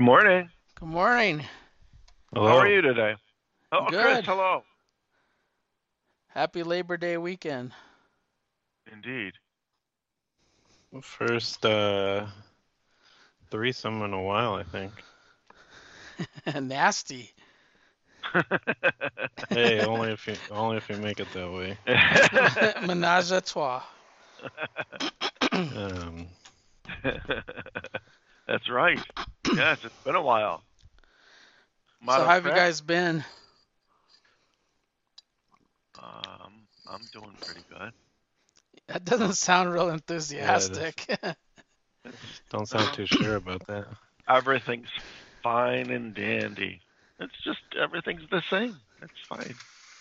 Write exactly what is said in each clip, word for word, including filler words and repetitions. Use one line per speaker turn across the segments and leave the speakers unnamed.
morning.
Good morning.
How are
Hello.
you today? Oh, Chris,
Good.
hello.
Happy Labor Day weekend.
Indeed.
First uh threesome in a while, I think.
Nasty.
Hey, only if you only if you make it that way.
Menage a trois.
Um,
That's right. Yes, it's been a while.
So
Matter
how
of
have you
fact,
guys been?
um, I'm doing pretty good.
That doesn't sound real
yeah, just
enthusiastic.
It's
don't sound
um,
too sure about that.
everything's fine and dandy. It's just everything's the same. It's fine.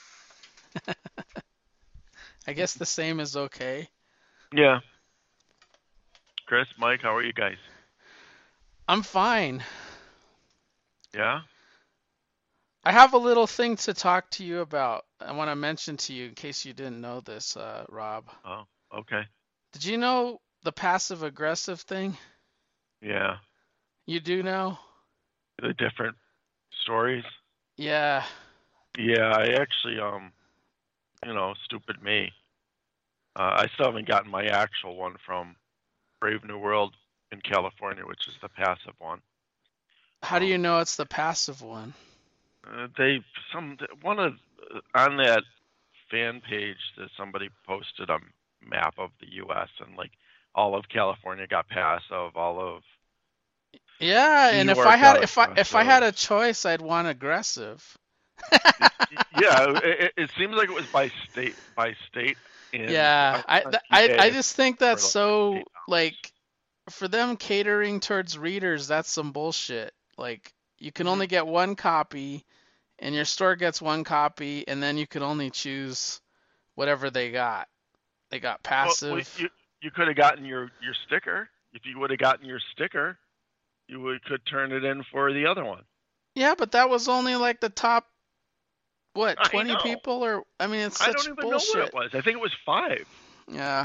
I guess the same is okay.
Yeah. Chris, Mike, how are you guys?
I'm fine.
Yeah?
I have a little thing to talk to you about. I want to mention to you in case you didn't know this, uh, Rob.
Oh, okay.
Did you know the passive aggressive thing?
Yeah.
You do know?
The different stories.
Yeah.
Yeah, I actually um you know, stupid me. Uh, I still haven't gotten my actual one from Brave New World in California, which is the passive one.
How do you
Um,
know it's the passive one?
uh, they some one of uh, on that fan page that somebody posted a map of the U S and like all of California got passive, all of
Yeah,
New
and if I
York
had
got
if I if I had
aggressive.
a choice, I'd want aggressive.
Yeah, it, it seems like it was by state by state, and I
Yeah,
was
I
on
th- I I
eBay
just think that's
for like eight
so
dollars.
like for them catering towards readers, that's some bullshit. Like you can
Mm-hmm.
only get one copy and your store gets one copy and then you can only choose whatever they got. They got
Well, well,
passive.
you you could have gotten your your sticker. If you would have gotten your sticker, you would could turn it in for the other one.
Yeah, but that was only like the top what,
I
twenty
know.
people or I mean it's
I don't
such
even know what it
bullshit.
was. I think it was five.
Yeah.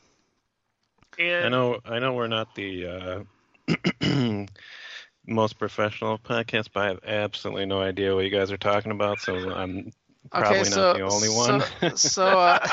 I
And
know I know we're not the uh most professional podcast, but I have absolutely no idea what you guys are talking about, so I'm
Okay,
probably not
so
the only one.
so so uh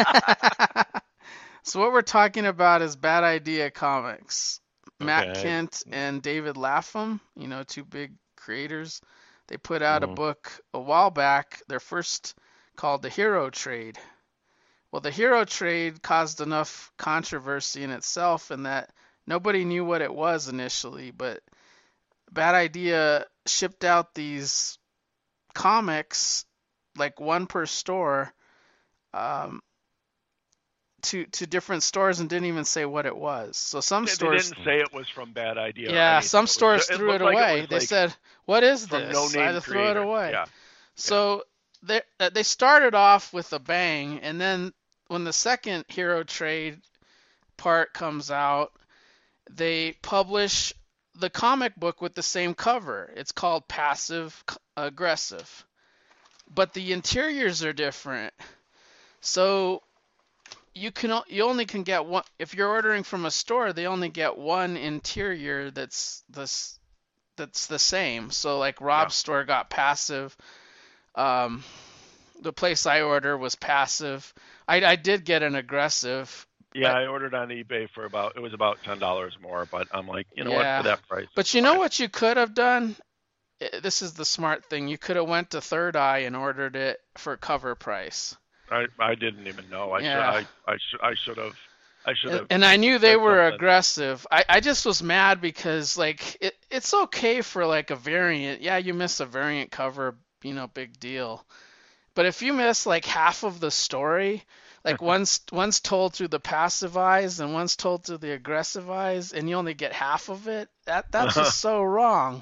so what we're talking about is Bad Idea Comics. Matt
Okay.
Kent and David Lapham, you know, two big creators, they put out a
Mhm.
book a while back, their first called The Hero Trade. Well, the Hero Trade caused enough controversy in itself in that nobody knew what it was initially, but Bad Idea shipped out these comics, like one per store, um, to to different stores and didn't even say what it was. So some
they, they
stores,
didn't say it was from Bad Idea or
yeah,
anything.
some
It was
stores
just, it
threw it
looked like it
away.
was
They
like
said, "What is
from no
this?" I had
name
to throw it
creator.
away.
Yeah, yeah.
So they uh, they started off with a bang, and then when the second Hero Trade part comes out, they publish the comic book with the same cover. It's called Passive Aggressive, but the interiors are different. So you can you only can get one if you're ordering from a store. They only get one interior that's this that's the same. So like
Yeah.
Rob's store got passive. Um, the place I order was passive. I I did get an aggressive.
Yeah,
I,
I ordered on eBay for about it was about ten dollars more, but I'm like, you know what, for
yeah,
that price, it's
but you know
fine.
what you could have done? This is the smart thing. You could have went to Third Eye and ordered it for cover price.
I I didn't even know. I should
Yeah.
I I should I should have I should
And,
have
and I knew they
said
were
something.
aggressive. I, I just was mad because like it, it's okay for like a variant. Yeah, you miss a variant cover, you know, big deal. But if you miss like half of the story, like one's one's told through the passive eyes and one's told through the aggressive eyes, and you only get half of it, that that's just so wrong.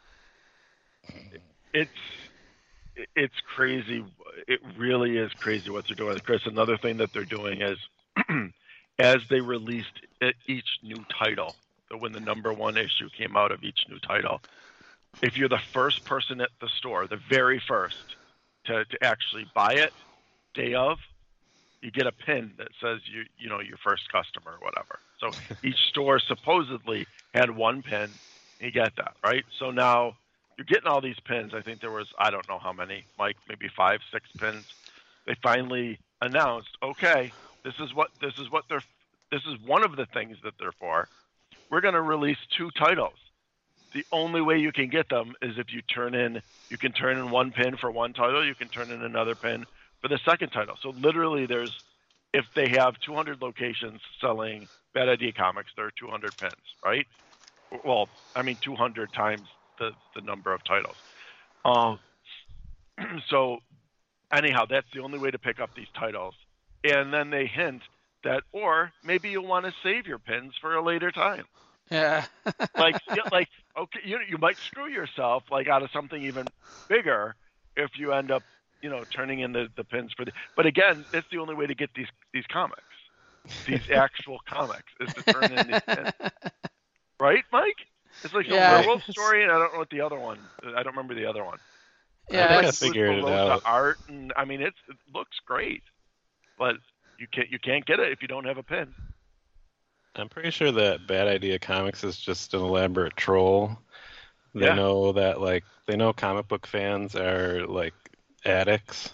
it's it's crazy. It really is crazy what they're doing, Chris. Another thing that they're doing is as they released e- each new title, so when the number one issue came out of each new title, if you're the first person at the store, the very first to, to actually buy it, day of, you get a pin that says you you know your first customer or whatever. So each store supposedly had one pin, You get that, right? So now you're getting all these pins. I think there was, I don't know how many, Mike, maybe five, six pins. They finally announced, okay, this is what this is what they're this is one of the things that they're for. We're going to release two titles. The only way you can get them is if you turn in you can turn in one pin for one title, you can turn in another pin for the second title. So literally there's if they have two hundred locations selling Bad Idea Comics, there are two hundred pins, right? Well, I mean two hundred times the, the number of titles. Um, so anyhow, that's the only way to pick up these titles. And then they hint that, or maybe you'll want to save your pins for a later time.
Yeah.
like, like okay, you you might screw yourself like out of something even bigger if you end up, you know, turning in the, the pins for the. But again, that's the only way to get these these comics, these actual comics, is to turn in these pins. Right, Mike? It's like
yeah,
a werewolf story, and I don't know what the other one. I don't remember the other one.
Yeah,
I think I
that's-
figured it
below
out.
the art, and I mean, it's, it looks great, but you can't you can't get it if you don't have a pin.
I'm pretty sure that Bad Idea Comics is just an elaborate troll. They
Yeah.
know that, like, they know comic book fans are like addicts,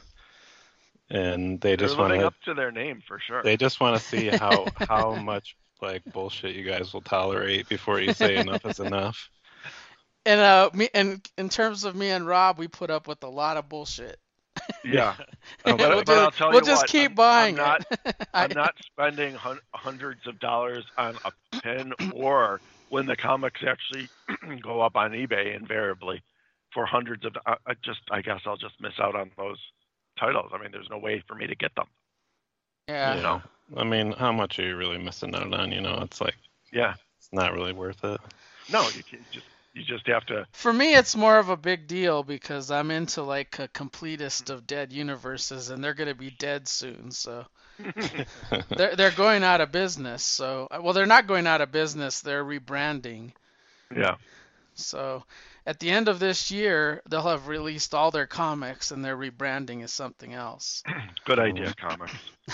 and they
They're
just want
living
to
up to their name for sure.
they just want to see how how much like bullshit you guys will tolerate before you say enough is enough.
And uh, me and in terms of me and Rob, we put up with a lot of bullshit.
Yeah,
Oh,
but,
we'll
but I'll
just,
tell
we'll
you
just
what,
keep
I'm,
buying
I'm not,
it.
I'm not spending hun- hundreds of dollars on a pin, or when the comics actually go up on eBay invariably for hundreds of. I, I just, I guess I'll just miss out on those titles. I mean, there's no way for me to get them.
Yeah.
You know?
I mean, how much are you really missing out on? You know, it's like
Yeah.
it's not really worth it.
No, you can just you just have to.
For me, it's more of a big deal because I'm into like a completist of dead universes, and they're gonna be dead soon. So they're they're going out of business. So well, they're not going out of business. They're rebranding.
Yeah.
So at the end of this year, they'll have released all their comics, and their rebranding is something else.
Good idea, comics.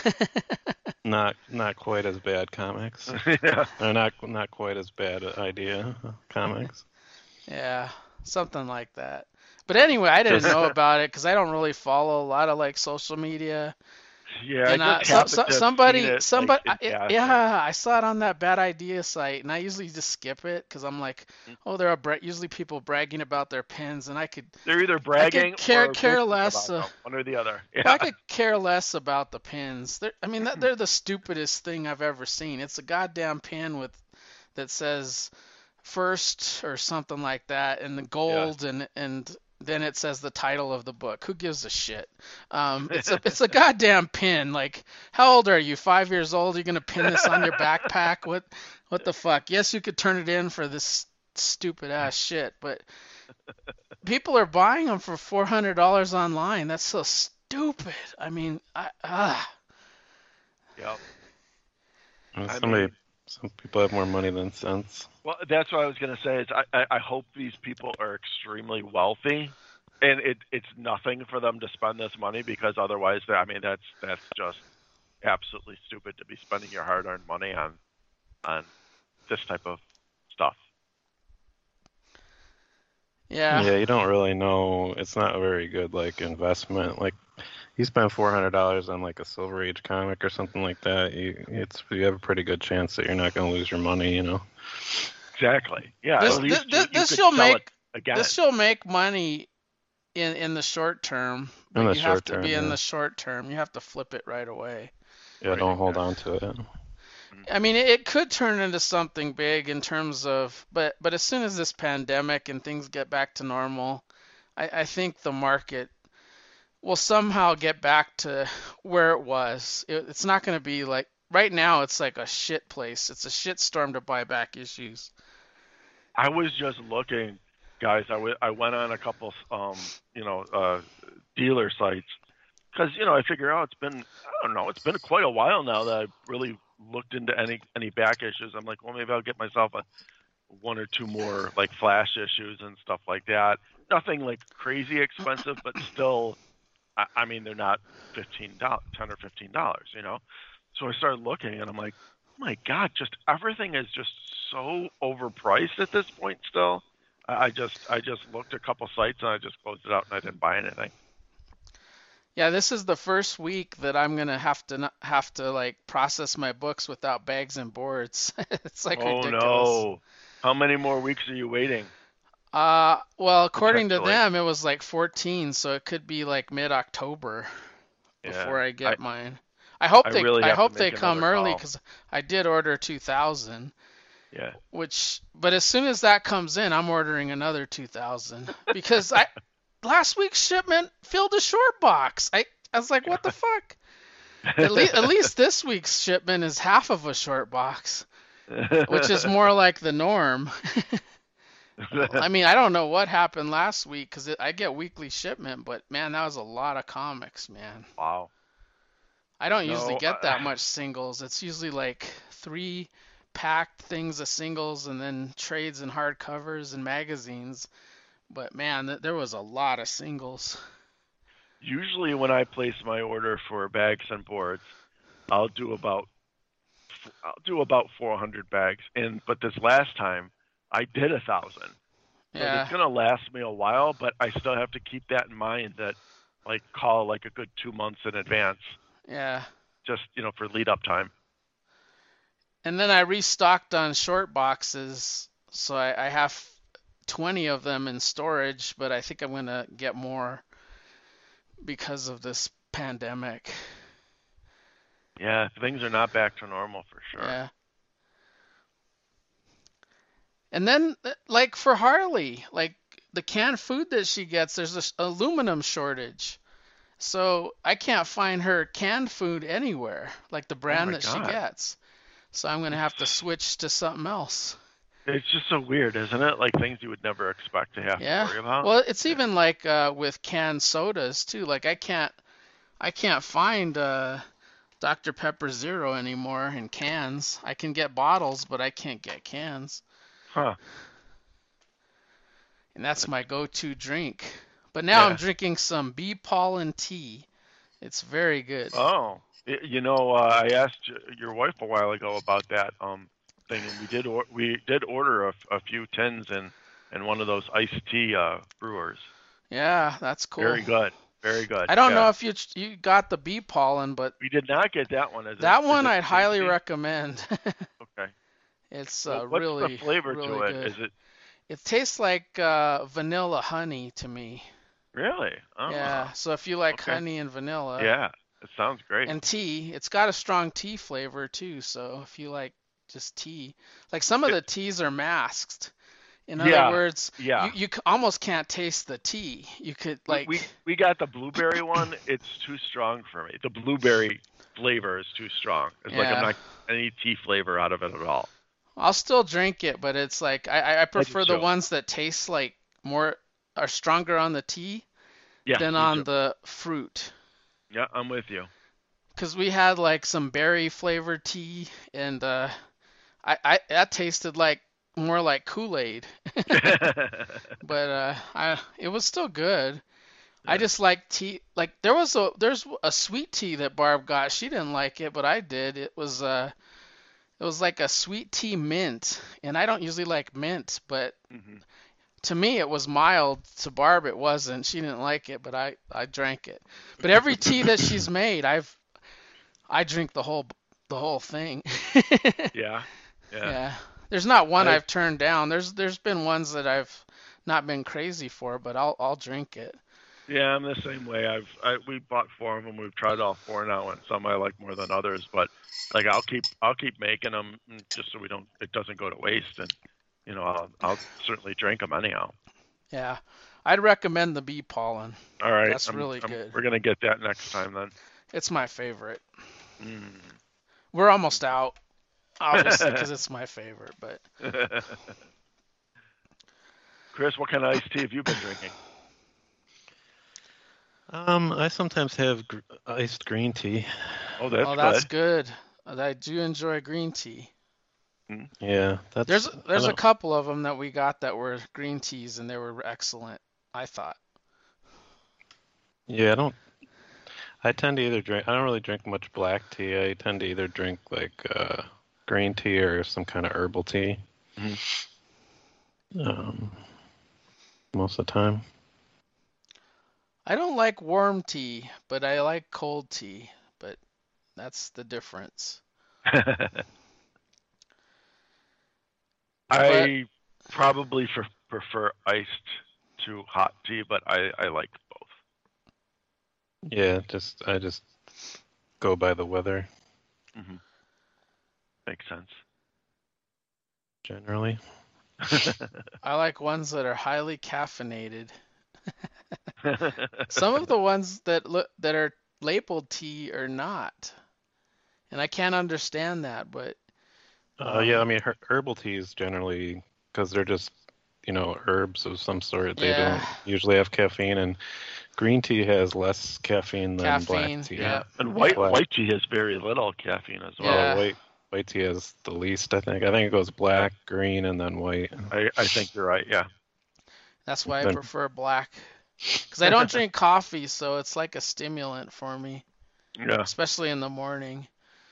Not not quite as bad comics.
Yeah.
Or not not quite as bad idea comics.
Yeah, something like that. But anyway, I didn't
Just-
know about it because I don't really follow a lot of like social media.
Yeah.
And
I
uh,
just
so,
happened
so,
to have
somebody,
seen it,
somebody,
like, in
I-
passing.
yeah, I saw it on that Bad Idea site, and I usually just skip it because I'm like,
Mm.
oh, there are bra- usually people bragging about their pins, and I could,
They're either bragging
care-
or
care
bitching
less,
about
uh,
them, one or the other. Yeah.
well, I could care less about the pins. They're, I mean, that, they're the stupidest thing I've ever seen. It's a goddamn pin with that says first or something like that, and the gold, and and then it says the title of the book. Who gives a shit? Um, it's a it's a goddamn pin. Like, how old are you? Five years old? You're gonna pin this on your backpack? What what the fuck? Yes, you could turn it in for this stupid ass shit, but people are buying them for four hundred dollars online. That's so stupid. I mean, I ah.
Yep.
And
I
somebody,
mean-
some people have more money than sense.
Well, that's what I was going to say. Is I, I, I hope these people are extremely wealthy, and it it's nothing for them to spend this money, because otherwise, they- I mean, that's that's just absolutely stupid to be spending your hard-earned money on on this type of stuff.
Yeah.
Yeah, you don't really know. It's not a very good like investment. Like you spend four hundred dollars on like a Silver Age comic or something like that. You it's you have a pretty good chance that you're not going to lose your money. You know.
Exactly. Yeah.
This
at least
this,
you, you
this
could
you'll
sell
make
it again.
this you'll make money in in the short term, but
In the
you have
short
to
term,
be in
yeah.
the short term. You have to flip it right away.
Yeah,
Right,
don't hold
yeah.
on to it.
I mean, it, it could turn into something big in terms of, but but as soon as this pandemic and things get back to normal, I, I think the market will somehow get back to where it was. It, it's not going to be like right now. It's like a shit place. It's a shit storm to buy back issues.
I was just looking, guys. I, w- I went on a couple, um, you know, uh, dealer sites, because you know I figure out it's been I don't know it's been quite a while now that I've really looked into any any back issues. I'm like, well, maybe I'll get myself a one or two more like flash issues and stuff like that. Nothing like crazy expensive, but still, I, I mean, they're not fifteen dollars, ten or fifteen dollars, you know. So I started looking, and I'm like, my God, just everything is just so overpriced at this point still. I I just I just looked at a couple sites and I just closed it out and I didn't buy anything.
Yeah, this is the first week that I'm gonna have to not have to like process my books without bags and boards. It's like
Oh
ridiculous.
no. How many more weeks are you waiting,
Uh, well, according to
potentially?
them, it was like fourteen, so it could be like mid-October
Yeah.
before I
I
get mine. I hope
I
they
really
I
have to
hope they
make
come
another
early
call.
because I did order two thousand,
Yeah.
which but as soon as that comes in, I'm ordering another two thousand because I last week's shipment filled a short box. I I was like, what the fuck? At least at least this week's shipment is half of a short box, which is more like the norm. I mean, I don't know what happened last week because I get weekly shipment, but man, that was a lot of comics, man.
Wow.
I don't usually
No,
get
uh,
that much singles. It's usually like three packed things of singles and then trades and hardcovers and magazines. But man, th- there was a lot of singles.
usually when I place my order for bags and boards, I'll do about I'll do about four hundred bags. And but this last time, I did a thousand. So it's
Yeah,
gonna last me a while, but I still have to keep that in mind that like call like a good two months in advance,
yeah.
just you know for lead up time.
And then I restocked on short boxes, so I, I have twenty of them in storage, but I think I'm gonna get more because of this pandemic.
Yeah, things are not back to normal for sure.
Yeah. And then, uh, like for Harley, like the canned food that she gets, there's this aluminum shortage. So I can't find her canned food anywhere, like the
Oh
brand
my
that she
God,
gets. So I'm gonna
it's
have to switch to something else.
it's just so weird, isn't it? Like things you would never expect to have to
Yeah.
worry about.
Well, it's
Yeah.
even like uh, with canned sodas too. Like I can't, I can't find uh, doctor Pepper Zero anymore in cans. I can get bottles, but I can't get cans.
Huh.
And that's
That's
my go-to drink. But now I'm
yeah.
drinking some bee pollen tea. It's very good.
Oh, Y- you know, uh, I asked y- your wife a while ago about that um thing, and we did or- we did order a, f- a few tins in in one of those iced tea uh, brewers.
Yeah, that's cool.
Very good, very good.
I don't know
Yeah,
if you you got the bee pollen, but
we did not get that one. Is it
that
is
one
it
I'd highly
tasty?
recommend.
Okay.
It's
Well,
uh,
what's the
really,
flavor
really
to it?
good.
Is it
It tastes like uh, vanilla honey to me.
really?
Yeah,
Ah,
so if you like
okay.
honey and vanilla
Yeah, it sounds great.
and tea, it's got a strong tea flavor too. So if you like just tea, like some of
It,
the teas are masked. In other
yeah,
words, you
yeah.
you c- almost can't taste the tea. You could
We,
like,
we we got the blueberry one. It's too strong for me. The blueberry flavor is too strong. It's like I'm
yeah.
not getting any tea flavor out of it at all.
I'll still drink it, but it's like I I I
I do
prefer the
too.
ones that taste like more are stronger on the tea
Yeah,
than
me
on
too.
the fruit.
Yeah, I'm with you.
Because we had like some berry flavored tea, and uh, I I that tasted like more like Kool-Aid, but uh, I it was still good. I
Yeah.
just like tea. Like there was a there's a sweet tea that Barb got. She didn't like it, but I did. It was uh it was like a sweet tea mint, and I don't usually like mint, but
hmm
to me it was mild. To Barb it wasn't. She didn't like it, but I I drank it. But every tea that she's made, I've I drink the whole the whole thing.
Yeah, yeah.
Yeah. There's not one
I
I've turned down. There's there's been ones that I've not been crazy for, but I'll I'll drink it.
yeah, I'm the same way. I've I we bought four of them. We've tried all four now, and some I like more than others. But like I'll keep I'll keep making them just so we don't it doesn't go to waste. And you know I'll I'll certainly drink them anyhow.
Yeah. I'd recommend the bee pollen.
All right,
That's
I'm
really
I'm
good.
we're gonna get that next time then.
It's my favorite.
Mm.
We're almost out, obviously, because it's my favorite, but
Chris, what kind of iced tea have you been drinking?
Um, I sometimes have gr- iced green tea.
Oh, that's
oh, that's
good.
good. I do enjoy green tea.
Mm.
Yeah,
There's
that's I
there's a
don't.
couple of them that we got that were green teas and they were excellent, I thought.
Yeah, I don't. I tend to either drink. I don't really drink much black tea. I tend to either drink like uh, green tea or some kind of herbal tea.
Mm-hmm.
Um, most of the time.
I don't like warm tea, but I like cold tea. But that's the difference. But
I probably for, prefer iced to hot tea, but I, I like both.
Yeah, just I just go by the weather
Mm-hmm. Makes sense.
generally.
I like ones that are highly caffeinated. Some of the ones that look that are labeled tea are not, and I can't understand that. But
Uh, yeah, I
um,
mean her- herbal teas generally, because they're just you know herbs of some sort. They
yeah,
don't usually have caffeine, and green tea has less caffeine than black
caffeine.
tea.
Yeah,
Yeah, and white
yeah,
Black,
white tea has very little caffeine as well.
yeah,
yeah.
white white tea has the least. I think. I think it goes black, green, and then white.
I, I think you're right. Yeah.
That's why I
Then
prefer black. Because I don't drink coffee, so it's like a stimulant for me,
Yeah.
especially in the morning.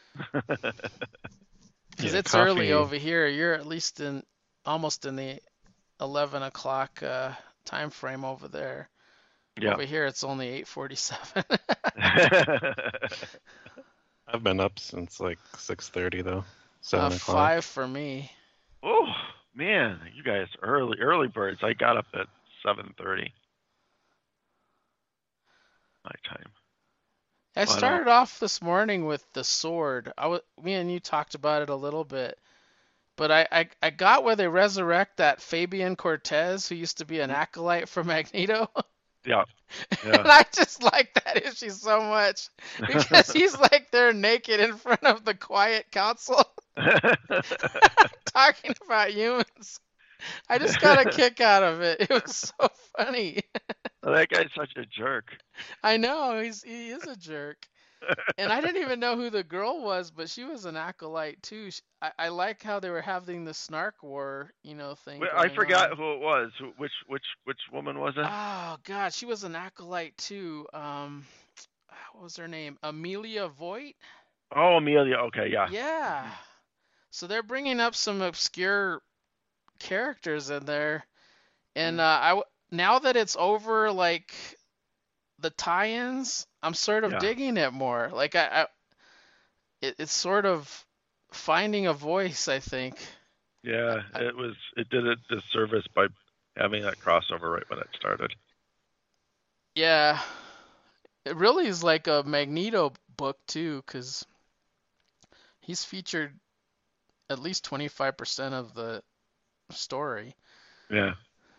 Because
yeah,
it's early
coffee.
over here. You're at least in almost in the eleven o'clock uh, time frame over there.
Yeah.
Over here, it's only eight forty-seven.
I've been up since like six thirty though,
uh,
seven o'clock.
five for me.
Oh man, you guys early early birds. I got up at seven thirty my time.
I
But uh,
started off this morning with The Sword. I was, me and you talked about it a little bit, but I, I, I got where they resurrect that Fabian Cortez, who used to be an acolyte for Magneto.
yeah,
And
yeah.
I just like that issue so much because he's like there naked in front of the Quiet Council talking about humans. I just got a kick out of it. It was so funny.
That guy's such a jerk.
I know he's he is a jerk. And I didn't even know who the girl was, but she was an acolyte too. Sh- I, I like how they were having the snark war, you know, thing
Wait,
going
I forgot
on.
who it was. Who- Which which which woman was it?
Oh God, she was an acolyte too. Um, what was her name? Amelia Voigt.
Oh, Amelia. Okay, yeah.
Yeah. So they're bringing up some obscure characters in there, and uh, I w- now that it's over, like the tie-ins, I'm sort of
Yeah.
digging it more. Like I, I it, it's sort of finding a voice, I think.
Yeah,
I,
it was. It did a disservice by having that crossover right when it started.
yeah, it really is like a Magneto book too, because he's featured at least twenty-five percent of the story.
Yeah.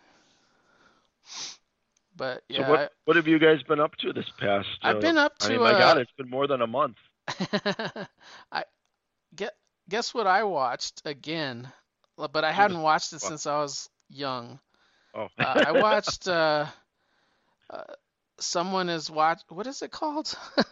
But
So
yeah,
what what have you guys been up to this past?
I've
Uh,
been up
I mean,
to
my God,
uh,
it's been more than a month.
I get guess what I watched again, but I
Give us.
hadn't watched it
Well,
since I was young.
oh.
Uh, I watched uh, uh, someone is watch. What is it called?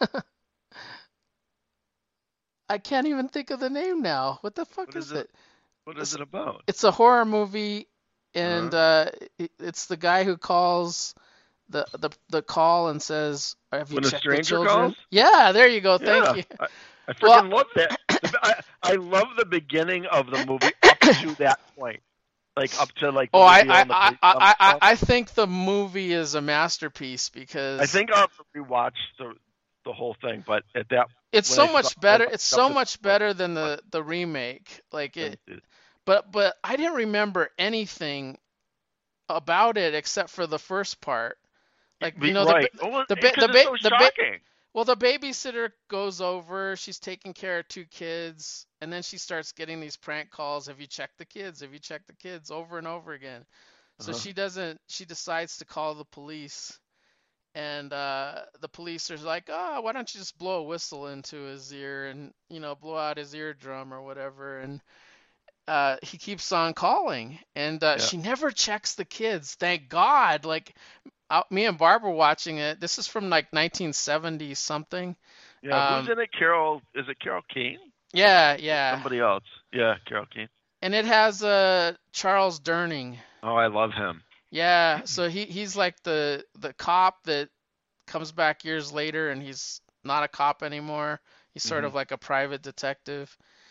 I can't even think of the name now. What the fuck
What is
is
it?
it?
What is
It's
it about?
it's a horror movie,
Uh-huh.
and uh, it, it's the guy who calls the the the call and says, "Have you
When a
checked the
stranger
children?"
calls?
Yeah, there you go. Thank
Yeah,
you.
I, I
Well,
freaking love that. The- I, I love the beginning of the movie up to that point, like up to like the
oh, I
reveal
I
and the
I
base
I
jump
I
stuff.
I think the movie is a masterpiece
I
because
think I'll rewatch the the whole thing, but at that
it's
when
so
I saw
much
I
better.
looked
It's
up
so
to that
much
point,
better than
but
the the remake. Like
then
it,
it-
but but I didn't remember anything about it except for the first part. Like you
be-
know the
right.
ba-
Oh, well,
the ba-
because
the
it's
ba-
so
the ba-
shocking.
well the babysitter goes over. She's taking care of two kids, and then she starts getting these prank calls. Have you checked the kids? Have you checked the kids? Over and over again. So
Uh-huh.
she doesn't. She decides to call the police, and uh, the police are like, "Oh, why don't you just blow a whistle into his ear and you know blow out his eardrum or whatever?" And uh, he keeps on calling, and uh,
Yeah.
she never checks the kids. Thank God. Like uh, me and Barb were watching it. This is from like nineteen seventy something.
Yeah. Who's
Um,
in it? Carol? Is it Carol Kane?
yeah, yeah,
Somebody else? Yeah, Carol Kane.
and it has uh, Charles Durning.
Oh, I love him.
Yeah, so he he's like the the cop that comes back years later, and he's not a cop anymore. He's sort
hmm
of like a private detective.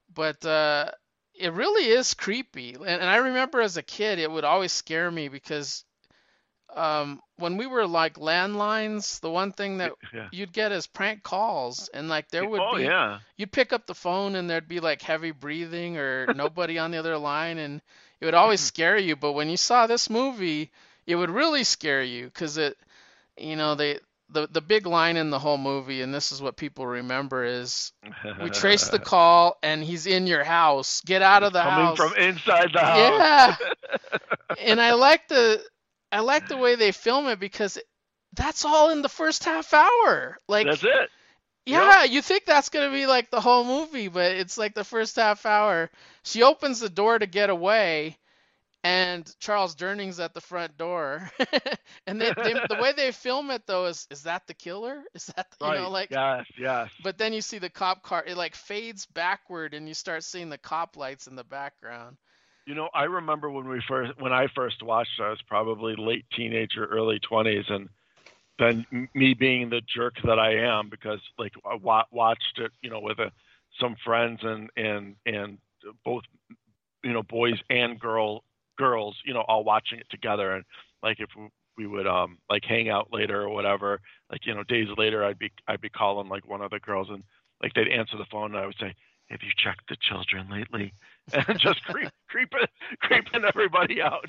but uh, it really is creepy. And, and I remember as a kid, it would always scare me because um, when we were like landlines, the one thing that
Yeah.
you'd get is prank calls, and like there would
Oh
be,
yeah.
you'd pick up the phone and there'd be like heavy breathing or nobody on the other line, and it would always scare you. But when you saw this movie, it would really scare you because it, you know, they the the big line in the whole movie, and this is what people remember is, we trace the call and he's in your house. Get out of
It's
the
coming from
house.
inside the house.
Yeah. And I like the I like the way they film it because that's all in the first half hour. Like,
That's it.
yeah, you think that's gonna be like the whole movie, but it's like the first half hour. She opens the door to get away, and Charles Durning's at the front door. And they, they, the way they film it though is is that the killer? Is that the, you
Right.
know like?
Yes. Yes.
But then you see the cop car. It like fades backward, and you start seeing the cop lights in the background.
You know, I remember when we first when I first watched it, I was probably late teenage or early twenties, and then m- me being the jerk that I am, because like I wa- watched it, you know, with a, some friends and and and both, you know, boys and girl girls, you know, all watching it together, and like if we, we would um like hang out later or whatever, like you know, days later, I'd be I'd be calling like one of the girls, and like they'd answer the phone, and I would say, "Have you checked the children lately?" And just creep creeping creeping everybody out.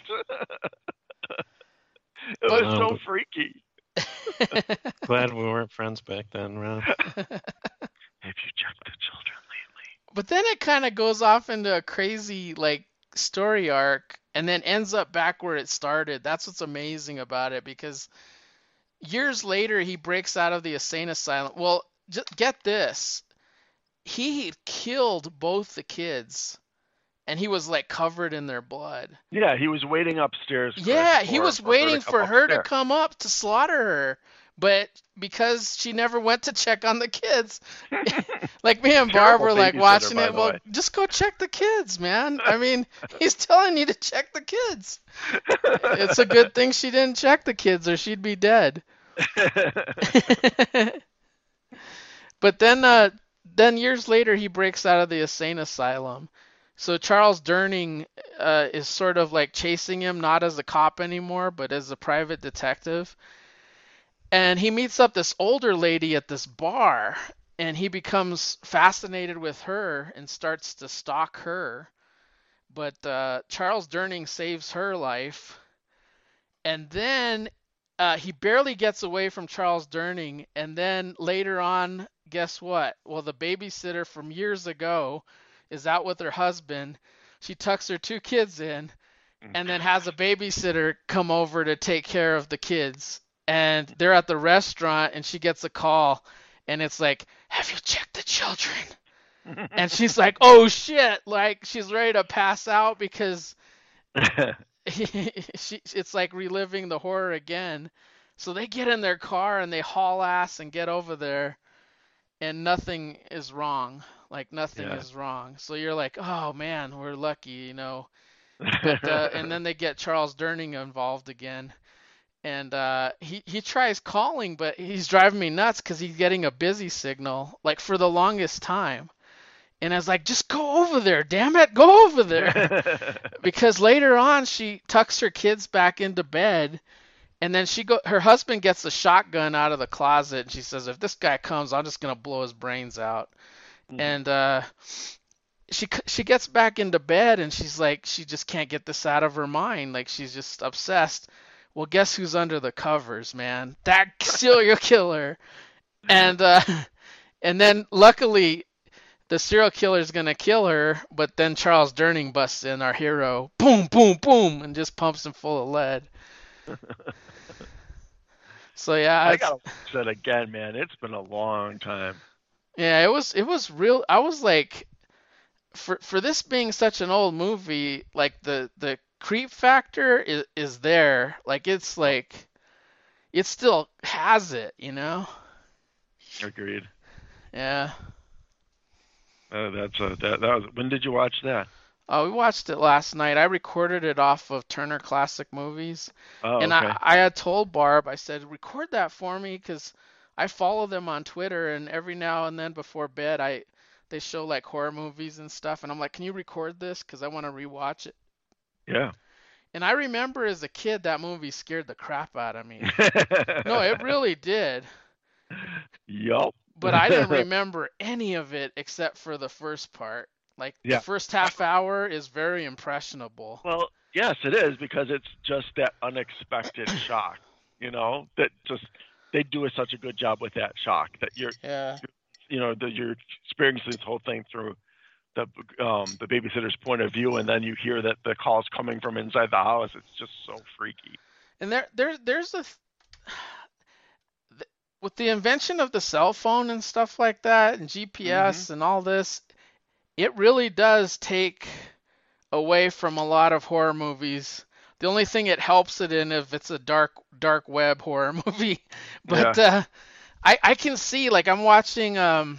It
But
was so
Um,
freaky.
glad we weren't friends back then, Ron.
Have you checked the children lately?
but then it kind of goes off into a crazy like story arc, and then ends up back where it started. That's what's amazing about it because years later he breaks out of the insane asylum. Well, just get this. He had killed both the kids, and he was like covered in their blood.
Yeah, he was waiting upstairs. Chris,
Yeah, he
for,
was
for her
waiting
to come
for her to
upstairs.
come up to slaughter her, but because she never went to check on the kids, like me and Barb
Terrible
were like
babysitter,
watching
by
it.
the
Well,
way.
just go check the kids, man. I mean, he's telling you to check the kids. It's a good thing she didn't check the kids, or she'd be dead. But then, uh, then years later, he breaks out of the insane asylum. So Charles Durning uh, is sort of like chasing him, not as a cop anymore, but as a private detective. And he meets up this older lady at this bar, and he becomes fascinated with her and starts to stalk her. But uh, Charles Durning saves her life, and then uh, he barely gets away from Charles Durning. And then later on, guess what? Well, the babysitter from years ago is out with her husband. She tucks her two kids in, and then has a babysitter come over to take care of the kids. And they're at the restaurant, and she gets a call, and it's like, "Have you checked the children?" And she's like, "Oh shit!" Like she's ready to pass out because she, it's like reliving the horror again. So they get in their car and they haul ass and get over there, and nothing is wrong. Like nothing
Yeah.
is wrong. So you're like, "Oh man, we're lucky," you know. But uh, and then they get Charles Durning involved again, and uh, he he tries calling, but he's driving me nuts because he's getting a busy signal like for the longest time. And I was like, "Just go over there, damn it, go over there." Because later on, she tucks her kids back into bed, and then she go her husband gets a shotgun out of the closet, and she says, "If this guy comes, I'm just gonna blow his brains out."
Mhm.
And uh, she she gets back into bed, and she's like, she just can't get this out of her mind. Like she's just obsessed. Well, guess who's under the covers, man? That serial killer. And uh, and then luckily, the serial killer is gonna kill her, but then Charles Durning busts in, our hero, boom, boom, boom, and just pumps him full of lead. So yeah,
I
it's,
gotta watch that again, man. It's been a long time.
yeah, it was it was real. I was like, for for this being such an old movie, like the the creep factor is is there. Like it's like it still has it, you know?
Agreed.
Yeah.
Uh, that's a that, that was. When did you watch that?
Oh, we watched it last night. I recorded it off of Turner Classic Movies.
Oh,
And
okay.
I, I had told Barb, I said, record that for me because I follow them on Twitter, and every now and then before bed, I they show like horror movies and stuff, and I'm like, can you record this? Because I want to rewatch it.
Yeah.
And I remember as a kid that movie scared the crap out of me. No, it really did.
Yup.
But I didn't remember any of it except for the first part. Like the
Yeah.
first half hour is very impressionable.
Well, yes, it is, because it's just that unexpected shock, you know, that just they do a, such a good job with that shock that you're,
Yeah.
you know, that you're experiencing this whole thing through the um, the babysitter's point of view, and then you hear that the call's coming from inside the house. It's just so freaky.
And there, there, there's a with the invention of the cell phone and stuff like that, and G P S
Mm-hmm.
and all this, it really does take away from a lot of horror movies. The only thing it helps it in if it's a dark dark web horror movie. But
Yeah.
uh, I I can see, like, I'm watching um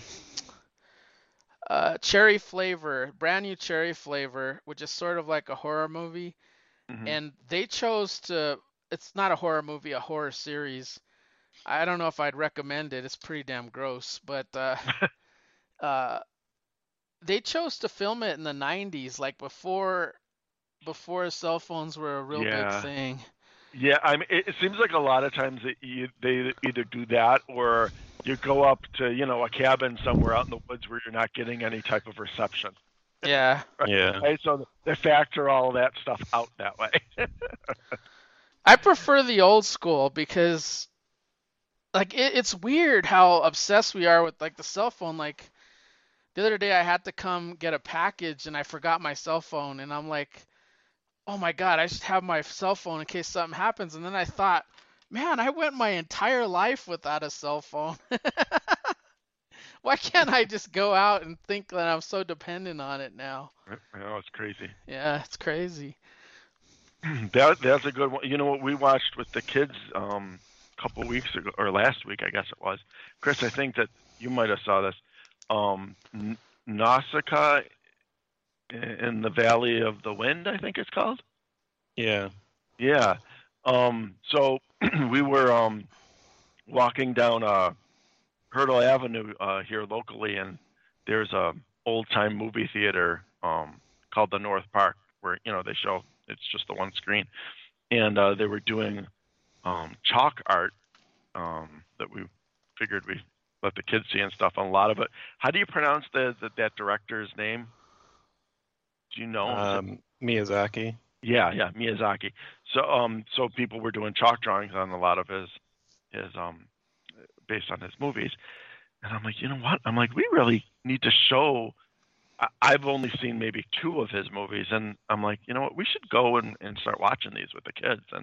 uh Cherry Flavor, brand new Cherry Flavor, which is sort of like a horror movie,
Mm-hmm.
and they chose to. It's not a horror movie, a horror series. I don't know if I'd recommend it. It's pretty damn gross, but uh, uh, they chose to film it in the nineties, like before before cell phones were a real
Yeah.
big thing.
Yeah, I mean, it, it seems like a lot of times that you, they either do that or you go up to, you know, a cabin somewhere out in the woods where you're not getting any type of reception.
Yeah.
Yeah.
Right? So they factor all that stuff out that way.
I prefer the old school because, like, it, it's weird how obsessed we are with, like, the cell phone. Like, the other day I had to come get a package and I forgot my cell phone, and I'm like, oh my God, I should have my cell phone in case something happens. And then I thought, man, I went my entire life without a cell phone. Why can't I just go out and think that I'm so dependent on it now?
I know, it's crazy.
Yeah, it's crazy.
That that's a good one. You know what we watched with the kids um a couple weeks ago, or last week, I guess it was. Chris, I think that you might have saw this. Um, N- Nausicaa in the Valley of the Wind, I think it's called.
Yeah.
Yeah. Um, so we were um walking down uh Hurdle Avenue uh, here locally, and there's a old time movie theater um called the North Park, where, you know, they show, it's just the one screen, and uh, they were doing um, chalk art um, that we figured we let the kids see and stuff. And a lot of it. How do you pronounce the, the that director's name? Do you know? Is it-
Um, Miyazaki.
yeah, yeah, Miyazaki. So um, so people were doing chalk drawings on a lot of his his um based on his movies, and I'm like, you know what? I'm like, we really need to show. I- I've only seen maybe two of his movies, and I'm like, you know what? We should go and, and start watching these with the kids. And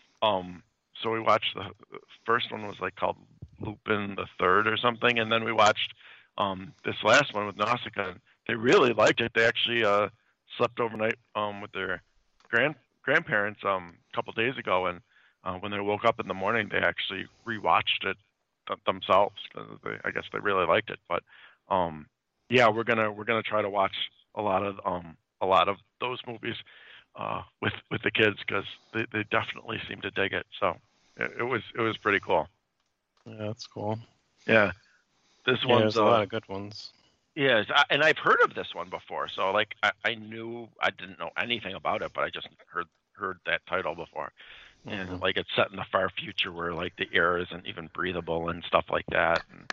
um, so we watched the, the first one was like called Lupin the Third or something, and then we watched um this last one with Nausicaa. And they really liked it. They actually uh slept overnight um with their grand grandparents um a couple days ago, and uh, when they woke up in the morning, they actually rewatched it th- themselves because they, I guess they really liked it. But um. Yeah, we're gonna we're gonna try to watch a lot of um a lot of those movies uh, with with the kids, because they, they definitely seem to dig it. So it, it was it was pretty cool.
Yeah, that's cool.
Yeah, this
Yeah,
one's
there's a
uh,
lot of good ones.
yeah, it's- I- and I've heard of this one before. So like I, I knew I didn't know anything about it, but I just heard heard that title before. And
Mhm.
like it's set in the far future where like the air isn't even breathable and stuff like that. And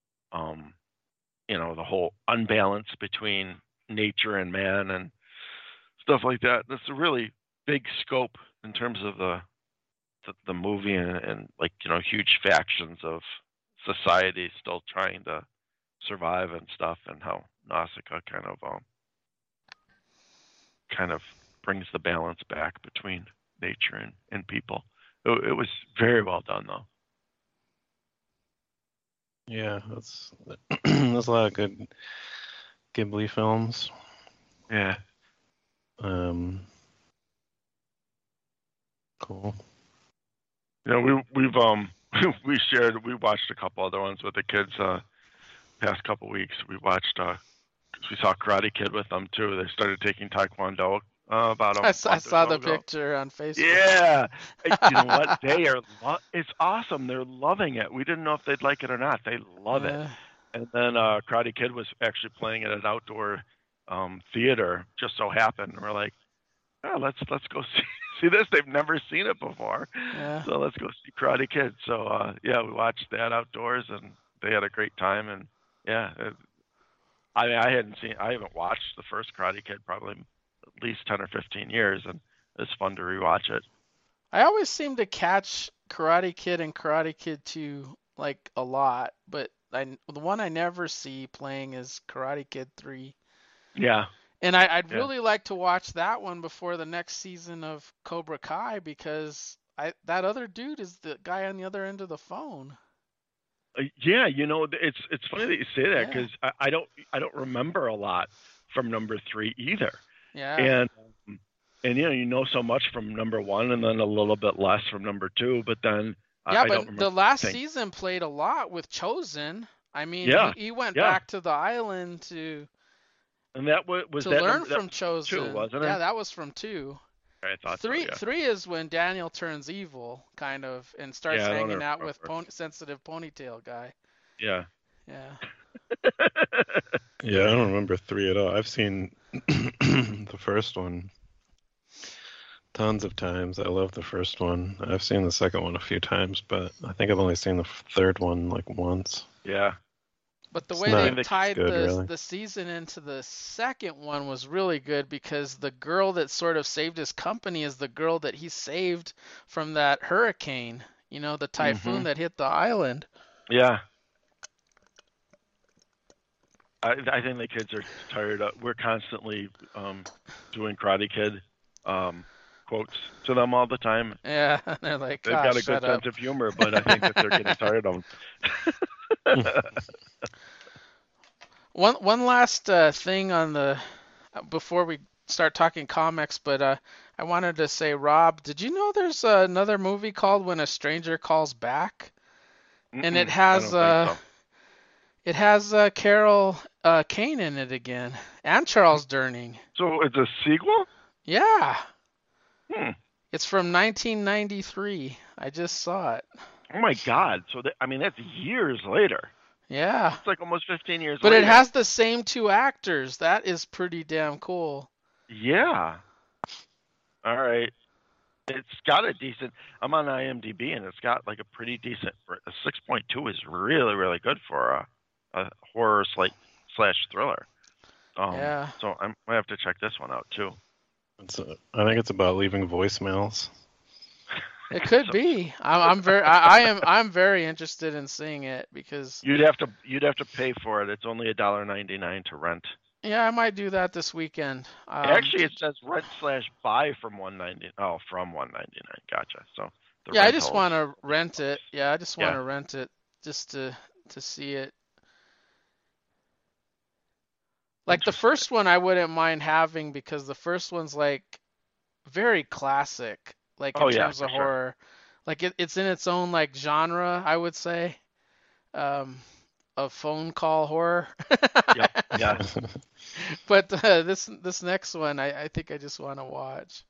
um. you know, the whole unbalance between nature and man and stuff like that. That's a really big scope in terms of the the, the movie, and, and like, you know, huge factions of society still trying to survive and stuff, and how Nausicaa kind of um kind of brings the balance back between nature and, and people. It, it was very well done though.
Yeah, that's there's a lot of good Ghibli films.
Yeah.
Um, cool.
You know, we we've um we shared we watched a couple other ones with the kids uh past couple weeks. We watched uh 'cause we saw Karate Kid with them too. They started taking Taekwondo uh, about a
I saw, I
month or
saw
so
the
ago.
picture on Facebook.
Yeah, you know what? They are. Lo- it's awesome. They're loving it. We didn't know if they'd like it or not. They love it.
Yeah.
And then uh, Karate Kid was actually playing at an outdoor um, theater. Just so happened, and we're like, oh, let's let's go see see this. They've never seen it before,
Yeah.
so let's go see Karate Kid. So uh, yeah, we watched that outdoors, and they had a great time. And yeah, it, I mean, I hadn't seen, I haven't watched the first Karate Kid probably at least ten or fifteen years, and it's fun to rewatch it.
I always seem to catch Karate Kid and Karate Kid two like a lot, but I the one I never see playing is Karate Kid three.
Yeah,
And I, I'd
yeah.
really like to watch that one before the next season of Cobra Kai because I that other dude is the guy on the other end of the phone.
Uh, yeah, you know, it's it's funny that you say that
Yeah.
because I, I don't I don't remember a lot from number three either.
Yeah.
And um, and you know you know so much from number one, and then a little bit less from number two. But then I,
yeah,
I don't
but
remember
the last
anything.
season played a lot with Chosen. I mean,
Yeah,
he, he went
yeah.
back to the island to
And that was was
to
that
learn
number, that
from
was
Chosen.
two, wasn't it?
Yeah, that was from two.
I thought
Three
so. Yeah.
three is when Daniel turns evil, kind of, and starts
Yeah, I don't
hanging out with
remember.
pony, sensitive ponytail guy.
Yeah.
Yeah.
Yeah, I don't remember three at all. I've seen the first one tons of times. I love the first one. I've seen the second one a few times, but I think I've only seen the third one like once.
Yeah.
But the
It's
way
not
they tied
good,
the
really.
the season into the second one was really good because the girl that sort of saved his company is the girl that he saved from that hurricane, you know, the typhoon
Mhm.
that hit the island.
Yeah. I I think the kids are tired of. We're constantly um, doing Karate Kid um, quotes to them all the time.
Yeah, and they're like,
They've
"Gosh,
got a
shut
good
up."
sense of humor, but I think that they're getting tired of them.
One one last uh, thing on the before we start talking comics, but uh, I wanted to say, Rob, did you know there's uh, another movie called When a Stranger Calls Back? And it
Mm-mm,
has
I don't
uh,
think so.
it has uh, Carol uh, Kane in it again, and Charles Durning.
So it's a sequel?
Yeah,
Hmm.
it's from nineteen ninety-three. I just saw it.
Oh my God! So that, I mean, that's years later.
Yeah,
It's like almost fifteen years
but
later.
it has the same two actors. That is pretty damn cool.
Yeah. All right. It's got a decent. I'm on IMDb, and it's got like a pretty decent. A six point two is really, really good for a, a horror slash slash thriller. Um,
Yeah.
So I'm, I have to check this one out too.
It's uh, I think it's about leaving voicemails.
It could
So-
be. I'm, I'm very. I, I am. I'm very interested in seeing it because
You'd have to you'd have to pay for it. It's only a dollar ninety nine to rent.
yeah, I might do that this weekend. Um,
Actually, it says rent slash buy from one ninety. Oh, from one ninety nine. Gotcha. So the
yeah, I just
rentals-
want to rent it. Yeah, I just want to
Yeah.
rent it just to to see it. Like the
Interesting.
first one, I wouldn't mind having because the first one's like very classic, like in
Oh, yeah,
terms
for
of
sure.
horror. Like it, it's in its own like genre, I would say, um, of phone call horror.
Yep. Yeah.
But uh, this this next one, I, I think I just want to watch.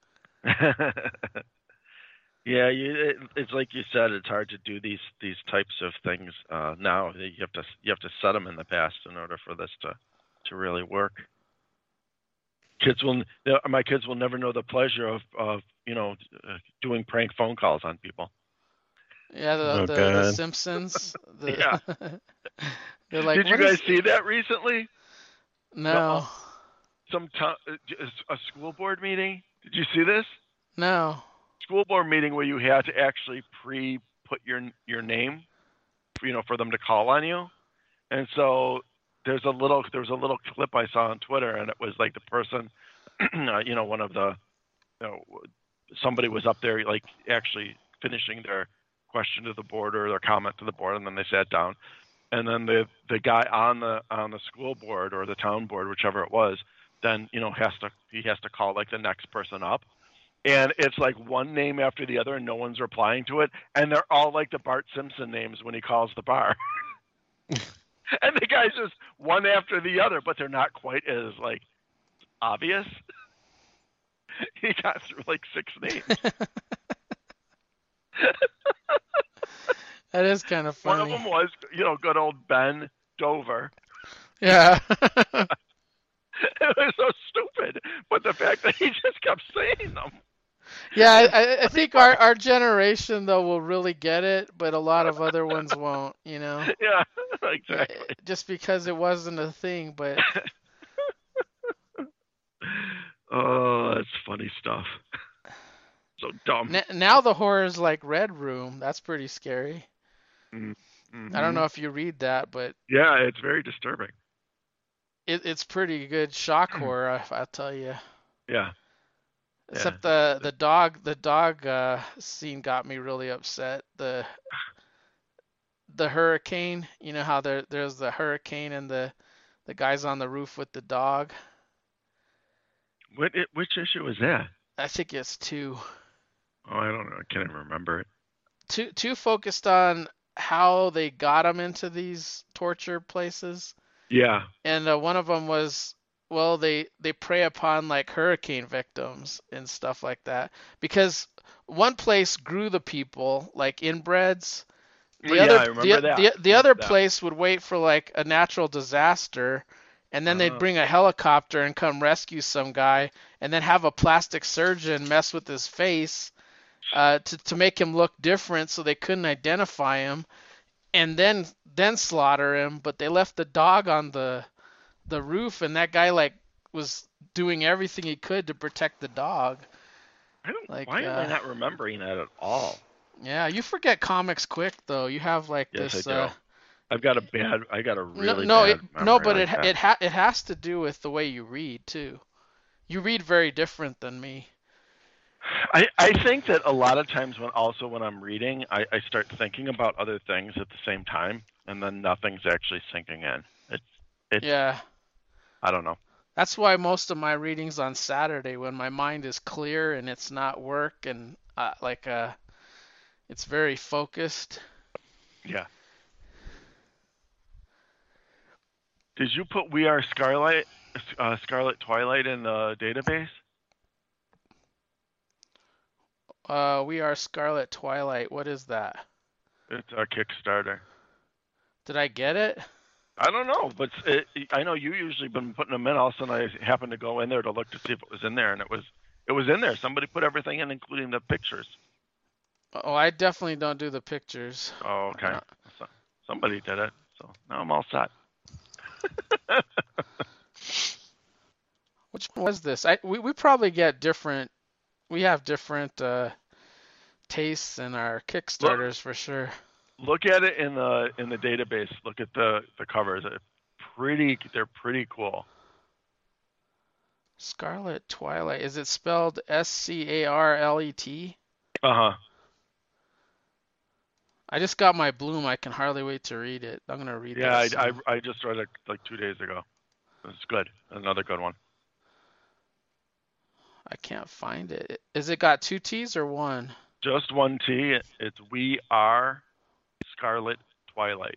Yeah, you, it, it's like you said. It's hard to do these these types of things uh, now. You have to you have to set them in the past in order for this to to really work. Kids will my kids will never know the pleasure of of you know uh, doing prank phone calls on people.
Yeah, the
Oh,
the, the
God.
Simpsons. The,
Yeah.
They're like,
Did you
"What
guys
is-"
see that recently?
No,
Some to- a school board meeting. Did you see this?
no.
School board meeting where you had to actually pre put your your name, you know, for them to call on you. And so there's a little there was a little clip I saw on Twitter, and it was like the person, uh, you know, one of the, you know, somebody was up there like actually finishing their question to the board or their comment to the board, and then they sat down, and then the the guy on the on the school board or the town board, whichever it was, then you know has to he has to call like the next person up. And it's like one name after the other, and no one's replying to it. And they're all like the Bart Simpson names when he calls the bar. And the guy's just one after the other, but they're not quite as like obvious. He got through like six names.
That is kind of
One
funny.
of them was, you know, good old Ben looked over.
Yeah.
It was so stupid. But the fact that he just kept saying them.
Yeah, I, I- I think our, our generation though will really get it, but a lot of other ones won't, you know.
Yeah,
Yeah,
exactly.
just because it wasn't a thing, but
Oh, that's funny stuff. So dumb.
n- now the horror's like Red Room. That's pretty scary.
Mm-hmm.
I don't know if you read that, but
Yeah, it's very disturbing.
it, it's pretty good shock horror, I, I'll tell you.
Yeah.
Except the the dog the dog uh, scene got me really upset. The the hurricane, you know how there there's the hurricane and the the guy's on the roof with the dog.
What? Which issue is that?
I think it's two.
Oh, I don't know. I can't even remember it.
Two two focused on how they got him into these torture places,
Yeah.
and uh, one of them was, well, they they prey upon like hurricane victims and stuff like that, because one place grew the people like inbreds. The
yeah,
other
I remember
the,
that.
the, the other
that.
place would wait for like a natural disaster, and then they'd
Uh-huh.
bring a helicopter and come rescue some guy, and then have a plastic surgeon mess with his face uh, to to make him look different so they couldn't identify him, and then then slaughter him. But they left the dog on the the roof, and that guy like was doing everything he could to protect the dog.
I don't.
Like,
why am
uh,
I not remembering that at all?
Yeah, you forget comics quick though. You have like
Yes,
this.
I do.
Uh,
I've got a bad. I got a really
no, no,
bad
it,
memory
no, but
like
it ha-
that.
it ha- it has to do with the way you read too. You read very different than me.
I, I think that a lot of times when also when I'm reading, I, I start thinking about other things at the same time, and then nothing's actually sinking in. It's it's
Yeah,
I don't know.
that's why most of my readings on Saturday, when my mind is clear and it's not work and uh, like uh, it's very focused.
Yeah. Did you put We Are Scarlet, uh, Scarlet Twilight in the database?
Uh, we are Scarlet Twilight. What is that?
It's our Kickstarter.
Did I get it?
I don't know, but it, I know you usually been putting them in. All of a sudden, I happened to go in there to look to see if it was in there, and it was it was in there. Somebody put everything in, including the pictures.
Oh, I definitely don't do the pictures.
Oh, okay.
Uh,
So, somebody did it, so now I'm all set.
Which one was this? I we, we probably get different. We have different uh, tastes in our Kickstarters for sure.
Look at it in the in the database. Look at the the covers. It's pretty. They're pretty cool.
Scarlet Twilight. Is it spelled S C A R L E T?
Uh huh.
I just got my Bloom. I can hardly wait to read it. I'm gonna read
Yeah,
that.
I,
soon.
I I just read it like two days ago. It's good. Another good one.
I can't find it. Is it got two T's or one?
Just one T. It's We Are Scarlet Twilight.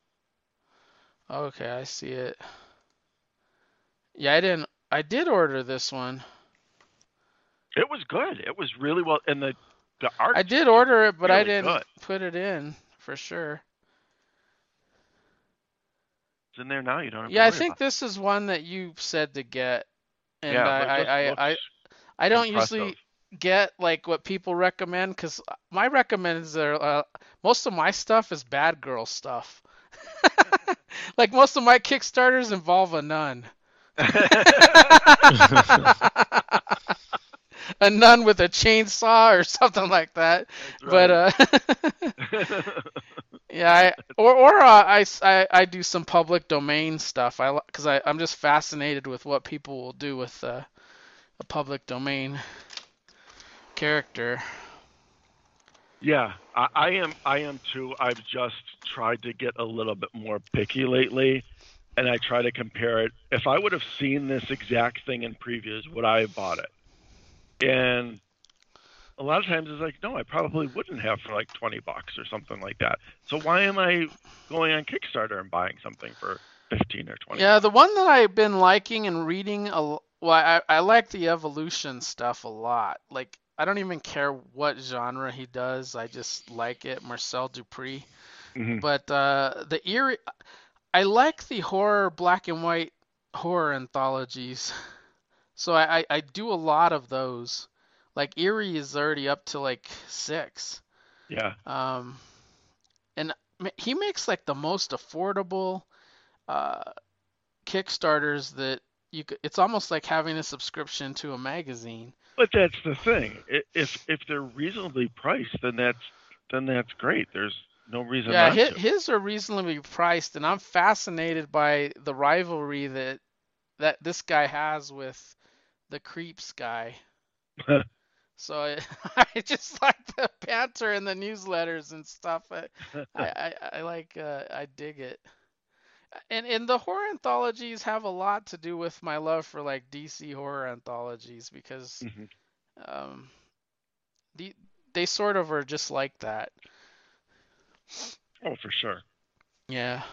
Okay, I see it. Yeah, I didn't. I did order this one.
It was good. It was really well, and the the art.
I did order it, but I
really
didn't
good.
put it in for sure.
It's in there now. You don't have
Yeah,
to
I
worry
think
about
this is one that you said to get,
it.
and
Yeah,
I,
but it
I,
looks-
I, I,
looks
I don't
impressive.
usually get like what people recommend because my recommends are uh, most of my stuff is bad girl stuff. Like most of my Kickstarters involve a nun. A nun with a chainsaw or something like that.
That's
But uh, yeah, I, or or uh, I, I I do some public domain stuff. I because I I'm just fascinated with what people will do with uh, a public domain character.
Yeah, I, I am. I am too. I've just tried to get a little bit more picky lately, and I try to compare it. If I would have seen this exact thing in previews, would I have bought it? And a lot of times it's like, no, I probably wouldn't have for like twenty bucks or something like that. So why am I going on Kickstarter and buying something for fifteen or twenty?
Yeah, the one that I've been liking and reading a l- well, I I like the evolution stuff a lot. Like I don't even care what genre he does. I just like it, Marcel Dupree.
Mm-hmm.
But uh, the eerie, I like the horror black and white horror anthologies. So I, I, I do a lot of those. Like Eerie is already up to like six.
Yeah.
Um, and ma- he makes like the most affordable uh, Kickstarters that you could, it's almost like having a subscription to a magazine.
But that's the thing. I- If if they're reasonably priced, then that's then that's great. There's no reason
Yeah,
not
his,
to.
his are reasonably priced, and I'm fascinated by the rivalry that that this guy has with the Creeps guy. So I, I just like the banter in the newsletters and stuff. I I, I, I like uh, I dig it. And and the horror anthologies have a lot to do with my love for like D C horror anthologies because
Mhm.
um the they sort of are just like that.
Oh, for sure.
Yeah.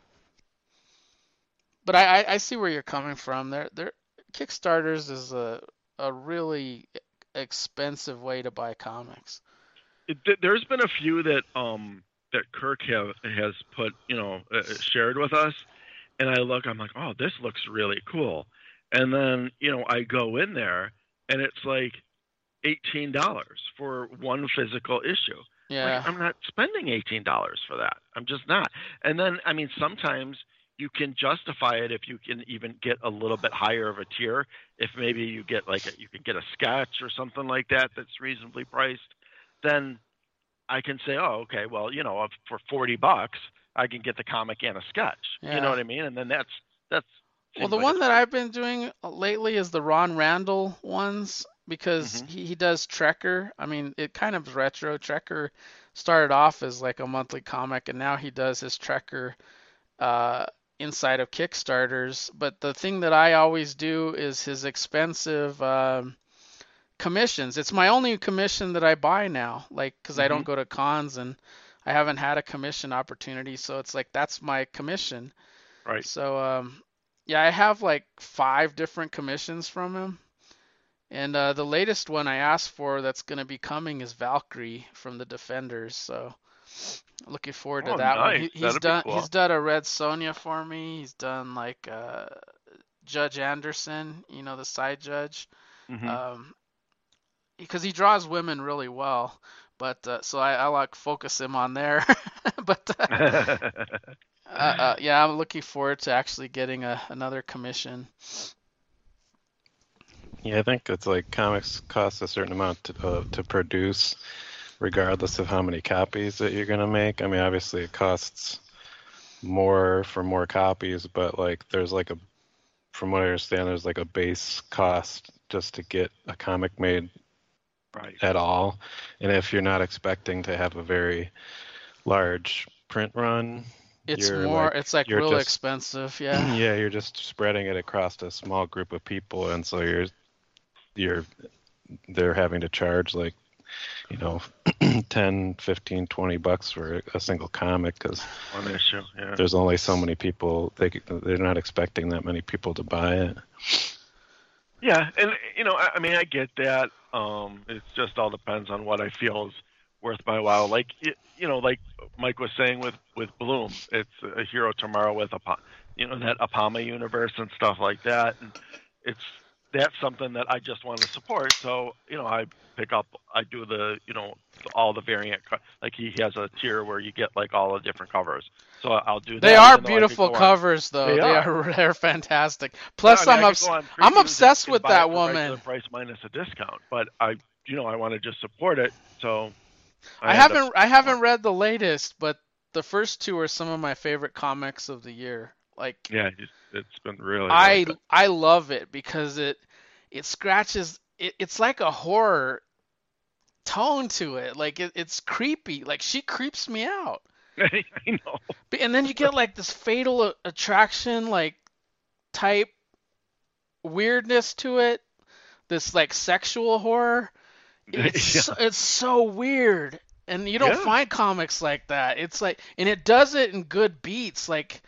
But I, I, I see where you're coming from. There there Kickstarters is a a really expensive way to buy comics.
It, th- there's been a few that um that Kirk have, has put, you know, uh, shared with us, and I look, I'm like, oh, this looks really cool, and then you know I go in there, and it's like eighteen dollars for one physical issue. Like
Yeah.
I'm not spending eighteen dollars for that. I'm just not. And then I mean, sometimes you can justify it if you can even get a little bit higher of a tier. If maybe you get like a, you can get a sketch or something like that that's reasonably priced, then I can say, oh, okay, well, you know, for forty bucks, I can get the comic and a sketch. You know
Yeah.
what I mean? And then that's that's
Well,
seems
the
like a
one that
sweet.
I've been doing lately is the Ron Randall ones because
Hmm.
he, he does Trekker. I mean, it kind of is retro. Trekker started off as like a monthly comic, and now he does his Trekker uh, inside of Kickstarters. But the thing that I always do is his expensive um, commissions. It's my only commission that I buy now, like because I
Hmm.
don't go to cons and I haven't had a commission opportunity. So it's like that's my commission.
Right.
So um, yeah, I have like five different commissions from him. And uh, the latest one I asked for that's going to be coming is Valkyrie from the Defenders. So looking forward to
Oh,
that one.
nice.
He, he's
That'd be
done
cool.
he's done a Red Sonja for me. He's done like uh, Judge Anderson, you know, the side judge,
Hmm.
um, because he draws women really well. But uh, so I, I like focus him on there. But uh, uh, uh, yeah, I'm looking forward to actually getting a, another commission.
Yeah, I think it's like comics cost a certain amount to uh, to produce, regardless of how many copies that you're gonna make. I mean, obviously it costs more for more copies, but like there's like a, from what I understand, there's like a base cost just to get a comic made
Right.
at all. And if you're not expecting to have a very large print run,
It's
you're
more,
like
it's like
you're
real
just
expensive, yeah.
yeah, you're just spreading it across a small group of people, and so you're you're they're having to charge like, you know, ten, fifteen, twenty bucks for a single comic because
One issue. Yeah.
there's only so many people. They they're not expecting that many people to buy it.
Yeah, and you know, I, I mean, I get that. Um, it just all depends on what I feel is worth my while. Like y- you know, like Mike was saying with with Bloom, it's a Hero Tomorrow with a, you know, that Apama universe and stuff like that, and it's that's something that I just want to support. So you know, I pick up, I do the, you know, all the variant, co- like he has a tier where you get like all the different covers. So I- I'll do
They
that,
are
even though I could
beautiful
go on.
covers, though.
They
They
are.
are they're fantastic.
But I
Plus,
mean,
I'm
I could
obs-
go on
I'm
previews and,
obsessed
and
with
buy it
that
for regular
woman.
price minus a discount. But I, you know, I want to just support it, so
I
I end up
haven't I
spending more.
haven't read the latest, but the first two are some of my favorite comics of the year. Like
Yeah, it's, it's been really, really
I
good.
I love it because it it scratches it, it's like a horror tone to it. Like it, it's creepy. Like she creeps me out.
I know.
But- And then you get like this fatal a- attraction like type weirdness to it. This like sexual horror. It's
Yeah,
so, it's so weird. And you don't
yeah.
find comics like that. It's like and it does it in good beats. Like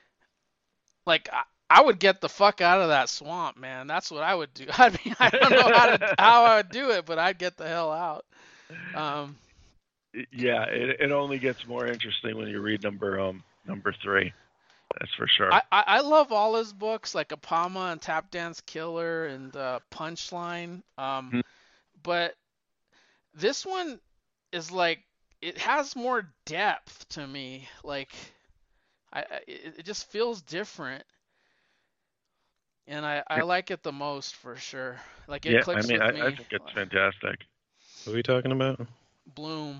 like I, I would get the fuck out of that swamp, man. That's what I would do. I mean, I don't know how to how I would do it, but I'd get the hell out. Um,
Yeah, it, it only gets more interesting when you read number um number three. That's for sure.
I, I, I love all his books, like Apama and Tap Dance Killer and uh, Punchline. Um,
Mhm.
but this one is like it has more depth to me. Like I, I it, it just feels different, and I, I like it the most for sure. Like it
Yeah, I
clicks
mean,
with
I, I
me.
think it's fantastic.
What are we talking about?
Bloom.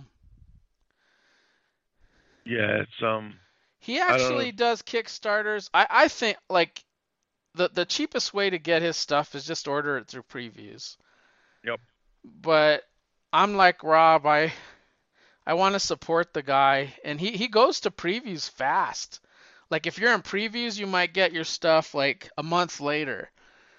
Yeah, it's um,
He
I don't know.
actually does Kickstarters. I, I think like the the cheapest way to get his stuff is just order it through previews.
Yep.
But I'm like Rob, I I want to support the guy, and he he goes to previews fast. Like if you're in previews, you might get your stuff like a month later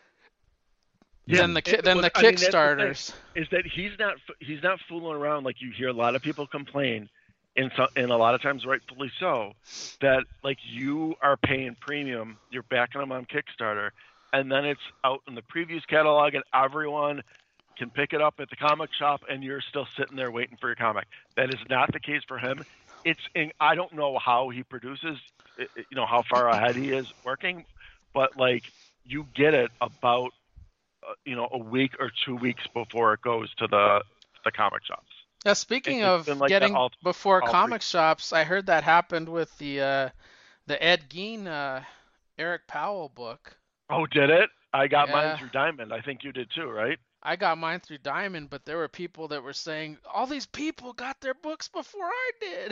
Yeah,
than the
it,
than
well,
the
I mean, that's the thing,
Kickstarters.
is that he's not he's not fooling around like you hear a lot of people complain, and so, and a lot of times rightfully so, that like you are paying premium, you're backing them on Kickstarter, and then it's out in the previews catalog, and everyone can pick it up at the comic shop, and you're still sitting there waiting for your comic. That is not the case for him. It's in, I don't know how he produces, you know, how far ahead he is working, but like you get it about uh, you know, a week or two weeks before it goes to the the comic shops.
Now,
It,
speaking
it's
of
been like that
getting
all
before
all three.
comic shops, I heard that happened with the uh, the Ed Gein uh, Eric Powell book.
Oh, did it? I got mine
Yeah,
through Diamond. I think you did too, right?
I got mine through Diamond, but there were people that were saying all these people got their books before I did.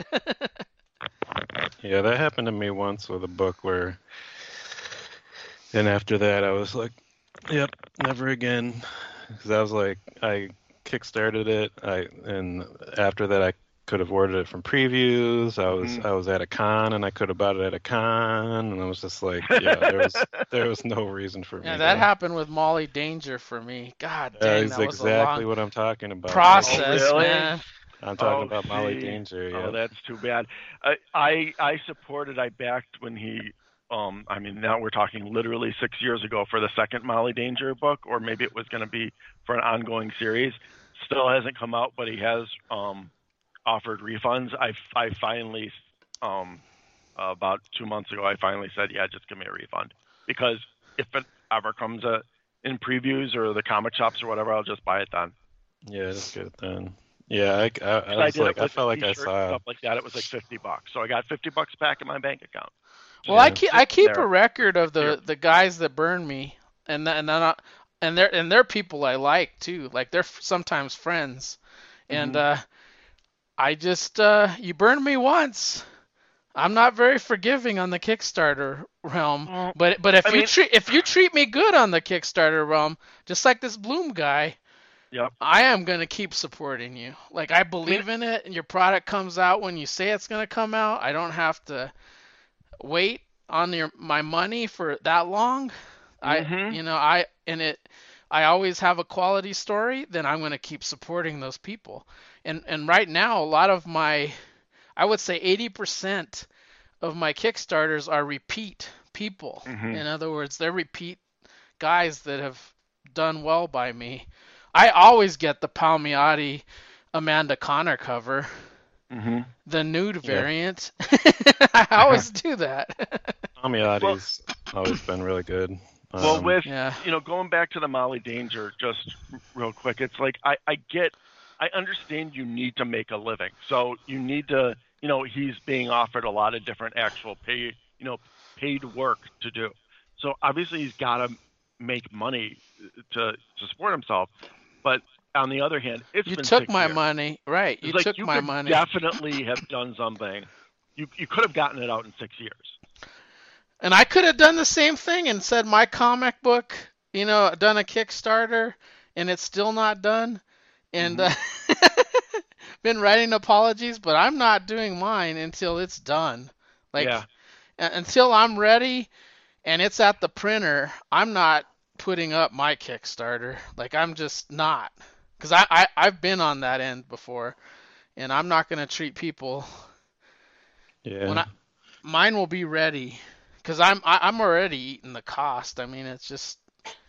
Yeah, that happened to me once with a book where, and after that I was like, yep, never again. Because I was like, I kickstarted it, I and after that I could have ordered it from previews. I was
Mhm.
I was at a con and I could have bought it at a con, and I was just like, yeah, there was there was no reason for
Yeah,
me
that
to.
happened with Molly Danger for me. God
That
dang,
is
that was a
exactly
long
what I'm talking about.
Oh,
process,
Actually,
really?
man.
I'm talking
Oh,
about Molly
see.
Danger.
Oh,
Yep.
that's too bad. I I, I supported. I backed when he. Um, I mean, now we're talking literally six years ago for the second Molly Danger book, or maybe it was going to be for an ongoing series. Still hasn't come out, but he has um, offered refunds. I I finally um, uh, about two months ago, I finally said, yeah, just give me a refund, because if it ever comes uh, in previews or the comic shops or whatever, I'll just buy it then.
Yeah, just get it done. Yeah, I, I, I
Because I
was
did
like,
it
I
with the
felt like I
T-shirt and
saw.
stuff like that. It was like fifty bucks, so I got fifty bucks back in my bank account. Just
Well, I
Yeah.
keep I
sitting
keep a
there.
record of
Here.
the the guys that burn me, and th- and then I, and they're and they're people I like too. Like they're f- sometimes friends, and
hmm
uh, I just uh, you burned me once. I'm not very forgiving on the Kickstarter realm,
Well,
but but if
I
you
mean,
treat if you treat me good on the Kickstarter realm, just like this Bloom guy,
yep.
I am gonna keep supporting you. Like I
I mean,
believe in it, and your product comes out when you say it's gonna come out. I don't have to wait on your my money for that long. I
hmm
you know I and it I always have a quality story, then I'm going to keep supporting those people. And and right now a lot of my I would say eighty percent of my Kickstarters are repeat people.
hmm
In other words, they're repeat guys that have done well by me. I always get the Palmiotti Amanda Connor cover,
hmm
the nude
Yeah,
variant. I always do that.
well,
Amiati's always been really good.
well,
Um,
with
Yeah.
you know, going back to the Molly Danger, just r- real quick, it's like I I get, I understand you need to make a living, so you need to, you know, he's being offered a lot of different actual pay, you know, paid work to do. So obviously he's got to make money to to support himself. But on the other hand, it's
You
been
took
six
my
years.
money. Right. You
It's like
took
you
my
could
money.
definitely have done something. You you could have gotten it out in six years.
And I could have done the same thing and said my comic book, you know, done a Kickstarter and it's still not done. And
hmm
uh, been writing apologies, but I'm not doing mine until it's done. Like
Yeah.
uh, until I'm ready and it's at the printer, I'm not putting up my Kickstarter. Like I'm just not. Because I, I, I've been on that end before, and I'm not going to treat people when
yeah,
I mine will be ready because I'm I, I'm already eating the cost. I mean, it's just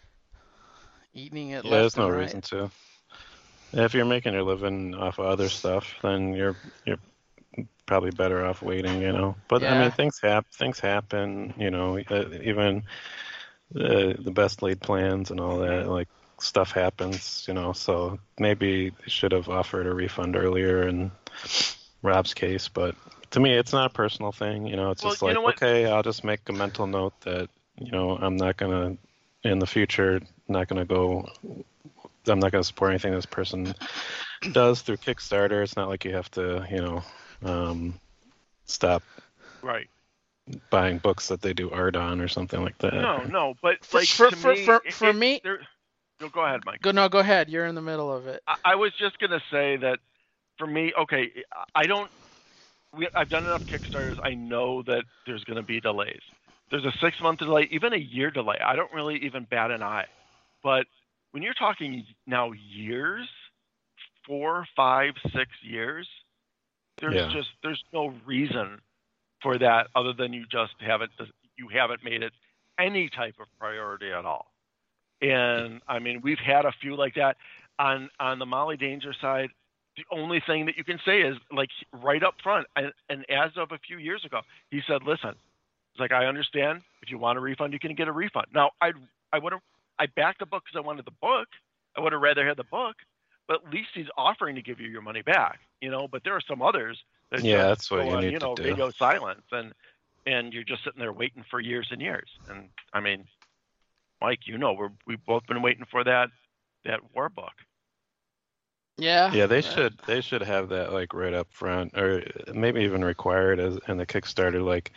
eating it
yeah.
left
There's no
and right.
reason to. If you're making your living off of other stuff, then you're you're probably better off waiting, you know. But I
Yeah.
mean, things hap- things happen, you know. uh, Even uh, the best laid plans and all that, like stuff happens, you know. So maybe they should have offered a refund earlier in Rob's case. But to me, it's not a personal thing, you know. It's
Well,
just
you
like,
know what?
okay, I'll just make a mental note that, you know, I'm not gonna in the future not gonna go. I'm not gonna support anything this person does through Kickstarter. It's not like you have to, you know, um, stop
Right.
buying books that they do art on or something like that.
No, no, but
For
like
for
to
for
me,
for,
it,
for
it,
me,
there. No, go ahead, Mike.
go no, go ahead. You're in the middle of it.
I, I was just gonna say that for me, okay, I don't. We, I've done enough Kickstarters. I know that there's gonna be delays. There's a six month delay, even a year delay. I don't really even bat an eye. But when you're talking now years, four, five, six years, there's
Yeah.
just there's no reason for that other than you just haven't you haven't made it any type of priority at all. And I mean, we've had a few like that on on the Molly Danger side. The only thing that you can say is like right up front, and, and as of a few years ago, he said, "Listen, it's like I understand if you want a refund, you can get a refund." Now, I I would have I backed the book because I wanted the book. I would have rather had the book, but at least he's offering to give you your money back, you know. But there are some others that
Yeah,
just
that's what
go
you
on,
need
you
to
know,
do.
radio silence, and and you're just sitting there waiting for years and years. And I mean, Mike, you know, we're we've both been waiting for that that war book.
Yeah.
Yeah, they
uh,
should they should have that like right up front, or maybe even required as in the Kickstarter. Like,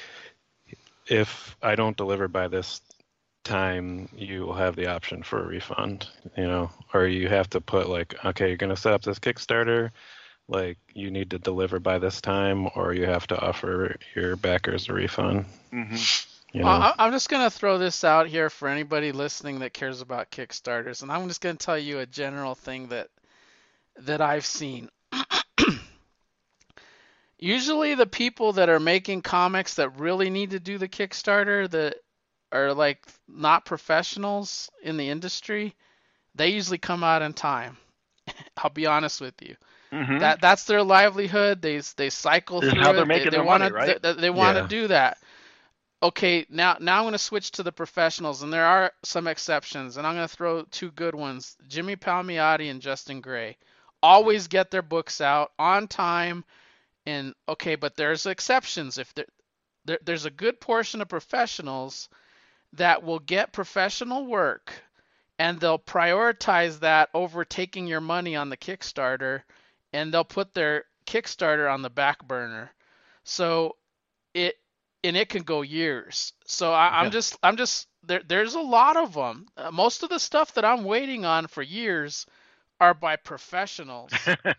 if I don't deliver by this time, you will have the option for a refund. You know, or you have to put like, okay, you're gonna set up this Kickstarter, like you need to deliver by this time, or you have to offer your backers a refund.
Mm-hmm.
You know,
I- I'm just gonna throw this out here for anybody listening that cares about Kickstarters, and I'm just gonna tell you a general thing that that I've seen. Usually, the people that are making comics that really need to do the Kickstarter, that are like not professionals in the industry, they usually come out in time. I'll be honest with you.
Mm-hmm.
That that's their livelihood. They they cycle
This is
through
how they're
it.
making
they, they
their
wanna,
money, right?
They, they want to
Yeah.
do that. Okay, now now I'm going to switch to the professionals, and there are some exceptions, and I'm going to throw two good ones: Jimmy Palmiotti and Justin Gray. Always get their books out on time, and okay, but there's exceptions. If there, there there's a good portion of professionals that will get professional work, and they'll prioritize that over taking your money on the Kickstarter, and they'll put their Kickstarter on the back burner. So it and it can go years. So I, I'm
Yeah.
just I'm just there. There's a lot of them. Uh, most of the stuff that I'm waiting on for years are by professionals.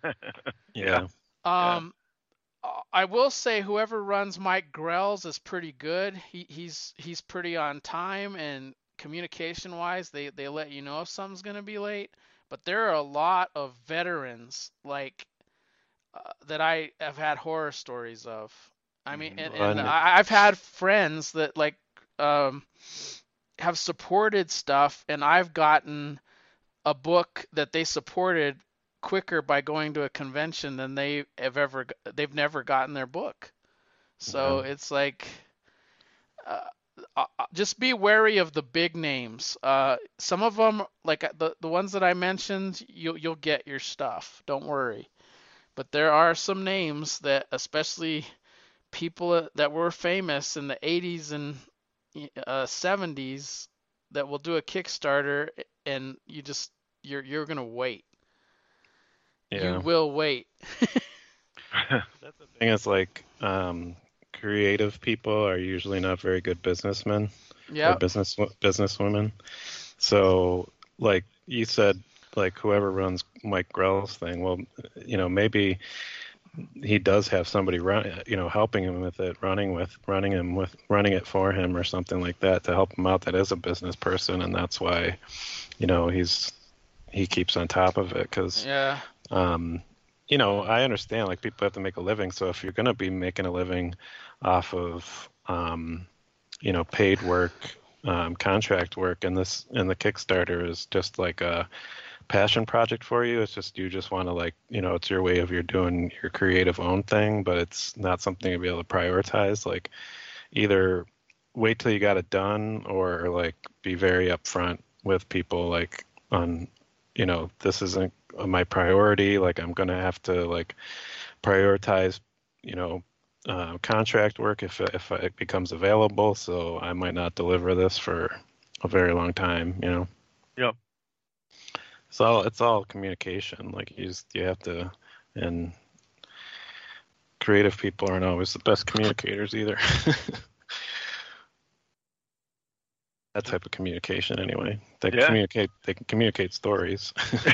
yeah,
Um, uh, I will say whoever runs Mike Grell's is pretty good. He he's he's pretty on time, and communication wise, they they let you know if something's gonna be late. But there are a lot of veterans like uh, that I have had horror stories of. I mean, and,
Well,
and
and-
I, I've had friends that like um, have supported stuff, and I've gotten a book that they supported quicker by going to a convention than they have ever they've never gotten their book. So
Yeah.
it's like uh, uh, just be wary of the big names. Uh, some of them, like the the ones that I mentioned, you'll you'll get your stuff. Don't worry. But there are some names that, especially people that were famous in the eighties and uh, seventies, that will do a Kickstarter, and you just you're you're gonna wait.
yeah.
You will wait.
That's the thing. Is like, um, creative people are usually not very good businessmen or
Yeah.
business businesswomen. So, like you said, like whoever runs Mike Grell's thing, well, you know, maybe he does have somebody run, you know, helping him with it, running with, running him with, running it for him or something like that to help him out. That is a business person, and that's why, you know, he's he keeps on top of it because,
Yeah.
um, you know, I understand like people have to make a living. So if you're going to be making a living off of, um, you know, paid work, um, contract work, and this and the Kickstarter is just like a passion project for you. It's just you just want to like, you know, it's your way of you're doing your creative own thing, but it's not something to be able to prioritize. Like either wait till you got it done or like be very upfront with people like on, you know, this isn't my priority. Like I'm going to have to like prioritize, you know, uh, contract work if if it becomes available. So I might not deliver this for a very long time, you know.
Yep.
It's all it's all communication. Like you just you have to, and creative people aren't always the best communicators either. That type of communication, anyway. They
Yeah.
communicate. They can communicate stories.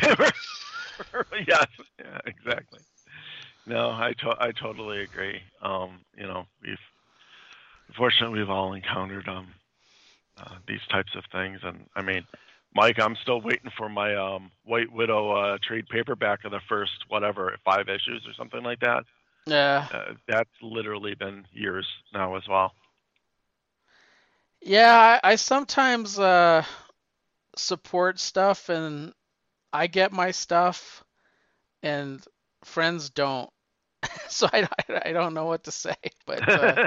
Yes. Yeah. Exactly. No, I to- I totally agree. Um, you know, we've unfortunately we've all encountered um uh, these types of things, and I mean, Mike, I'm still waiting for my um White Widow uh, trade paperback of the first whatever five issues or something like that.
Yeah.
Uh, that's literally been years now as well.
Yeah, I, I sometimes uh, support stuff and I get my stuff and friends don't. So I, I, I don't know what to say. But uh,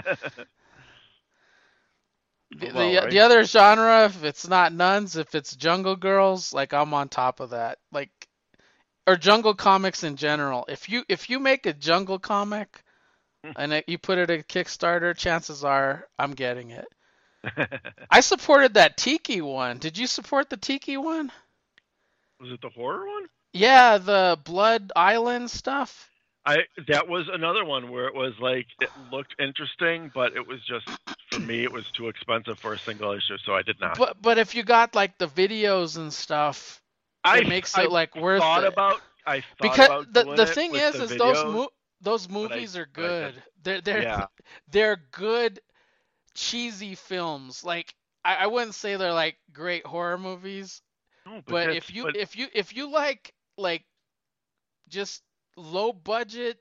the,
Well,
the
right?
the other genre, if it's not nuns, if it's Jungle Girls, like I'm on top of that. Like or Jungle comics in general. If you if you make a Jungle comic and it, you put it in Kickstarter, chances are I'm getting it. I supported that Tiki one. Did you support the Tiki one?
Was it the horror one?
Yeah, the Blood Island stuff.
I that was another one where it was like it looked interesting, but it was just for me it was too expensive for a single issue, so I did not.
But but if you got like the videos and stuff,
I
it makes
I
it like worth
thought
it.
about I thought
Because
about
the
doing
the
it
thing
with
is
the
is those
videos,
mo- those
but I-
movies are
but I
good.
just-
They're they're
yeah.
they're good cheesy films. Like I, I wouldn't say they're like great horror movies,
No,
but
that's-
if you
but
if you if you like like just low budget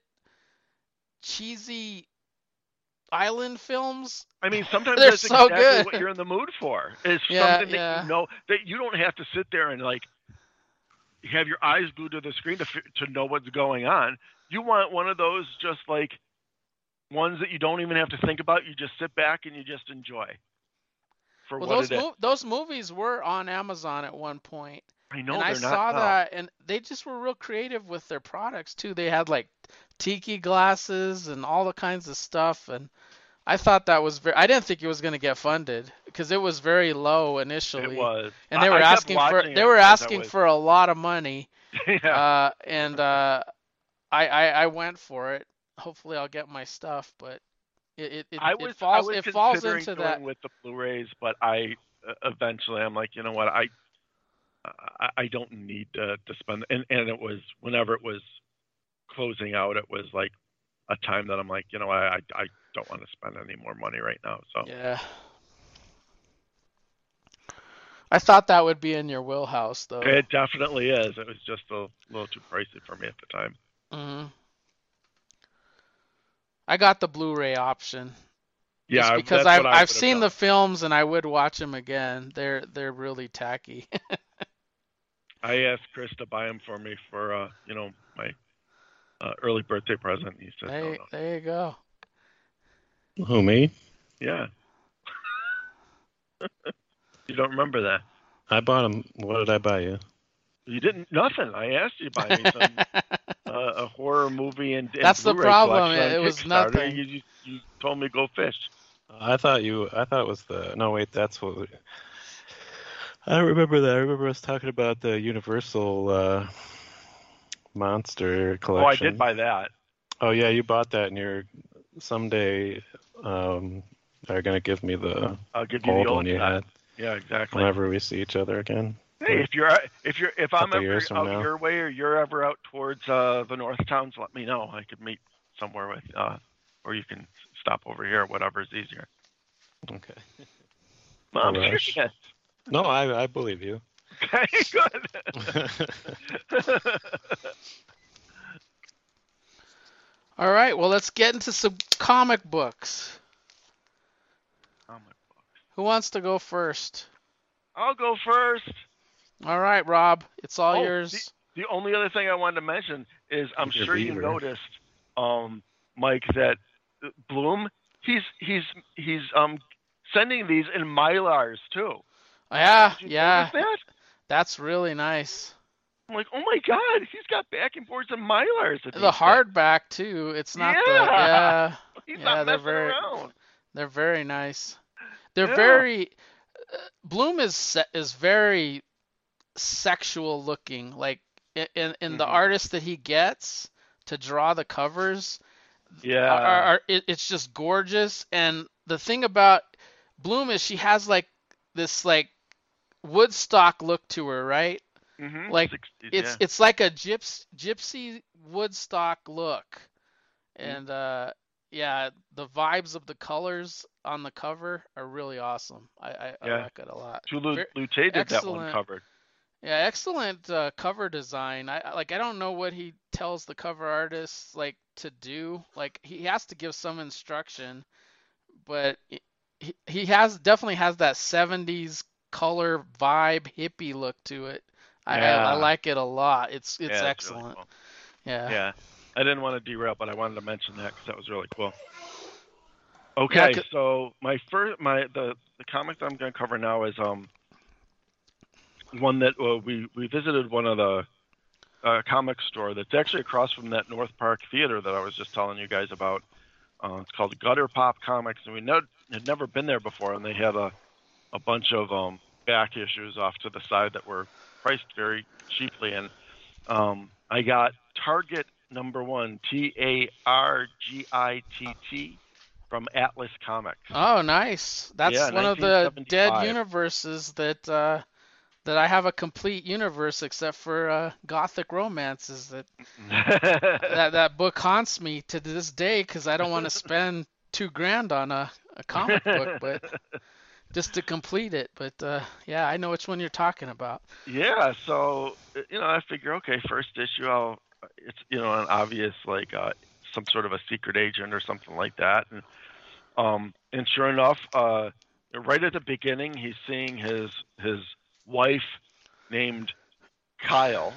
cheesy island films,
I mean, sometimes
they're
that's
so
exactly
good.
what you're in the mood for. Is
Yeah,
something that
yeah.
you know that you don't have to sit there and like have your eyes glued to the screen to fi- to know what's going on. You want one of those just like ones that you don't even have to think about. You just sit back and you just enjoy for
Well,
what
those
it is.
mo- those movies were on Amazon at one point,
I know
and I
they're not
saw
now.
that, and they just were real creative with their products too. They had like tiki glasses and all the kinds of stuff, and I thought that was very. I didn't think it was going to get funded because it was very low initially,
It was,
and they
I-
were
I kept
asking for
watching
they
it
were
as I
asking
was-
for a lot of money,
yeah.
uh, and uh, I, I I went for it. Hopefully, I'll get my stuff, but it it, it,
I
it
was
falls
I was
it falls
considering
into
going
that.
with the Blu-rays, but I uh, eventually I'm like, you know what, I I, I don't need to, to spend, and and it was whenever it was closing out, it was like a time that I'm like, you know, I I, I don't want to spend any more money right now. So
Yeah. I thought that would be in your wheelhouse, though.
it definitely is. It was just a little too pricey for me at the time.
hmm I got the Blu-ray option.
Yeah,
Just
I-
because
that's
I've
what I
I've
would've
seen
done.
the films and I would watch them again. They're they're really tacky.
I asked Chris to buy them for me for uh, you know, my uh, early birthday present. He said, no,
There,
no.
there you go.
Who, me?
Yeah. You don't remember that?
I bought him. What did I buy you?
You didn't. Nothing. I asked you to buy me some uh, a horror movie and, and
That's the
Blu-ray
problem.
collection on
It was
Kickstarter.
nothing.
You, you you told me go fish.
I thought you. I thought it was the. No, wait. That's what. we- I don't remember that. I remember us talking about the Universal uh, Monster collection.
Oh, I did buy that.
Oh yeah, you bought that, and you're someday um, are gonna give me the
I'll give you
old
the old
one you
set.
had
Yeah, exactly.
whenever we see each other again.
Hey, if you're if you're if I'm
Couple
ever
years from
out
now.
your way or you're ever out towards uh, the North Towns, let me know. I could meet somewhere with, uh, or you can stop over here, whatever's easier.
Okay.
Well, I'm
No rush.
serious.
No, I I believe you.
Okay, good.
All right. Well, let's get into some comic books.
Comic book.
Who wants to go first?
I'll go first.
All right, Rob, it's all
Oh,
yours.
the, the only other thing I wanted to mention is I'm
Peter
sure you
Beaver.
noticed, um, Mike, that Bloom he's he's he's um sending these in Mylars too.
Yeah,
Did you
yeah,
notice that?
that's really nice.
I'm like, oh my God, he's got backing boards and Mylars of
The
these things.
hardback too. It's not the
Yeah,
yeah,
he's
yeah.
not
They're
messing
very
around.
they're very nice. They're
Yeah.
very Bloom is se- is very sexual looking. Like in in, in the
Mhm.
artist that he gets to draw the covers,
Yeah.
are, are, are it, it's just gorgeous. And the thing about Bloom is she has like this like Woodstock look to her, right?
Mhm.
Like
sixties,
it's
yeah.
it's like a gyps, gypsy Woodstock look.
Mhm.
And uh yeah, the vibes of the colors on the cover are really awesome. I I, I
Yeah.
like it a lot.
Tulu
Very
Lute did that one
excellent.
cover.
Yeah, excellent uh, cover design. I I- like I don't know what he tells the cover artists like to do. Like he has to give some instruction, but he he has definitely has that seventies color vibe hippie look to it. I, I I
Yeah.
like it a lot. It's it's
Yeah, it's really
excellent.
cool.
Yeah.
Yeah. I didn't want to derail, but I wanted to mention that because that was really cool.
Yeah,
Okay,
'cause-
so my first, my the the comic that I'm going to cover now is um one that uh, we we visited one of the uh, comic store that's actually across from that North Park Theater that I was just telling you guys about. Uh, it's called Gutter Pop Comics, and we no, had never been there before, and they had a a bunch of um back issues off to the side that were priced very cheaply, and um I got Target number one, T A R G I T T, from Atlas Comics.
oh, nice.
Yeah,
That's one of the dead
nineteen seventy-five.
universes that uh that I have a complete universe except for uh Gothic romances that that that book haunts me to this day because I don't want to spend two grand on a, a comic book, but just to complete it. But uh, yeah, I know which one you're talking about.
Yeah, so you know, I figure, okay, first issue, I'll it's you know an obvious like uh, some sort of a secret agent or something like that, and um, and sure enough, uh, right at the beginning, he's seeing his his wife named Kyle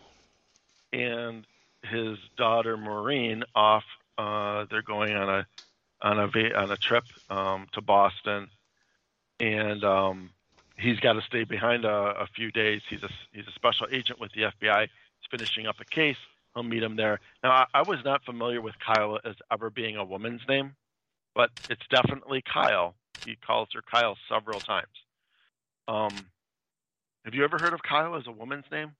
and his daughter Maureen off. Uh, they're going on a on a va- on a trip um, to Boston, and um, he's got to stay behind a, a few days. He's a he's a special agent with the F B I. He's finishing up a case. He'll meet him there. Now, I, I was not familiar with Kyle as ever being a woman's name, but it's definitely Kyle. He calls her Kyle several times. Um, have you ever heard of Kyle as a woman's name?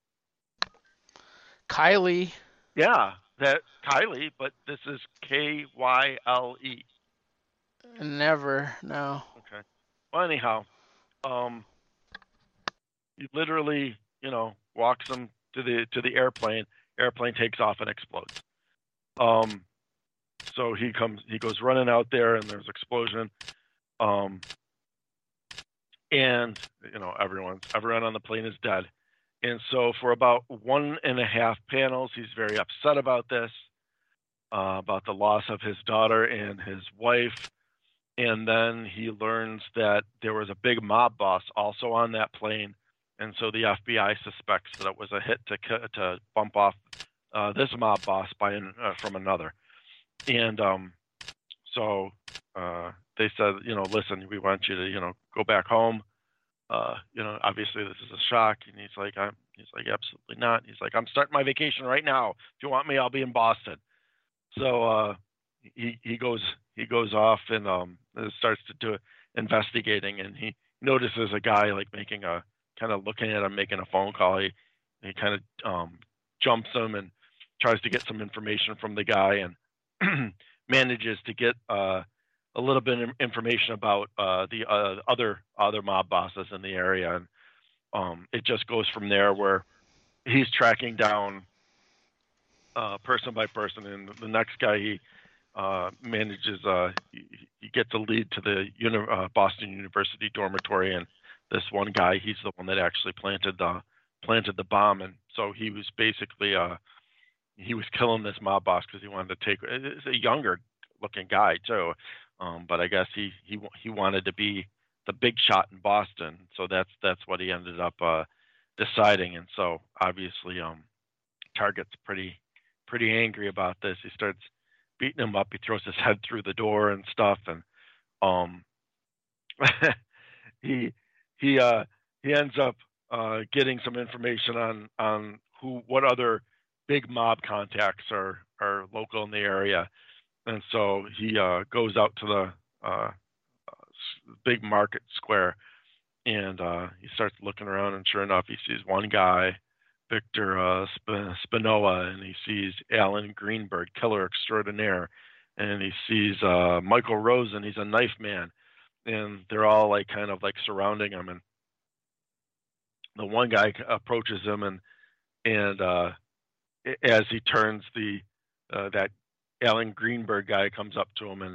Kylie.
Yeah, that Kylie, but this is K Y L E.
Never. No.
Okay. Well, anyhow, um, he literally, you know, walks them to the to the airplane. Airplane takes off and explodes. Um, so he comes, he goes running out there, and there's explosion. Um, and you know, everyone's everyone on the plane is dead. And so for about one and a half panels, he's very upset about this, uh, about the loss of his daughter and his wife. And then he learns that there was a big mob boss also on that plane, and so the F B I suspects that it was a hit to to bump off uh, this mob boss by an, uh, from another. And um, so uh, they said, you know, listen, we want you to, you know, go back home. Uh, you know, obviously this is a shock. And he's like, I'm, he's like, absolutely not. He's like, I'm starting my vacation right now. If you want me, I'll be in Boston. So uh, he he goes he goes off and um, starts to do investigating, and he notices a guy like making a kind of looking at him, making a phone call. He he kind of um, jumps him and tries to get some information from the guy, and manages to get uh, a little bit of information about uh, the uh, other other mob bosses in the area, and um, it just goes from there where he's tracking down uh, person by person, and the next guy he uh, manages, uh, he, he gets a lead to the uni- uh, Boston University dormitory, and this one guy, he's the one that actually planted the planted the bomb, and so he was basically uh, he was killing this mob boss because he wanted to take. It's a younger looking guy too, um, but I guess he he he wanted to be the big shot in Boston, so that's that's what he ended up uh, deciding. And so obviously, um, Target's pretty pretty angry about this. He starts beating him up. He throws his head through the door and stuff, and um, he he uh, he ends up uh, getting some information on on who what other big mob contacts are are local in the area, and so he uh, goes out to the uh, big market square, and uh, he starts looking around, and sure enough, he sees one guy, Victor uh, Sp- Spinoa, and he sees Alan Greenberg, killer extraordinaire, and he sees uh, Michael Rosen, he's a knife man, and they're all like kind of like surrounding him, and the one guy approaches him, and and uh, as he turns, the uh, that Alan Greenberg guy comes up to him, and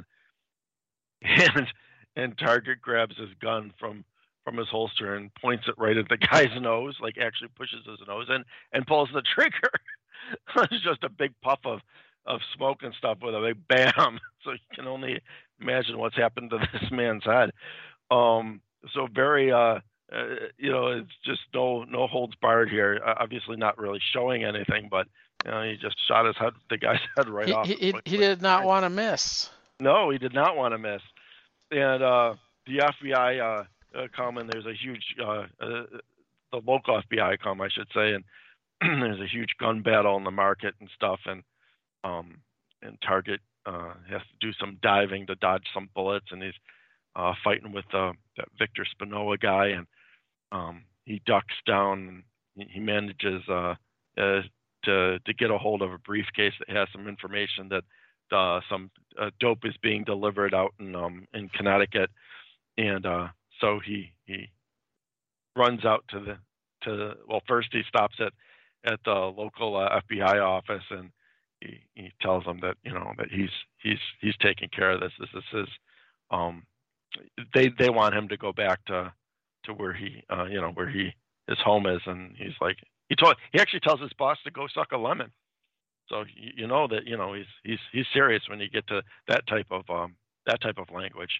and and Target grabs his gun from from his holster and points it right at the guy's nose, like actually pushes his nose in and pulls the trigger. It's just a big puff of of smoke and stuff with a big bam. So you can only imagine what's happened to this man's head. Um, so very, uh, uh, you know, it's just no no holds barred here. Uh, obviously, not really showing anything, but you know, he just shot his head, the guy's head right
He
off.
he, he, he did not want to miss.
No, he did not want to miss. And uh, the F B I uh, uh, come, and there's a huge, uh, uh, the local F B I come, I should say, and there's a huge gun battle in the market and stuff, and um, and Target uh, has to do some diving to dodge some bullets, and he's uh, fighting with uh, that Victor Spinoa guy, and um, he ducks down, and he manages uh, uh, to to get a hold of a briefcase that has some information that uh, some uh, dope is being delivered out in um, in Connecticut, and uh, so he he runs out to the to well first he stops at at the local uh, F B I office, and he, he tells them that you know that he's he's he's taking care of this. This is his um they they want him to go back to to where he uh, you know where he his home is, and he's like he told he actually tells his boss to go suck a lemon. So you, you know that you know he's he's he's serious when you get to that type of um that type of language.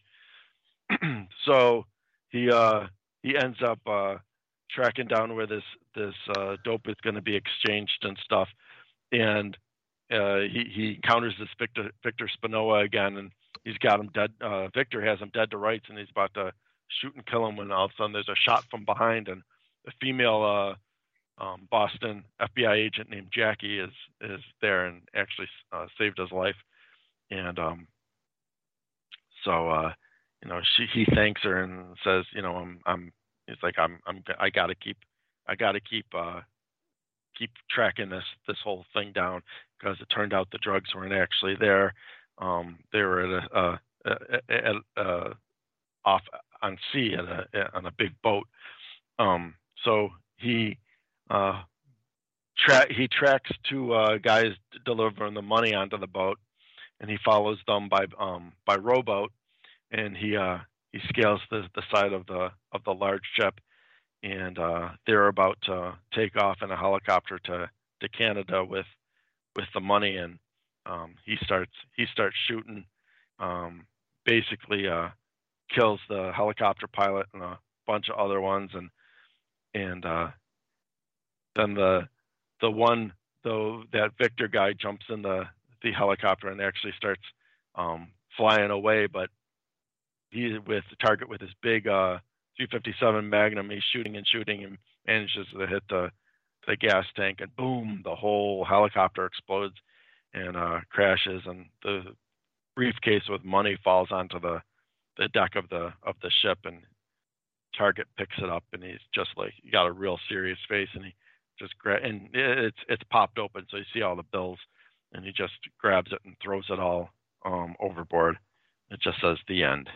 So he uh he ends up uh tracking down where this this uh, dope is going to be exchanged and stuff, and uh, he he encounters this Victor Victor Spinoa again, and he's got him dead. Uh, Victor has him dead to rights, and he's about to shoot and kill him when all of a sudden there's a shot from behind, and a female uh, um, Boston F B I agent named Jackie is is there and actually uh, saved his life, and um, so uh, you know she he thanks her and says, you know I'm I'm He's like, I'm, I'm, I gotta keep, I gotta keep, uh, keep tracking this, this whole thing down, because it turned out the drugs weren't actually there. Um, they were at a, uh, at, uh, off on sea at a, on a big boat. Um, so he, uh, tra- he tracks two uh, guys delivering the money onto the boat, and he follows them by, um, by rowboat, and he, uh. He scales the, the side of the of the large ship, and uh, they're about to take off in a helicopter to, to Canada with with the money. And um, he starts he starts shooting, um, basically uh, kills the helicopter pilot and a bunch of other ones, and and uh, then the the one though that Victor guy jumps in the the helicopter and actually starts um, flying away, but he with the Target with his big uh, three fifty-seven Magnum, he's shooting and shooting and manages to hit the the gas tank, and boom, the whole helicopter explodes and uh, crashes, and the briefcase with money falls onto the, the deck of the of the ship, and Target picks it up, and he's just like, he got a real serious face, and he just gra- and it's it's popped open, so you see all the bills, and he just grabs it and throws it all um, overboard. It just says the end.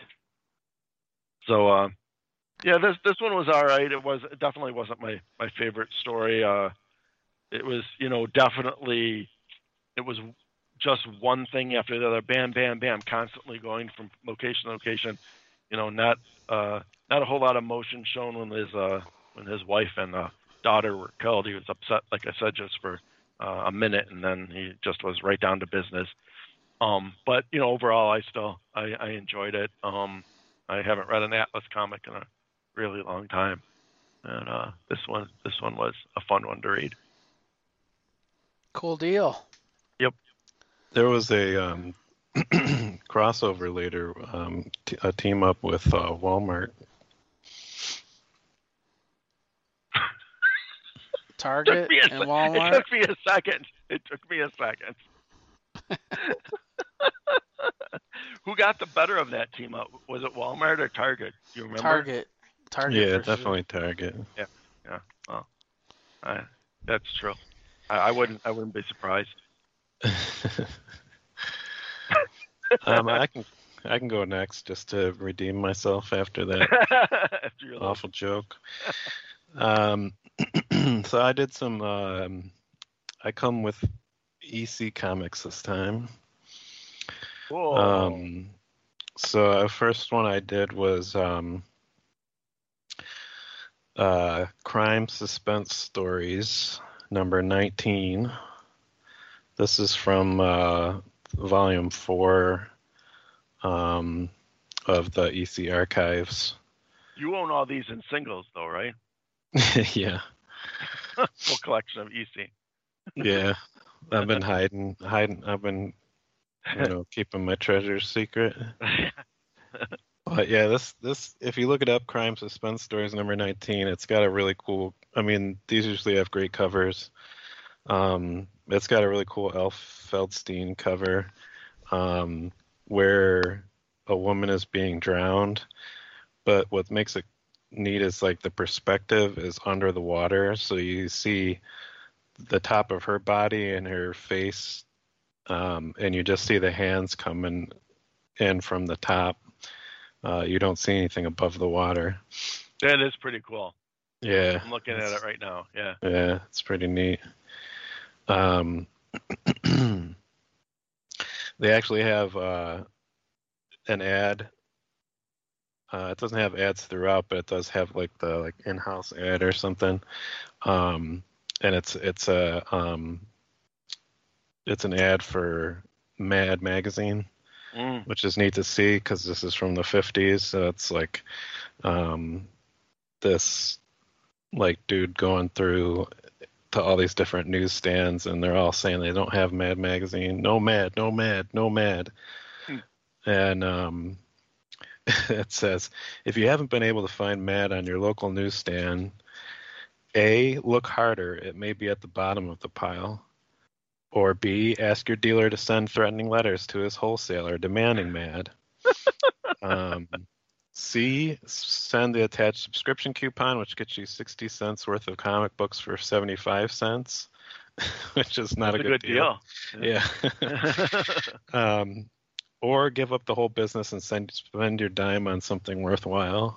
So, uh, yeah, this this one was all right. It was it definitely wasn't my, my favorite story. Uh, it was, you know, definitely, it was just one thing after the other, bam, bam, bam, constantly going from location to location. You know, not uh, not a whole lot of emotion shown when his uh, when his wife and uh, daughter were killed. He was upset, like I said, just for uh, a minute, and then he just was right down to business. Um, but you know, overall, I still I, I enjoyed it. Um, I haven't read an Atlas comic in a really long time. and uh, this one this one was a fun one to read.
Cool deal.
Yep.
There was a um, crossover later, um, t- a team up with uh, Walmart.
Target
Took me a
and
se- It
Walmart.
took me a second. It took me a second. Who got the better of that team up? Was it Walmart or Target? Do you remember?
Target. Target
Yeah,
for sure.
definitely Target.
Yeah. Well, I, that's true. I, I wouldn't. I wouldn't be surprised.
um, I can I can go next just to redeem myself after that
After your
awful joke. Um, so I did some. Um, I come with E C Comics this time.
Cool.
Um, so the first one I did was um, uh, Crime Suspense Stories, number nineteen. This is from uh, volume four um, of the E C archives.
You own all these in singles, though, right?
Yeah.
Full collection of E C.
Yeah. I've been hiding, hiding. I've been, you know, keeping my treasures secret. But yeah, this this if you look it up, Crime Suspense Stories number nineteen, it's got a really cool. I mean, these usually have great covers. Um, it's got a really cool Elf Feldstein cover, um, where a woman is being drowned. But what makes it neat is like the perspective is under the water, so you see the top of her body and her face, um, and you just see the hands coming in from the top. Uh, you don't see anything above the water.
That is pretty cool.
Yeah.
I'm looking at it right now. Yeah.
Yeah, it's pretty neat. Um, they actually have uh, an ad. Uh, it doesn't have ads throughout, but it does have like the like in-house ad or something. Um, and it's it's a um, it's an ad for Mad Magazine.
Mm.
Which is neat to see because this is from the fifties. So it's like um, this like dude going through to all these different newsstands, and they're all saying they don't have Mad Magazine. No Mad, no Mad, no Mad.
Mm.
And um, it says, if you haven't been able to find Mad on your local newsstand, A, look harder. It may be at the bottom of the pile. Or B, ask your dealer to send threatening letters to his wholesaler demanding Mad. um, C, send the attached subscription coupon, which gets you sixty cents worth of comic books for seventy-five cents, which is not
That's
a good,
good deal.
deal. Yeah. um, or give up the whole business and send, spend your dime on something worthwhile.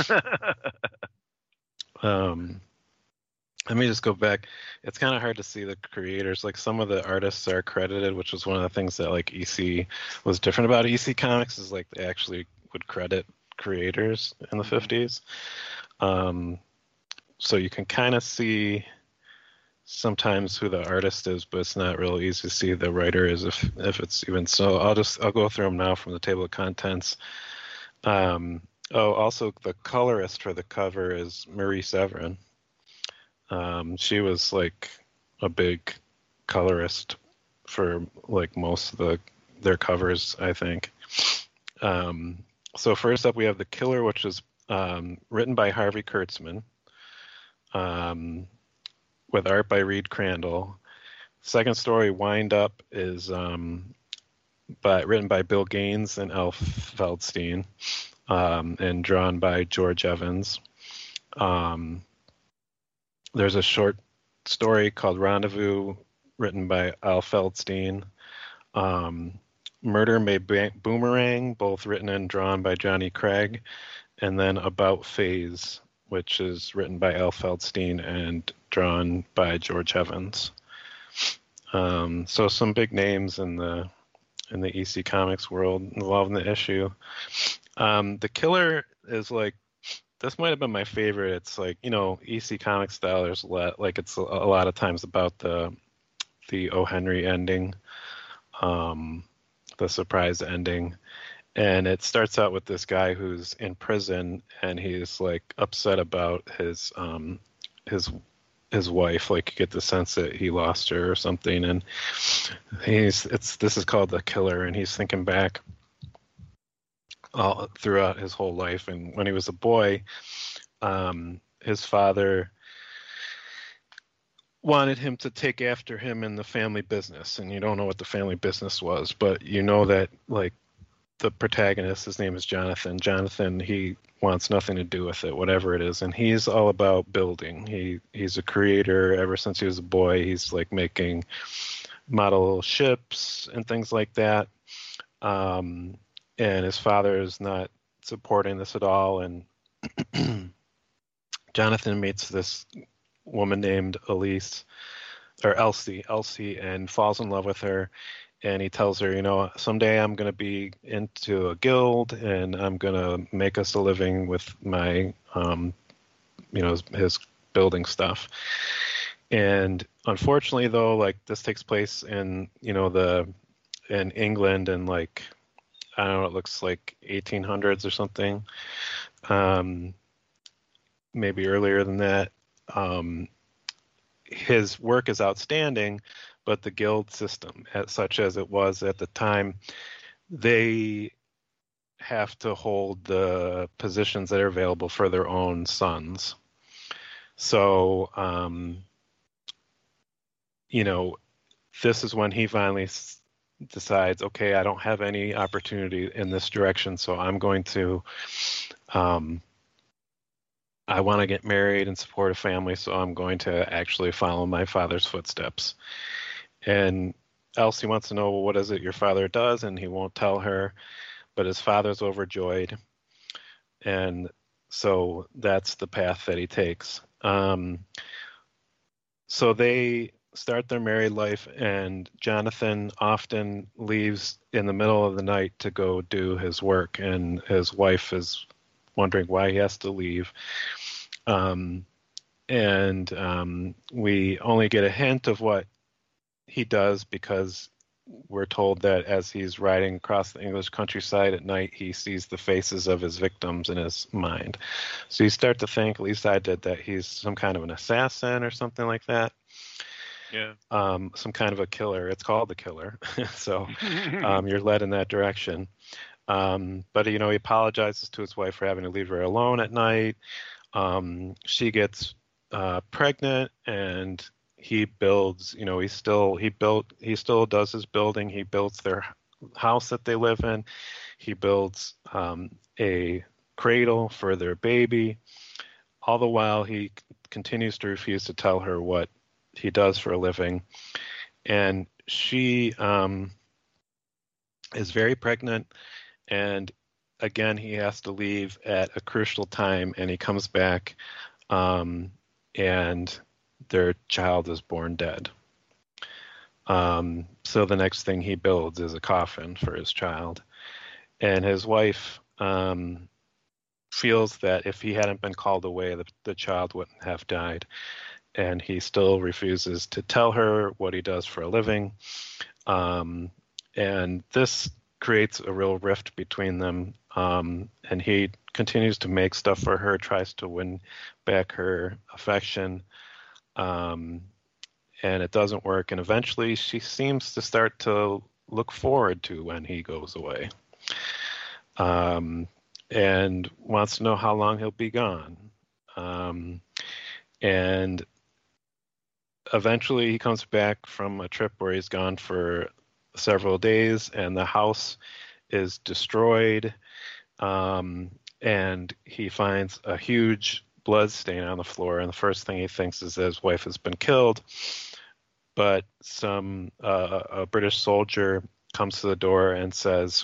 um, Let me just go back. It's kind of hard to see the creators. Like some of the artists are credited, which was one of the things that like E C was different about E C Comics is like they actually would credit creators in the fifties. Um, so you can kind of see sometimes who the artist is, but it's not real easy to see the writer is if if it's even so. I'll just I'll go through them now from the table of contents. Um, oh, also the colorist for the cover is Marie Severin. Um, she was like a big colorist for like most of the their covers, I think. Um, so first up, we have The Killer, which is um, written by Harvey Kurtzman, um, with art by Reed Crandall. Second story, Wind Up, is um, by written by Bill Gaines and Elf Feldstein, um, and drawn by George Evans. Um, There's a short story called Rendezvous, written by Al Feldstein. Um, Murder May Ba- Boomerang, both written and drawn by Johnny Craig. And then About Phase, which is written by Al Feldstein and drawn by George Evans. Um, so some big names in the in the E C Comics world involved in the issue. Um, the Killer is like, this might have been my favorite. It's like, you know, E C Comics style. There's a lot, like it's a, a lot of times about the the O. Henry ending, um, the surprise ending, And it starts out with this guy who's in prison, and he's like upset about his um, his his wife. Like you get the sense that he lost her or something, and he's it's this is called The Killer, and he's thinking back all throughout his whole life, and when he was a boy, um, his father wanted him to take after him in the family business, and you don't know what the family business was, but you know that like the protagonist, his name is Jonathan. Jonathan, he wants nothing to do with it, whatever it is, and he's all about building. He he's a creator ever since he was a boy. He's like making model ships and things like that. Um, and his father is not supporting this at all. And Jonathan meets this woman named Elise or Elsie, Elsie, and falls in love with her. And he tells her, you know, someday I'm going to be into a guild, and I'm going to make us a living with my, um, you know, his, his building stuff. And unfortunately, though, like this takes place in, you know, the in England, and like I don't know, it looks like eighteen hundreds or something, um, maybe earlier than that. Um, his work is outstanding, but the guild system, as such as it was at the time, they have to hold the positions that are available for their own sons. So, um, you know, this is when he finally s- decides, okay, I don't have any opportunity in this direction, so I'm going to, um, I want to get married and support a family, so I'm going to actually follow my father's footsteps. And Elsie wants to know, well, what is it your father does? And he won't tell her, but his father's overjoyed. And so that's the path that he takes. Um, so they start their married life, and Jonathan often leaves in the middle of the night to go do his work, and his wife is wondering why he has to leave. Um, and um, we only get a hint of what he does because we're told that as he's riding across the English countryside at night, he sees the faces of his victims in his mind. So you start to think, at least I did, that he's some kind of an assassin or something like that.
Yeah.
Um, some kind of a killer. It's called The Killer. So um, you're led in that direction. Um, but, you know, he apologizes to his wife for having to leave her alone at night. Um, she gets uh, pregnant, and he builds, you know, he still, he built, he still does his building. He builds their house that they live in. He builds um, a cradle for their baby. All the while, he continues to refuse to tell her what he does for a living. And she um, is very pregnant, and again, he has to leave at a crucial time, and he comes back, um, and their child is born dead. Um, so the next thing he builds is a coffin for his child. And his wife um, feels that if he hadn't been called away, the, the child wouldn't have died. And he still refuses to tell her what he does for a living. Um, and this creates a real rift between them. Um, and he continues to make stuff for her, tries to win back her affection. Um, and it doesn't work. And eventually she seems to start to look forward to when he goes away. Um, and wants to know how long he'll be gone. Um, and eventually he comes back from a trip where he's gone for several days, and the house is destroyed. Um, and he finds a huge blood stain on the floor, and the first thing he thinks is that his wife has been killed. But some uh, a British soldier comes to the door and says,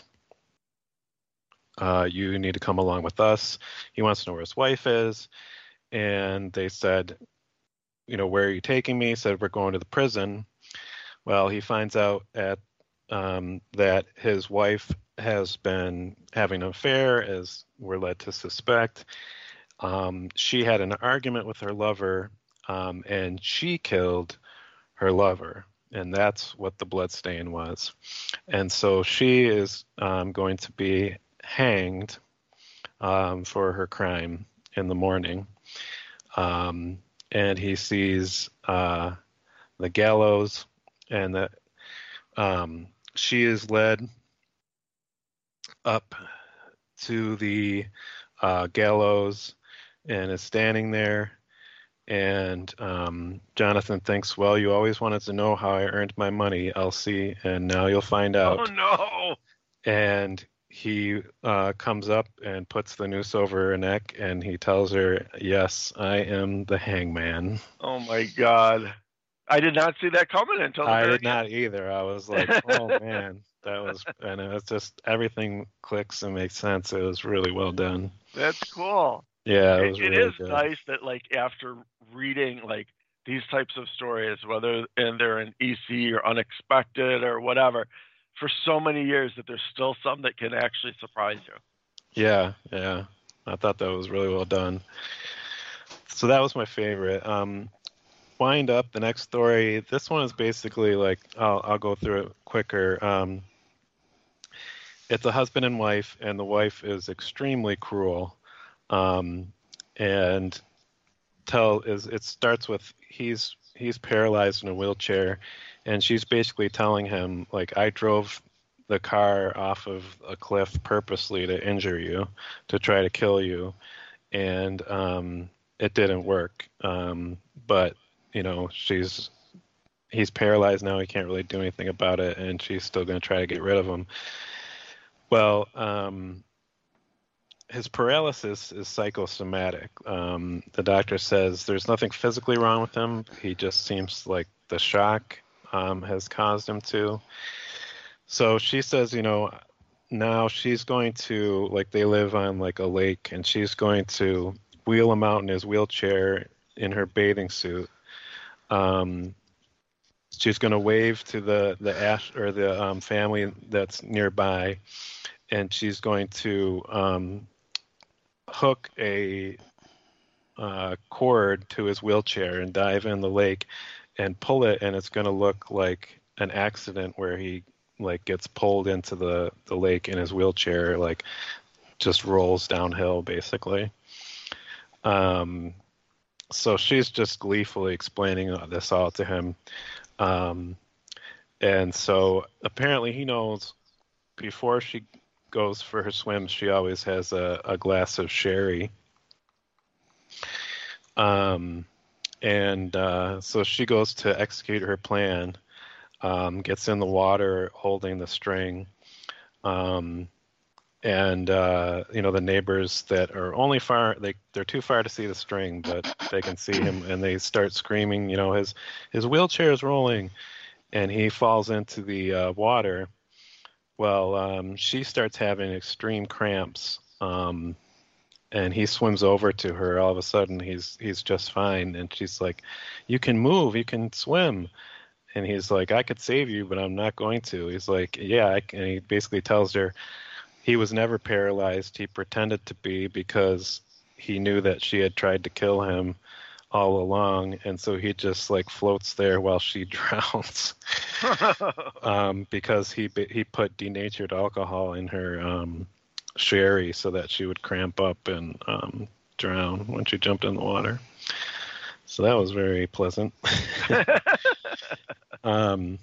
uh, you need to come along with us. He wants to know where his wife is. And they said, you know, where are you taking me? He said, we're going to the prison. Well, he finds out at um, that his wife has been having an affair, as we're led to suspect. Um, she had an argument with her lover, um, and she killed her lover. And that's what the blood stain was. And so she is um, going to be hanged um, for her crime in the morning. Um, and he sees uh, the gallows, and that um, she is led up to the uh, gallows and is standing there. And um, Jonathan thinks, well, you always wanted to know how I earned my money, Elsie, and now you'll find out.
Oh, no.
And he uh, comes up and puts the noose over her neck, and he tells her, yes, I am the hangman.
Oh, my God. I did not see that coming until the
I
very
did not either. I was like, oh, man. That was, and it was just, everything clicks and makes sense. It was really well done.
That's cool.
Yeah, it
It,
was
it
really
is
good.
nice that, like, after reading, like, these types of stories, whether and they're in E C or unexpected or whatever, for so many years that there's still some that can actually surprise you.
Yeah, yeah. I thought that was really well done. So that was my favorite. Um, wind up, the next story, this one is basically like, I'll, I'll go through it quicker. Um, it's a husband and wife, and the wife is extremely cruel. Um, and tell is it starts with he's he's paralyzed in a wheelchair, and she's basically telling him, like, I drove the car off of a cliff purposely to injure you, to try to kill you, and um, it didn't work. Um, but you know, she's he's paralyzed now. He can't really do anything about it, and she's still going to try to get rid of him. Well, um, his paralysis is psychosomatic. Um, the doctor says there's nothing physically wrong with him. He just seems like the shock um, has caused him to. So she says, you know, now she's going to, like, they live on like a lake, and she's going to wheel him out in his wheelchair in her bathing suit. Um, she's going to wave to the the ash or the um, family that's nearby, and she's going to um, hook a uh, cord to his wheelchair and dive in the lake and pull it, and it's going to look like an accident where he like gets pulled into the, the lake in his wheelchair, like just rolls downhill basically. Um, so she's just gleefully explaining this all to him. Um, and so apparently he knows before she goes for her swims, she always has a, a glass of sherry. Um, and uh, so she goes to execute her plan, um, gets in the water holding the string. Um, and, uh, you know, the neighbors that are only far, they, they're too far to see the string, but they can see him, and they start screaming, you know, his, his wheelchair is rolling, and he falls into the uh, water. Well, um, she starts having extreme cramps, um, and he swims over to her. All of a sudden, he's he's just fine, and she's like, "You can move, you can swim," and he's like, "I could save you, but I'm not going to." He's like, "Yeah," I can. And he basically tells her he was never paralyzed. He pretended to be because he knew that she had tried to kill him all along, and so he just like floats there while she drowns. um, because he he put denatured alcohol in her um, sherry so that she would cramp up and um, drown when she jumped in the water. So that was very pleasant. um,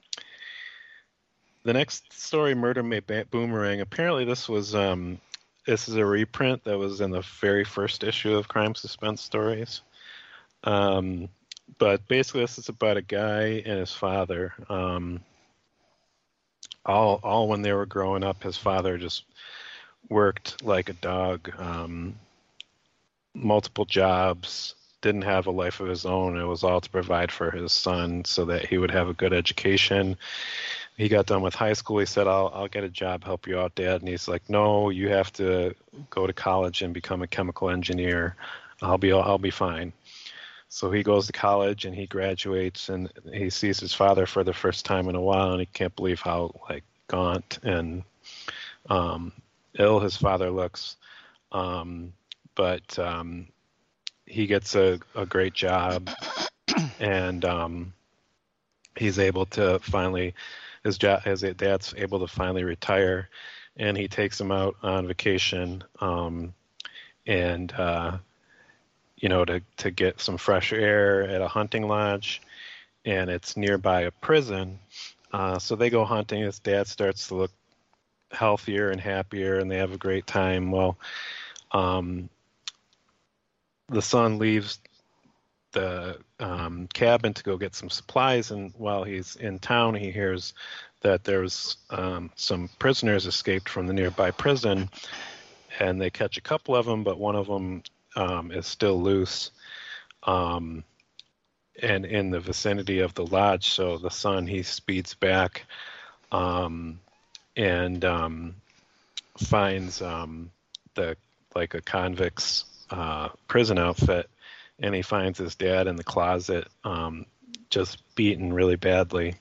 the next story, Murder May ba- Boomerang. Apparently, this was um, this is a reprint that was in the very first issue of Crime Suspense Stories. Um, but basically, this is about a guy and his father. Um, all, all when they were growing up, his father just worked like a dog, um, multiple jobs, didn't have a life of his own. It was all to provide for his son so that he would have a good education. He got done with high school. He said, I'll, I'll get a job, help you out, Dad. And he's like, no, you have to go to college and become a chemical engineer. I'll be, I'll be fine. So he goes to college and he graduates, and he sees his father for the first time in a while, and he can't believe how like gaunt and um, ill his father looks. Um, but um, he gets a, a great job, and um, he's able to finally, his job, his dad's able to finally retire, and he takes him out on vacation, um, and uh, you know, to to get some fresh air at a hunting lodge, and it's nearby a prison. Uh, so they go hunting. His dad starts to look healthier and happier, and they have a great time. Well, um, the son leaves the um, cabin to go get some supplies, and while he's in town, he hears that there's um, some prisoners escaped from the nearby prison, and they catch a couple of them, but one of them um, is still loose, um, and in the vicinity of the lodge. So the son, he speeds back, um, and um, finds um, the like a convict's uh, prison outfit, and he finds his dad in the closet, um, just beaten really badly.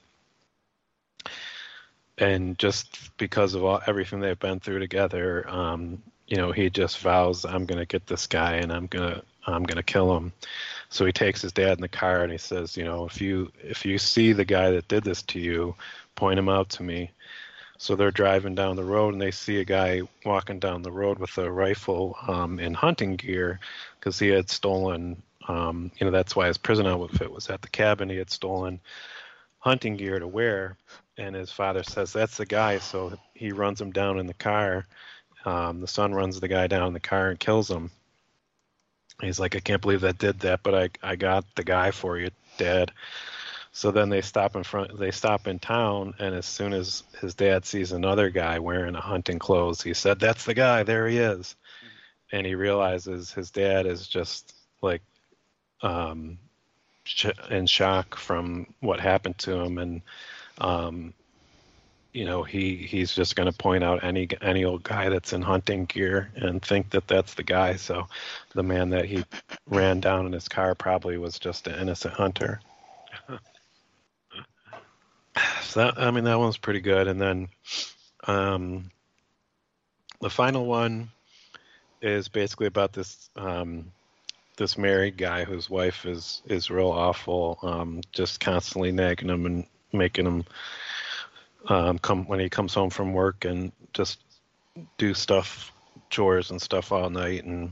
And just because of all everything they've been through together, um, you know, he just vows, I'm gonna get this guy, and I'm gonna I'm gonna kill him. So he takes his dad in the car, and he says, you know, if you if you see the guy that did this to you, point him out to me. So they're driving down the road, and they see a guy walking down the road with a rifle um, and hunting gear, because he had stolen, um, you know, that's why his prison outfit was at the cabin. He had stolen hunting gear to wear, and his father says, that's the guy. So he runs him down in the car. Um, the son runs the guy down in the car and kills him. He's like, I can't believe that did that, but I, I got the guy for you, Dad. So then they stop in front. They stop in town, and as soon as his dad sees another guy wearing a hunting clothes, he said, "That's the guy. There he is." Mm-hmm. And he realizes his dad is just like um, sh- in shock from what happened to him, and um, you know, he he's just going to point out any any old guy that's in hunting gear and think that that's the guy. So the man that he ran down in his car probably was just an innocent hunter. So that, I mean, that one's pretty good. And then um, the final one is basically about this um, this married guy whose wife is is real awful, um, just constantly nagging him and making him um, come when he comes home from work and just do stuff, chores and stuff all night. And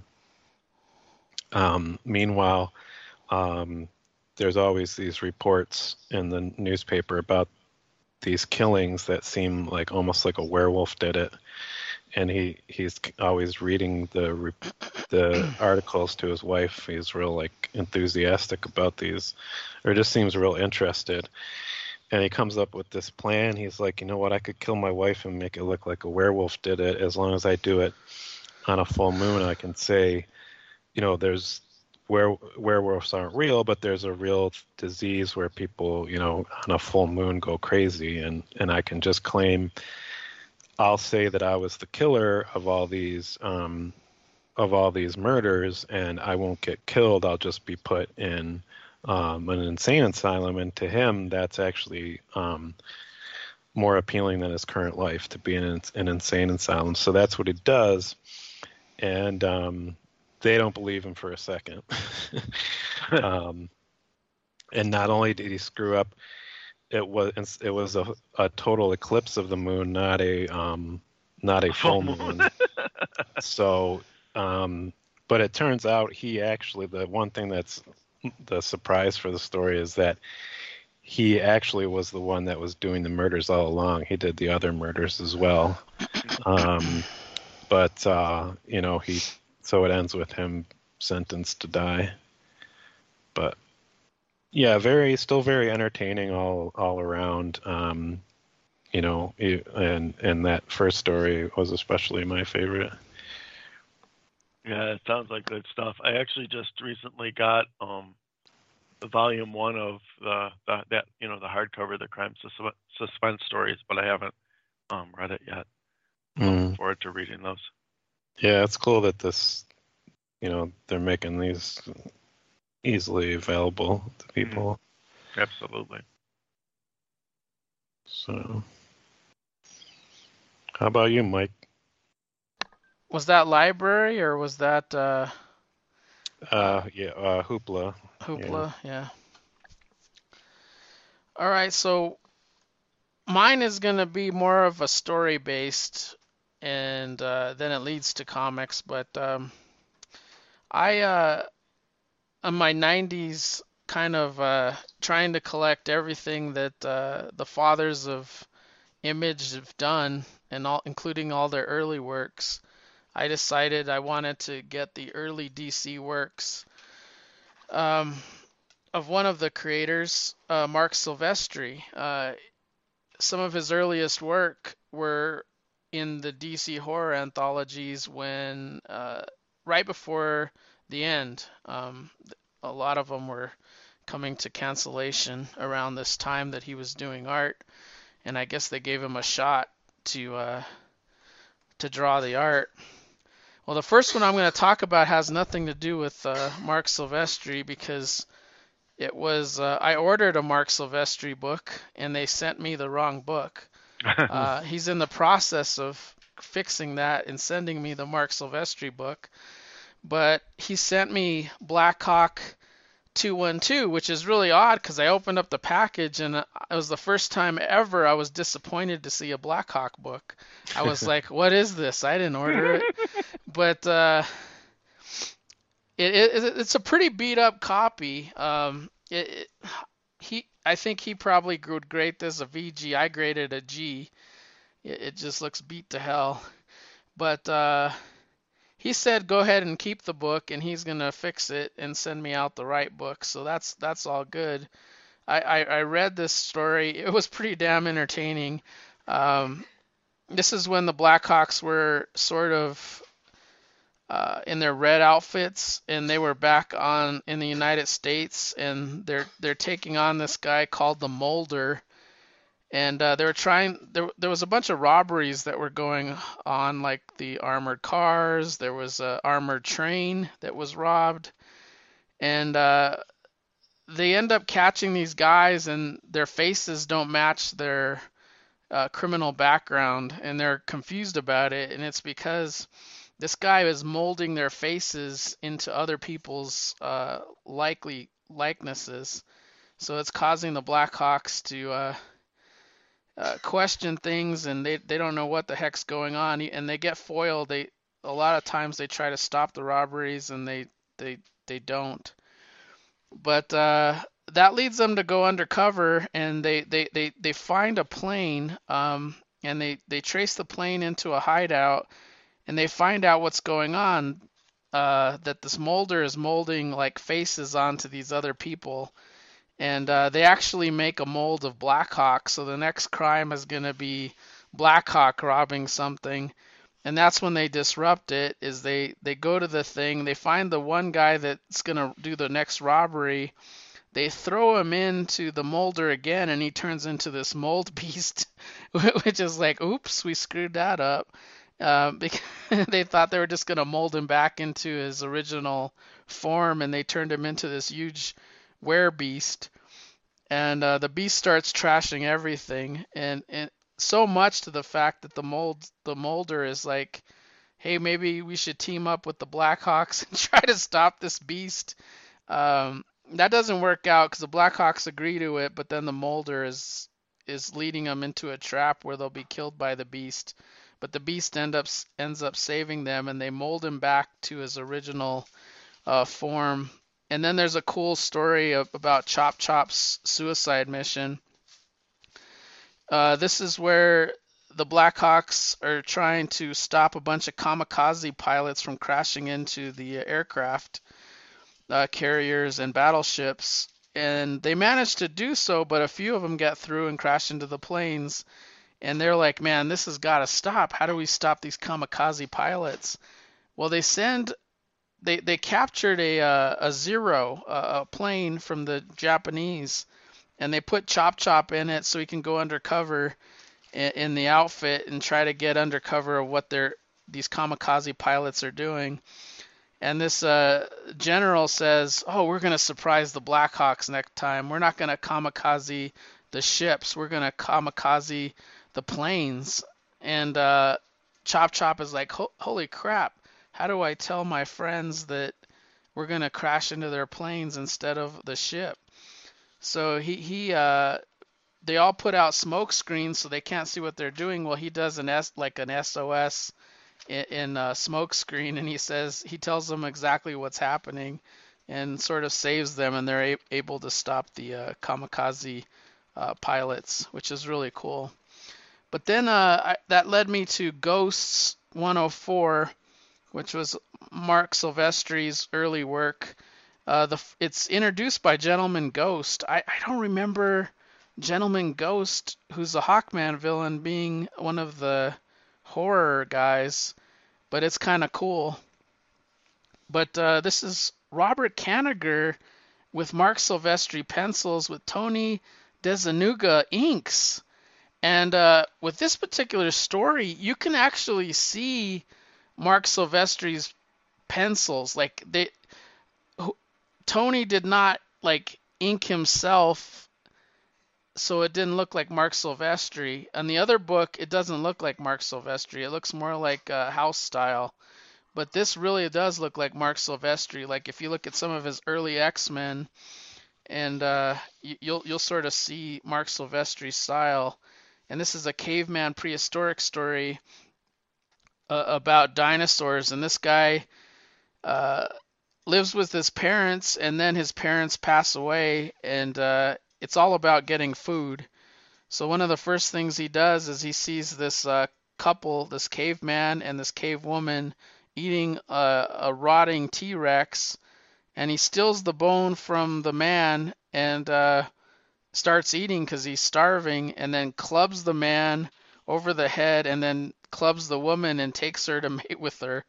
um, meanwhile, um, there's always these reports in the newspaper about these killings that seem like almost like a werewolf did it, and he he's always reading the the articles to his wife. He's real like enthusiastic about these, or just seems real interested. And he comes up with this plan. He's like, you know what, I could kill my wife and make it look like a werewolf did it. As long as I do it on a full moon, I can say, you know, there's where werewolves aren't real, but there's a real disease where people, you know, on a full moon go crazy, and and I can just claim, I'll say that I was the killer of all these um, of all these murders, and I won't get killed. I'll just be put in um, an insane asylum, and to him, that's actually um, more appealing than his current life, to be in an, an insane asylum. So that's what he does, and um, they don't believe him for a second. um, and not only did he screw up, it was it was a, a total eclipse of the moon, not a um, not a full moon. So, um, but it turns out he actually, the one thing that's the surprise for the story is that he actually was the one that was doing the murders all along. He did the other murders as well. Um, but uh, you know, he. So it ends with him sentenced to die. But yeah, very still very entertaining all all around. Um, you know, and and that first story was especially my favorite.
Yeah, it sounds like good stuff. I actually just recently got um, the volume one of the, the that you know the hardcover, the crime sus- suspense stories, but I haven't um, read it yet. Mm. Looking forward to reading those.
Yeah, it's cool that this, you know, they're making these easily available to people.
Mm, absolutely.
So, how about you, Mike?
Was that library or was that uh
uh yeah, uh Hoopla.
Hoopla, yeah. yeah. All right, so mine is going to be more of a story based and uh, then it leads to comics. But um, I, uh, in my nineties, kind of uh, trying to collect everything that uh, the fathers of Image have done, and all, including all their early works. I decided I wanted to get the early D C works um, of one of the creators, uh, Marc Silvestri. Uh, some of his earliest work were in the D C horror anthologies when uh, right before the end. Um, a lot of them were coming to cancellation around this time that he was doing art, and I guess they gave him a shot to uh, to draw the art. Well, the first one I'm going to talk about has nothing to do with uh, Marc Silvestri, because it was uh, I ordered a Marc Silvestri book and they sent me the wrong book. Uh, he's in the process of fixing that and sending me the Marc Silvestri book, but he sent me Black Hawk two one two, which is really odd because I opened up the package and it was the first time ever I was disappointed to see a Black Hawk book. I was like, what is this? I didn't order it. But uh, it, it, it's a pretty beat up copy. Um, it, it, he, I think he probably would grade this a V G. I graded a G. It, it just looks beat to hell. But uh, he said go ahead and keep the book, and he's gonna fix it and send me out the right book. So that's that's all good. I, I, I read this story. It was pretty damn entertaining. Um, this is when the Blackhawks were sort of uh, in their red outfits, and they were back on in the United States, and they're they're taking on this guy called the Molder. And uh, they were trying. There, there was a bunch of robberies that were going on, like the armored cars. There was a armored train that was robbed, and uh, they end up catching these guys, and their faces don't match their uh, criminal background, and they're confused about it. And it's because this guy is molding their faces into other people's uh, likely likenesses. So it's causing the Blackhawks to uh, Uh, question things, and they, they don't know what the heck's going on, and they get foiled. They a lot of times they try to stop the robberies, and they they they don't. But uh, that leads them to go undercover, and they they, they, they find a plane, um, and they, they trace the plane into a hideout, and they find out what's going on. Uh, that this molder is molding like faces onto these other people. And uh, they actually make a mold of Black Hawk, so the next crime is going to be Black Hawk robbing something. And that's when they disrupt it, is they, they go to the thing, they find the one guy that's going to do the next robbery, they throw him into the molder again, and he turns into this mold beast, which is like, oops, we screwed that up. Uh, because they thought they were just going to mold him back into his original form, and they turned him into this huge werebeast, and uh, the beast starts trashing everything, and, and so much to the fact that the mold the molder is like, hey, maybe we should team up with the Blackhawks and try to stop this beast. Um, that doesn't work out because the Blackhawks agree to it, but then the molder is is leading them into a trap where they'll be killed by the beast. But the beast end up ends up saving them, and they mold him back to his original uh, form. And then there's a cool story of, about Chop Chop's suicide mission. Uh, this is where the Blackhawks are trying to stop a bunch of kamikaze pilots from crashing into the aircraft uh, carriers and battleships. And they manage to do so, but a few of them get through and crash into the planes. And they're like, man, this has got to stop. How do we stop these kamikaze pilots? Well, they send... They they captured a uh, a Zero, uh, a plane from the Japanese, and they put Chop Chop in it so he can go undercover in, in the outfit and try to get undercover of what they're these kamikaze pilots are doing. And this uh, general says, "Oh, we're gonna surprise the Blackhawks next time. We're not gonna kamikaze the ships. We're gonna kamikaze the planes." And uh, Chop Chop is like, "Holy crap! How do I tell my friends that we're going to crash into their planes instead of the ship?" So he, he uh, they all put out smoke screens so they can't see what they're doing. Well, he does an S like an S O S in, in a smoke screen, and he says he tells them exactly what's happening, and sort of saves them, and they're a- able to stop the uh, kamikaze uh, pilots, which is really cool. But then uh, I, that led me to Ghosts one oh four, which was Mark Silvestri's early work. Uh, the it's introduced by Gentleman Ghost. I, I don't remember Gentleman Ghost, who's the Hawkman villain, being one of the horror guys, but it's kind of cool. But uh, this is Robert Kanigher with Mark Silvestri pencils with Tony DeZanuga inks. And uh, with this particular story, you can actually see Mark Silvestri's pencils. Like they, Tony did not like ink himself, so it didn't look like Mark Silvestri. On the other book, it doesn't look like Mark Silvestri. It looks more like uh, house style. But this really does look like Mark Silvestri. Like if you look at some of his early X-Men, and uh, you, you'll you'll sort of see Mark Silvestri's style. And this is a caveman prehistoric story uh, about dinosaurs. And this guy uh, lives with his parents, and then his parents pass away, and uh, it's all about getting food. So one of the first things he does is he sees this uh, couple, this caveman and this cave woman, eating a, a rotting T-Rex, and he steals the bone from the man and uh, starts eating because he's starving, and then clubs the man over the head, and then clubs the woman and takes her to mate with her.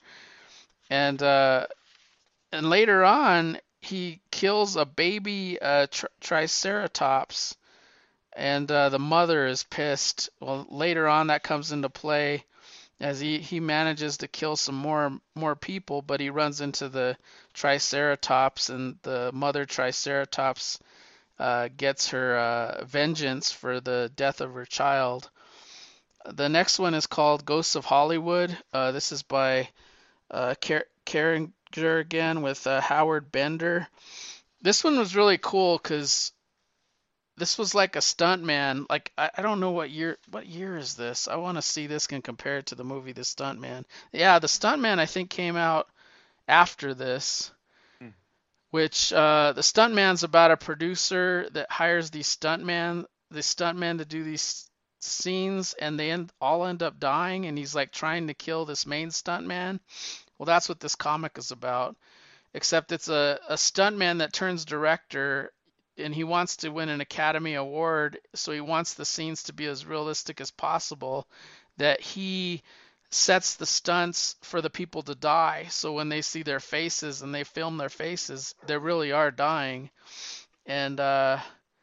And uh, and later on, he kills a baby uh, tri- Triceratops, and uh, the mother is pissed. Well, later on, that comes into play as he, he manages to kill some more more people, but he runs into the Triceratops, and the mother Triceratops uh, gets her uh, vengeance for the death of her child. The next one is called Ghosts of Hollywood. Uh, this is by uh, Car- Kanigher again with uh, Howard Bender. This one was really cool because this was like a stuntman. Like I, I don't know what year what year is this. I want to see this and compare it to the movie The Stuntman. Yeah, The Stuntman I think came out after this. Hmm. Which uh, the Stuntman's about a producer that hires these stuntman, the stuntman to do these scenes, and they end, all end up dying, and he's like trying to kill this main stuntman. Well, that's what this comic is about. Except it's a, a stuntman that turns director, and he wants to win an Academy Award, so he wants the scenes to be as realistic as possible, that he sets the stunts for the people to die. So when they see their faces and they film their faces, they really are dying. And uh,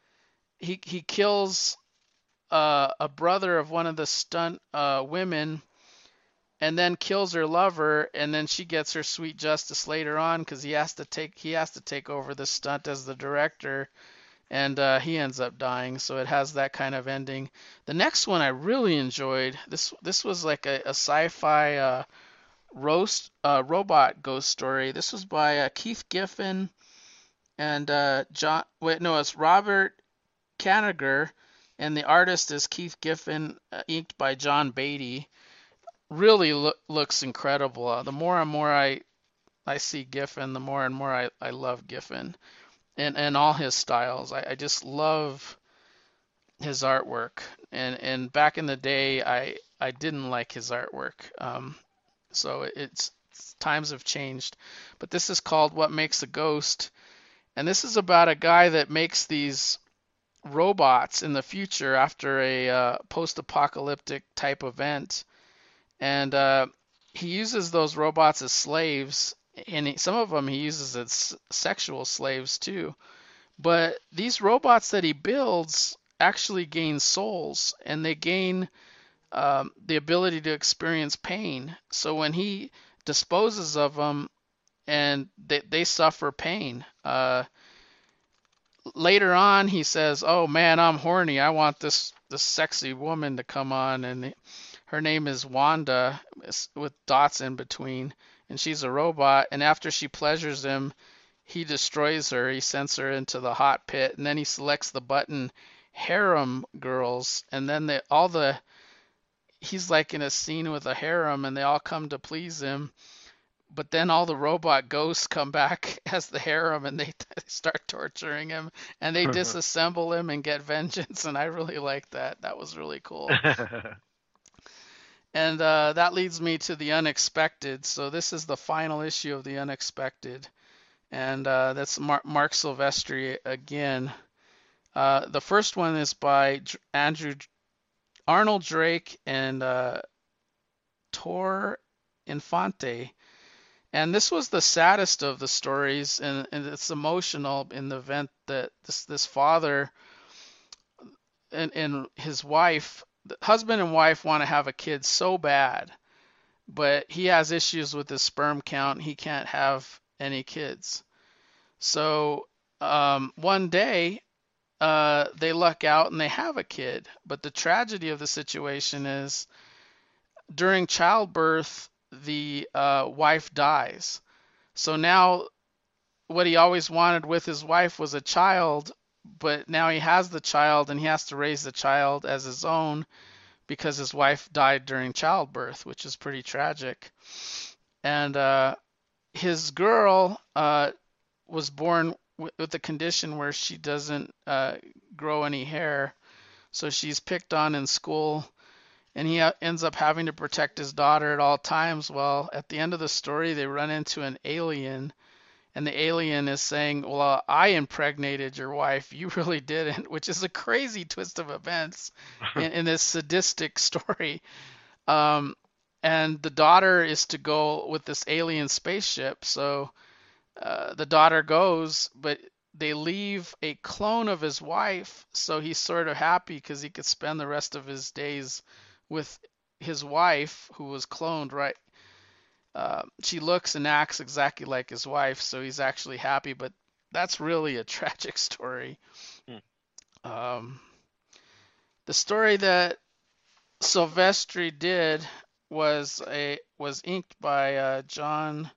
he he kills uh, a brother of one of the stunt uh, women, and then kills her lover, and then she gets her sweet justice later on because he has to take he has to take over the stunt as the director, and uh, he ends up dying. So it has that kind of ending. The next one I really enjoyed. This this was like a, a sci-fi uh, roast uh, robot ghost story. This was by uh, Keith Giffen and uh, John. Wait, no, it's Robert Kanigher, and the artist is Keith Giffen, uh, inked by John Beatty. Really lo- looks incredible. Uh, the more and more I I see Giffen, the more and more I, I love Giffen and, and all his styles. I, I just love his artwork. And and back in the day, I I didn't like his artwork. Um, so it's, it's times have changed. But this is called What Makes a Ghost, and this is about a guy that makes these robots in the future after a uh, post-apocalyptic type event. And uh, he uses those robots as slaves, and he, some of them he uses as sexual slaves too. But these robots that he builds actually gain souls, and they gain um, the ability to experience pain. So when he disposes of them, and they, they suffer pain. Uh, later on, he says, "Oh man, I'm horny. I want this this sexy woman to come on," and her name is Wanda with dots in between, and she's a robot. And after she pleasures him, he destroys her. He sends her into the hot pit, and then he selects the button harem girls, and then they all the he's like in a scene with a harem, and they all come to please him. But then all the robot ghosts come back as the harem, and they start torturing him, and they disassemble him and get vengeance. And I really like that. That was really cool. And uh, that leads me to The Unexpected. So this is the final issue of The Unexpected, and uh, that's Mar- Mark Silvestri again. Uh, the first one is by Dr- Andrew Arnold Drake and uh, Tor Infante. And this was the saddest of the stories, and, and it's emotional in the event that this this father and, and his wife, the husband and wife, want to have a kid so bad, but he has issues with his sperm count. He can't have any kids. So um, one day uh, they luck out and they have a kid. But the tragedy of the situation is during childbirth, the uh, wife dies. So now what he always wanted with his wife was a child, but now he has the child and he has to raise the child as his own because his wife died during childbirth, which is pretty tragic. And uh, his girl uh, was born w- with a condition where she doesn't uh, grow any hair, so she's picked on in school. And he ends up having to protect his daughter at all times. Well, at the end of the story, they run into an alien, and the alien is saying, well, I impregnated your wife. You really didn't, which is a crazy twist of events in, in this sadistic story. Um, and the daughter is to go with this alien spaceship. So uh, the daughter goes, but they leave a clone of his wife. So he's sort of happy because he could spend the rest of his days with his wife, who was cloned, right? Uh, she looks and acts exactly like his wife, so he's actually happy, but that's really a tragic story. Hmm. Um, the story that Silvestri did was a was inked by uh, John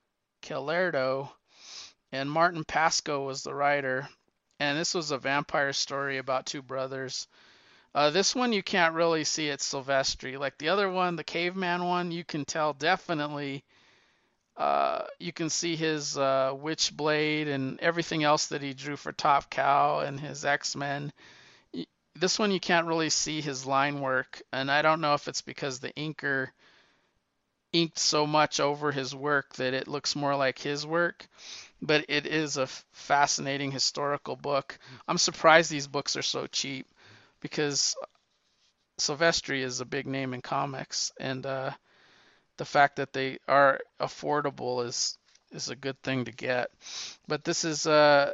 Calerdo, and Martin Pasco was the writer, and this was a vampire story about two brothers. Uh, this one you can't really see it's Silvestri. Like the other one, the caveman one, you can tell definitely. Uh, you can see his uh, Witchblade and everything else that he drew for Top Cow and his X-Men. This one you can't really see his line work, and I don't know if it's because the inker inked so much over his work that it looks more like his work. But it is a fascinating historical book. I'm surprised these books are so cheap, because Silvestri is a big name in comics, and uh, the fact that they are affordable is is a good thing to get. But this is a,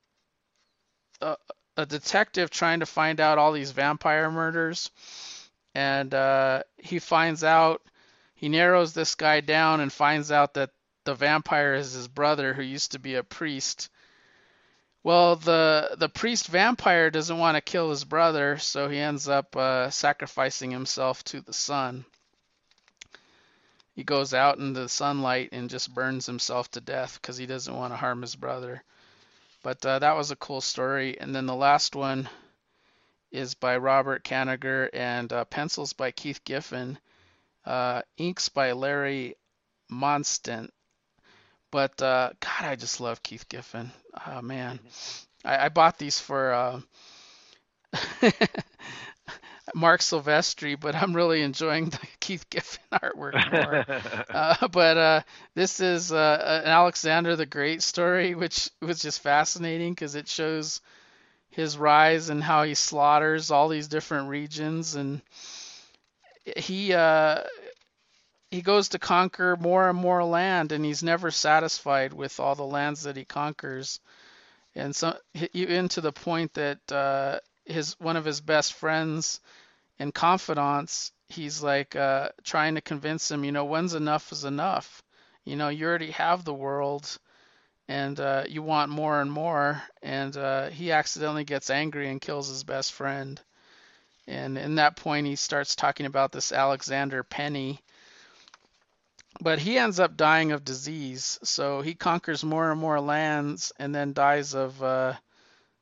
a, a detective trying to find out all these vampire murders, and uh, he finds out, he narrows this guy down and finds out that the vampire is his brother, who used to be a priest. Well, the the priest vampire doesn't want to kill his brother, so he ends up uh, sacrificing himself to the sun. He goes out in the sunlight and just burns himself to death because he doesn't want to harm his brother. But uh, that was a cool story. And then the last one is by Robert Kanigher, and uh, pencils by Keith Giffen, uh, inks by Larry Monstant. But uh, God, I just love Keith Giffen. Oh man, I, I bought these for uh, Mark Silvestri, but I'm really enjoying the Keith Giffen artwork more. uh, but uh, this is uh, an Alexander the Great story, which was just fascinating because it shows his rise and how he slaughters all these different regions, and he uh, he goes to conquer more and more land, and he's never satisfied with all the lands that he conquers. And so, even to the point that uh, his one of his best friends and confidants, he's like uh, trying to convince him, you know, when's enough is enough. You know, you already have the world, and uh, you want more and more. And uh, he accidentally gets angry and kills his best friend. And in that point, he starts talking about this Alexander Penny. But he ends up dying of disease, so he conquers more and more lands and then dies of uh,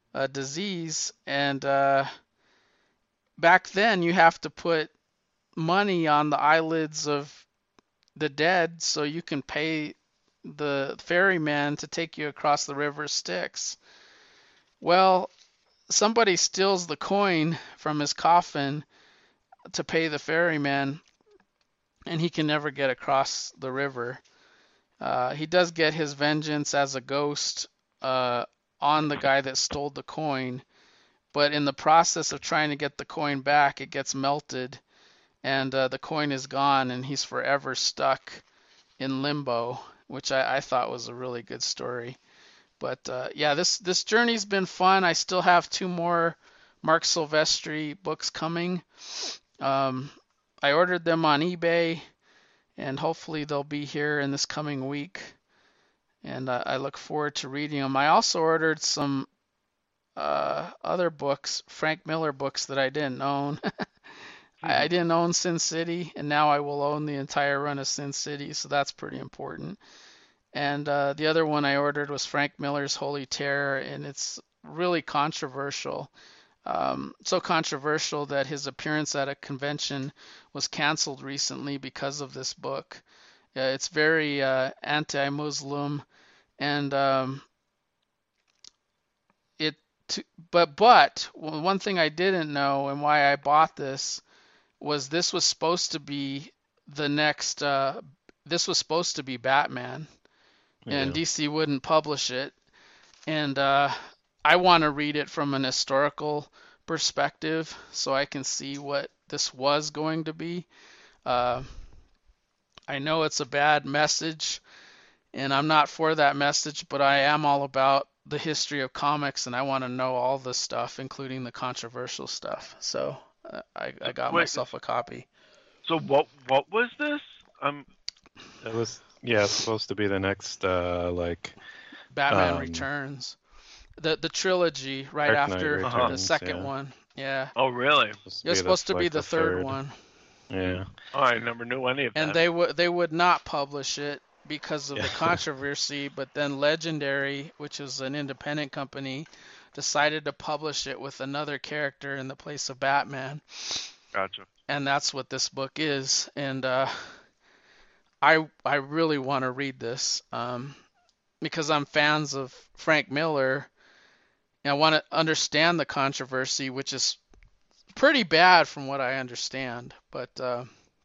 a disease, and uh, back then you have to put money on the eyelids of the dead so you can pay the ferryman to take you across the river Styx. Well, somebody steals the coin from his coffin to pay the ferryman, and he can never get across the river. Uh, he does get his vengeance as a ghost uh, on the guy that stole the coin, but in the process of trying to get the coin back, it gets melted, and uh, the coin is gone, and he's forever stuck in limbo, which I, I thought was a really good story. But uh, yeah, this this journey's been fun. I still have two more Mark Silvestri books coming. Um, I ordered them on eBay, and hopefully they'll be here in this coming week. And uh, I look forward to reading them. I also ordered some uh, other books, Frank Miller books that I didn't own. I, I didn't own Sin City, and now I will own the entire run of Sin City, so that's pretty important. And uh, the other one I ordered was Frank Miller's Holy Terror, and it's really controversial. Um, so controversial that his appearance at a convention was canceled recently because of this book. Uh, it's very uh, anti-Muslim, and um, it. T- but but one thing I didn't know and why I bought this was this was supposed to be the next. Uh, this was supposed to be Batman. And
Yeah.
D C wouldn't publish it. And uh, I want to read it from an historical perspective so I can see what this was going to be. Uh, I know it's a bad message, and I'm not for that message, but I am all about the history of comics, and I want to know all the stuff, including the controversial stuff. So uh, I, I got
Wait,
myself a copy.
So what what was this? Um,
It was yeah, it's supposed to be the next uh like
Batman
Um,
Returns. The the trilogy right
Dark Knight
after the
Returns,
second
yeah.
one. Yeah.
oh really?
supposed
It was
the-
supposed to be
like
the third one.
Yeah.
Oh, I never knew any of that.
And they would they would not publish it because of the
Yeah.
controversy, but then Legendary, which is an independent company, decided to publish it with another character in the place of Batman.
Gotcha.
And that's what this book is. And uh, I I really want to read this um, because I'm fans of Frank Miller. And I want to understand the controversy, which is pretty bad from what I understand. But uh,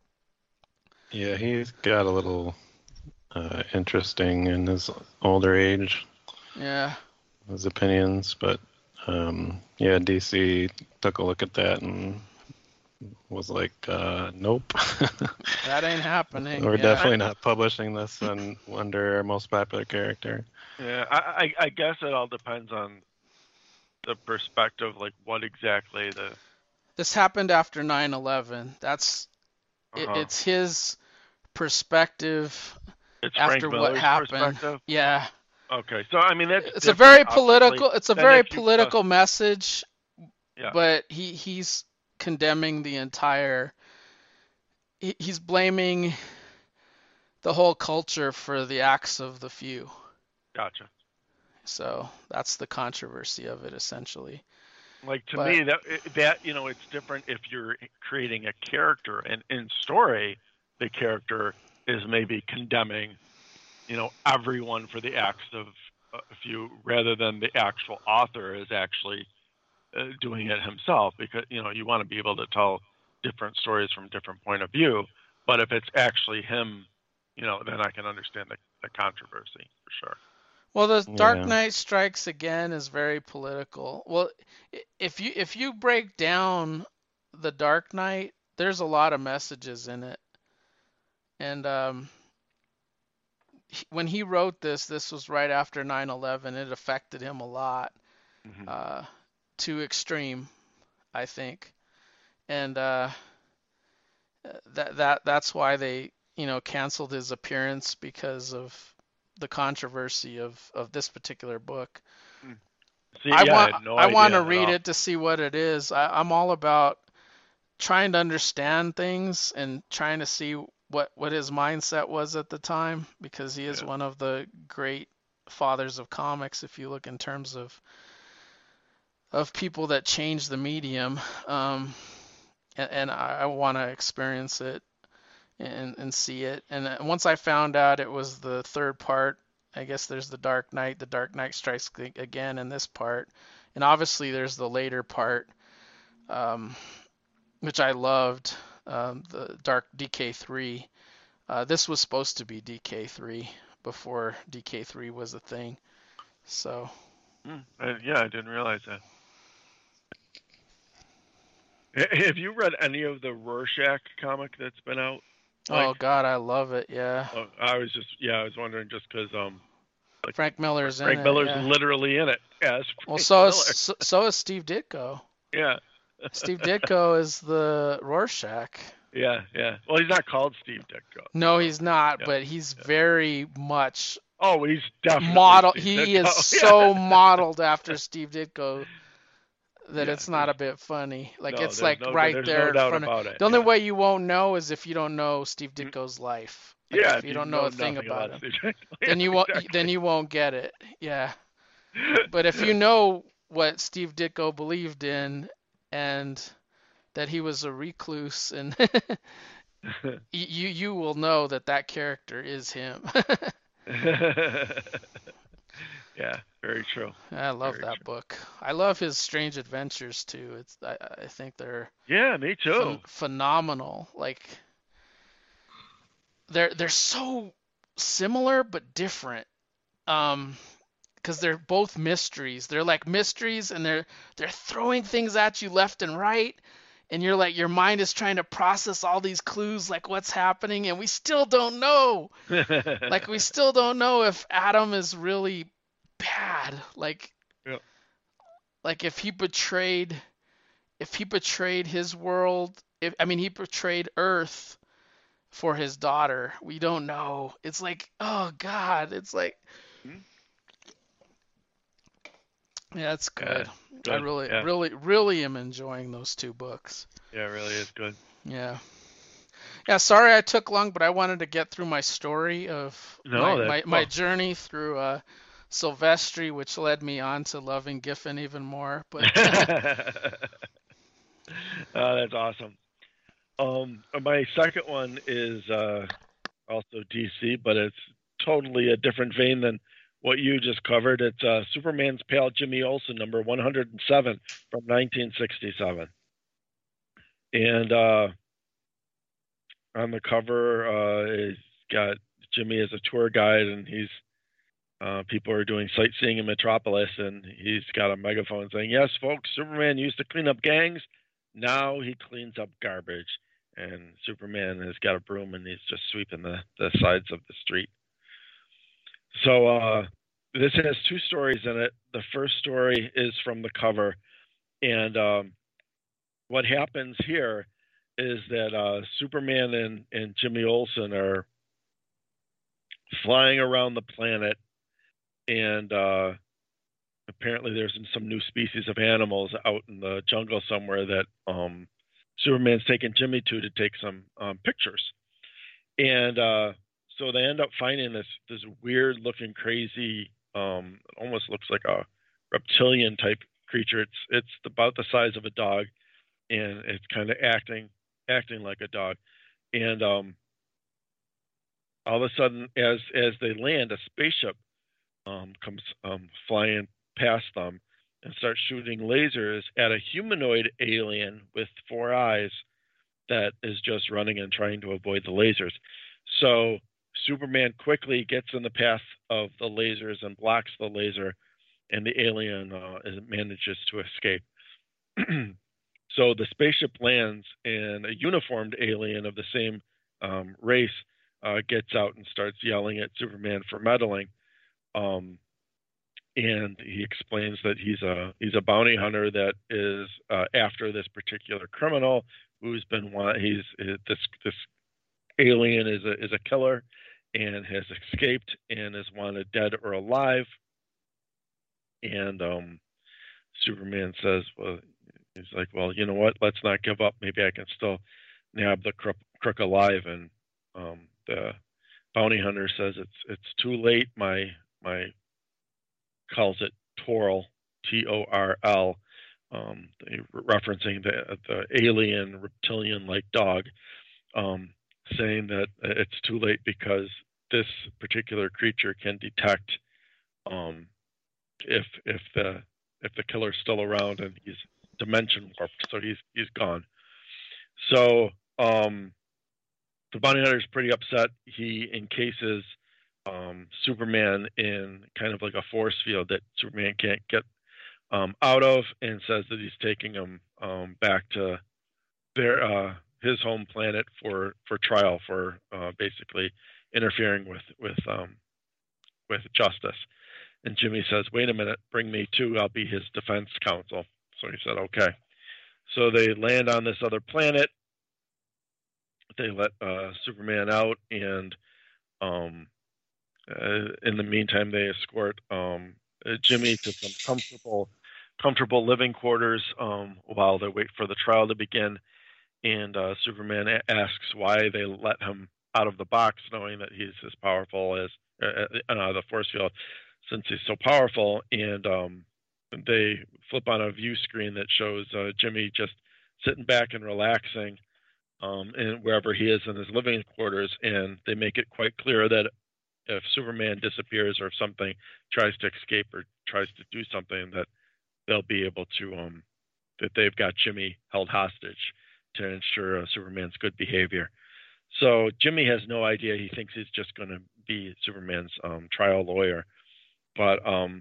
Yeah, he's got a little uh, interesting in his older age,
yeah,
his opinions, but um, yeah, D C took a look at that and was like, uh, nope.
that ain't happening.
We're
Yeah.
definitely not publishing this un- under our most popular character.
Yeah, I, I I guess it all depends on the perspective, like what exactly the.
This happened after nine eleven. That's it,
Uh-huh.
it's his perspective
It's
after
Frank
what
Miller's
happened.
perspective.
Yeah,
Okay, so I mean that's
it's a
different,
very
obviously,
political. It's a
than
very
if you
political
just-
message,
Yeah.
but he he's condemning the entire. He, he's blaming the whole culture for the acts of the few.
Gotcha.
So that's the controversy of it, essentially.
Like to
But-
me that that you know it's different if you're creating a character, and in story the character is maybe condemning, you know, everyone for the acts of a few, rather than the actual author is actually uh, doing it himself, because you know you want to be able to tell different stories from different point of view. But if it's actually him, you know, then I can understand the, the controversy for sure.
Well, the Dark
Yeah.
Knight Strikes Again is very political. Well, i- if you if you break down the Dark Knight, there's a lot of messages in it. And um, he- when he wrote this, this was right after nine eleven. It affected him a lot,
Mhm.
uh, to extreme, I think. And uh, that that that's why they, you know, canceled his appearance because of the controversy of, of this particular book.
See,
I
yeah,
want
had no
I want to
idea at
read
all.
it to see what it is. I, I'm all about trying to understand things and trying to see what, what his mindset was at the time, because he is
Yeah.
one of the great fathers of comics if you look in terms of of people that change the medium, um, and, and I, I want to experience it and and see it. And uh, once I found out it was the third part, I guess there's the Dark Knight, the Dark Knight Strikes Again in this part, and obviously there's the later part, um, which I loved, um, the Dark D K three. Uh, this was supposed to be D K three before D K three was a thing. So.
Mm, I, yeah, I didn't realize that. Have you read any of the Rorschach comic that's been out?
Like, oh God, I love it. Yeah.
Oh, I was just yeah, I was wondering just because um,
like Frank Miller's
Frank
in
Miller's
it. Frank
Miller's
yeah.
literally in it. Yes.
Well, so is so, so is Steve Ditko.
Yeah.
Steve Ditko is the Rorschach.
Yeah, yeah. Well, he's not called Steve Ditko.
No, he's not,
yeah.
but he's
yeah.
very much.
Oh, he's definitely
model.
Steve
he
Ditko.
is so modeled after Steve Ditko that
yeah,
it's not a bit funny. Like
no,
it's like
no,
right there
no
in
doubt
front
about
of.
it.
The only
yeah.
way you won't know is if you don't know Steve Ditko's life. Like
yeah,
if you, you don't know, know a thing about, about him,
yeah,
then you won't.
exactly.
Then you won't get it. Yeah. But if you know what Steve Ditko believed in, and that he was a recluse, and you you will know that that character is him.
Yeah, very true.
I love
very
that
true.
book. I love his Strange Adventures too. It's I, I think they're
yeah, me too.
Ph- phenomenal. Like they're they're so similar but different. Um, because they're both mysteries. They're like mysteries, and they're they're throwing things at you left and right, and you're like your mind is trying to process all these clues, like what's happening, and we still don't know. Like we still don't know if Adam is really bad. Like,
yeah.
like if he betrayed, if he betrayed his world. If I mean he betrayed Earth for his daughter. We don't know. It's like, oh God. It's like. Hmm? Yeah, it's good.
Yeah, good.
I really,
yeah.
really, really am enjoying those two books.
Yeah, it really is good.
Yeah. Yeah, sorry I took long, but I wanted to get through my story of
no,
my,
that's
my,
cool.
my journey through uh, Silvestri, which led me on to loving Giffen even more. But
oh, that's awesome. Um, my second one is uh, also D C, but it's totally a different vein than what you just covered. It's uh, Superman's pal Jimmy Olsen, number one hundred seven from nineteen sixty-seven. And uh, on the cover, uh, it's got Jimmy as a tour guide, and he's uh, people are doing sightseeing in Metropolis, and he's got a megaphone saying, "Yes, folks, Superman used to clean up gangs. Now he cleans up garbage." And Superman has got a broom, and he's just sweeping the, the sides of the street. So uh, this has two stories in it. The first story is from the cover, and um, what happens here is that uh, Superman and, and Jimmy Olsen are flying around the planet, and uh, apparently there's some new species of animals out in the jungle somewhere that um, Superman's taking Jimmy to to take some um, pictures. And uh, so they end up finding this this weird looking crazy, um, it almost looks like a reptilian type creature. It's it's about the size of a dog, and it's kind of acting acting like a dog. And um, all of a sudden, as as they land, a spaceship um, comes um, flying past them and starts shooting lasers at a humanoid alien with four eyes that is just running and trying to avoid the lasers. So Superman quickly gets in the path of the lasers and blocks the laser, and the alien uh, manages to escape. So the spaceship lands, and a uniformed alien of the same um, race uh, gets out and starts yelling at Superman for meddling. Um, and he explains that he's a he's a bounty hunter that is uh, after this particular criminal who's been he's this this alien is a is a killer and has escaped and is wanted dead or alive. And um, Superman says, well, he's like, well, you know what? Let's not give up. Maybe I can still nab the crook, crook alive. And um, the bounty hunter says it's it's too late. My my calls it Torl, T O R L, um, referencing the the alien reptilian-like dog, um, saying that it's too late because this particular creature can detect um, if if the if the killer's still around, and he's dimension warped, so he's he's gone. So um, the bounty hunter's pretty upset. He encases um, Superman in kind of like a force field that Superman can't get um, out of, and says that he's taking him um, back to their uh, his home planet for, for trial for uh, basically interfering with with um, with justice. And Jimmy says, "Wait a minute, bring me too. I'll be his defense counsel." So he said, "Okay." So they land on this other planet. They let uh, Superman out, and um, uh, in the meantime, they escort um, uh, Jimmy to some comfortable, comfortable living quarters um, while they wait for the trial to begin. And uh, Superman a- asks why they let him out of the box, knowing that he's as powerful as uh, uh, the force field, since he's so powerful. And um, they flip on a view screen that shows uh, Jimmy just sitting back and relaxing um, and wherever he is in his living quarters. And they make it quite clear that if Superman disappears or if something tries to escape or tries to do something, that they'll be able to, um, that they've got Jimmy held hostage to ensure uh, Superman's good behavior. So Jimmy has no idea. He thinks he's just going to be Superman's um, trial lawyer. But, um,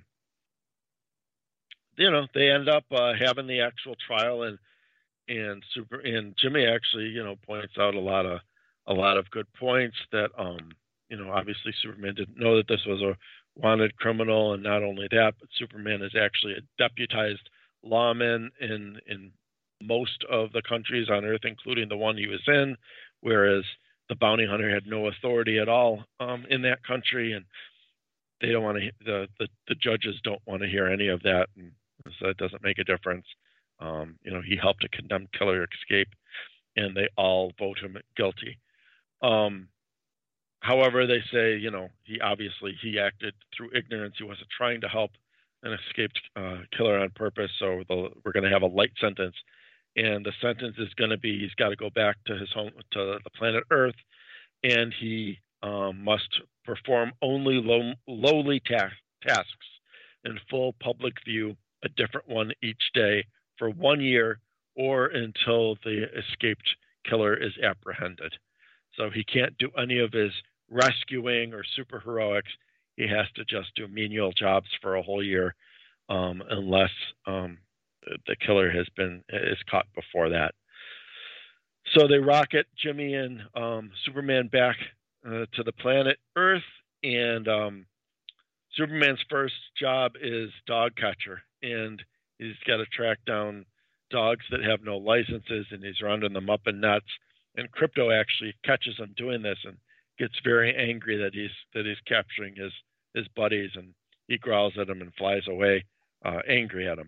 you know, they end up uh, having the actual trial, and and super and Jimmy actually, you know, points out a lot of a lot of good points that, um, you know, obviously Superman didn't know that this was a wanted criminal, and not only that, but Superman is actually a deputized lawman in in most of the countries on Earth, including the one he was in, whereas the bounty hunter had no authority at all um, in that country, and they don't want to. The, the the judges don't want to hear any of that, and so it doesn't make a difference. Um, you know, he helped a condemned killer escape, and they all vote him guilty. Um, however, they say, you know, he obviously he acted through ignorance. He wasn't trying to help an escaped uh, killer on purpose. So the, we're going to have a light sentence, and the sentence is going to be he's got to go back to his home, to the planet Earth, and he um, must perform only low, lowly ta- tasks in full public view, a different one each day for one year, or until the escaped killer is apprehended. So he can't do any of his rescuing or superheroics. He has to just do menial jobs for a whole year, um, unless um, the killer has been is caught before that. So they rocket Jimmy and um, Superman back uh, to the planet Earth, and um, Superman's first job is dog catcher, and he's got to track down dogs that have no licenses, and he's rounding them up in nets. And Krypto actually catches him doing this and gets very angry that he's that he's capturing his his buddies, and he growls at him and flies away, uh, angry at him.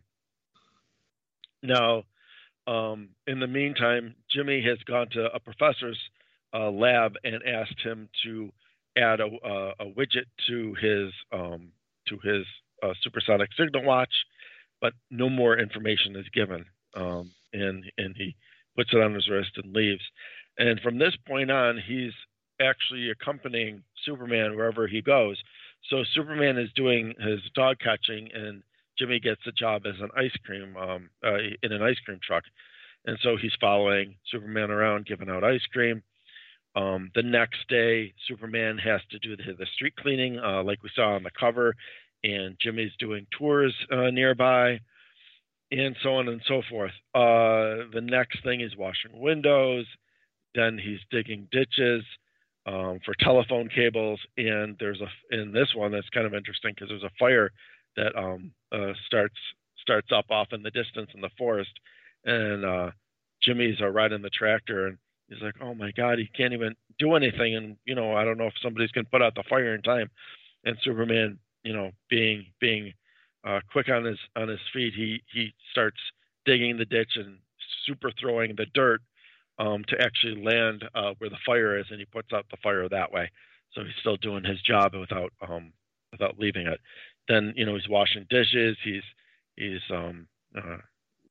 Now, um, in the meantime, Jimmy has gone to a professor's uh, lab and asked him to add a, a, a widget to his um, to his uh, supersonic signal watch, but no more information is given, um, and and he puts it on his wrist and leaves. And from this point on, he's actually accompanying Superman wherever he goes. So Superman is doing his dog catching, and Jimmy gets a job as an ice cream um, uh, in an ice cream truck, and so he's following Superman around, giving out ice cream. Um, the next day, Superman has to do the, the street cleaning, uh, like we saw on the cover, and Jimmy's doing tours uh, nearby, and so on and so forth. Uh, the next thing is washing windows. Then he's digging ditches um, for telephone cables, and there's a in this one that's kind of interesting because there's a fire that um, uh, starts starts up off in the distance in the forest, and uh, Jimmy's uh, riding the tractor, and he's like, "Oh my God, he can't even do anything," and you know, I don't know if somebody's gonna put out the fire in time. And Superman, you know, being being uh, quick on his on his feet, he he starts digging the ditch and super throwing the dirt um, to actually land uh, where the fire is, and he puts out the fire that way. So he's still doing his job without um, without leaving it. Then, you know, he's washing dishes. He's he's um, uh,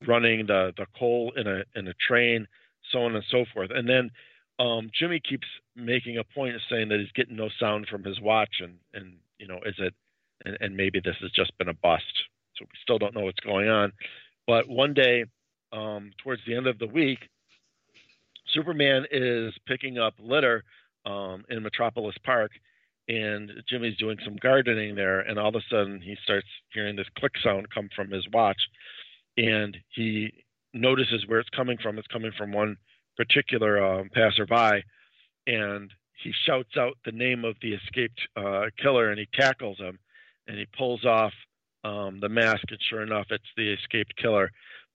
running the, the coal in a in a train, so on and so forth. And then um, Jimmy keeps making a point of saying that he's getting no sound from his watch, and, and you know, is it, and, and maybe this has just been a bust. So we still don't know what's going on. But one day, um, towards the end of the week, Superman is picking up litter um, in Metropolis Park, and Jimmy's doing some gardening there, and all of a sudden he starts hearing this click sound come from his watch, and he notices where it's coming from. It's coming from one particular um, passerby, and he shouts out the name of the escaped uh, killer, and he tackles him, and he pulls off um, the mask, and sure enough, it's the escaped killer.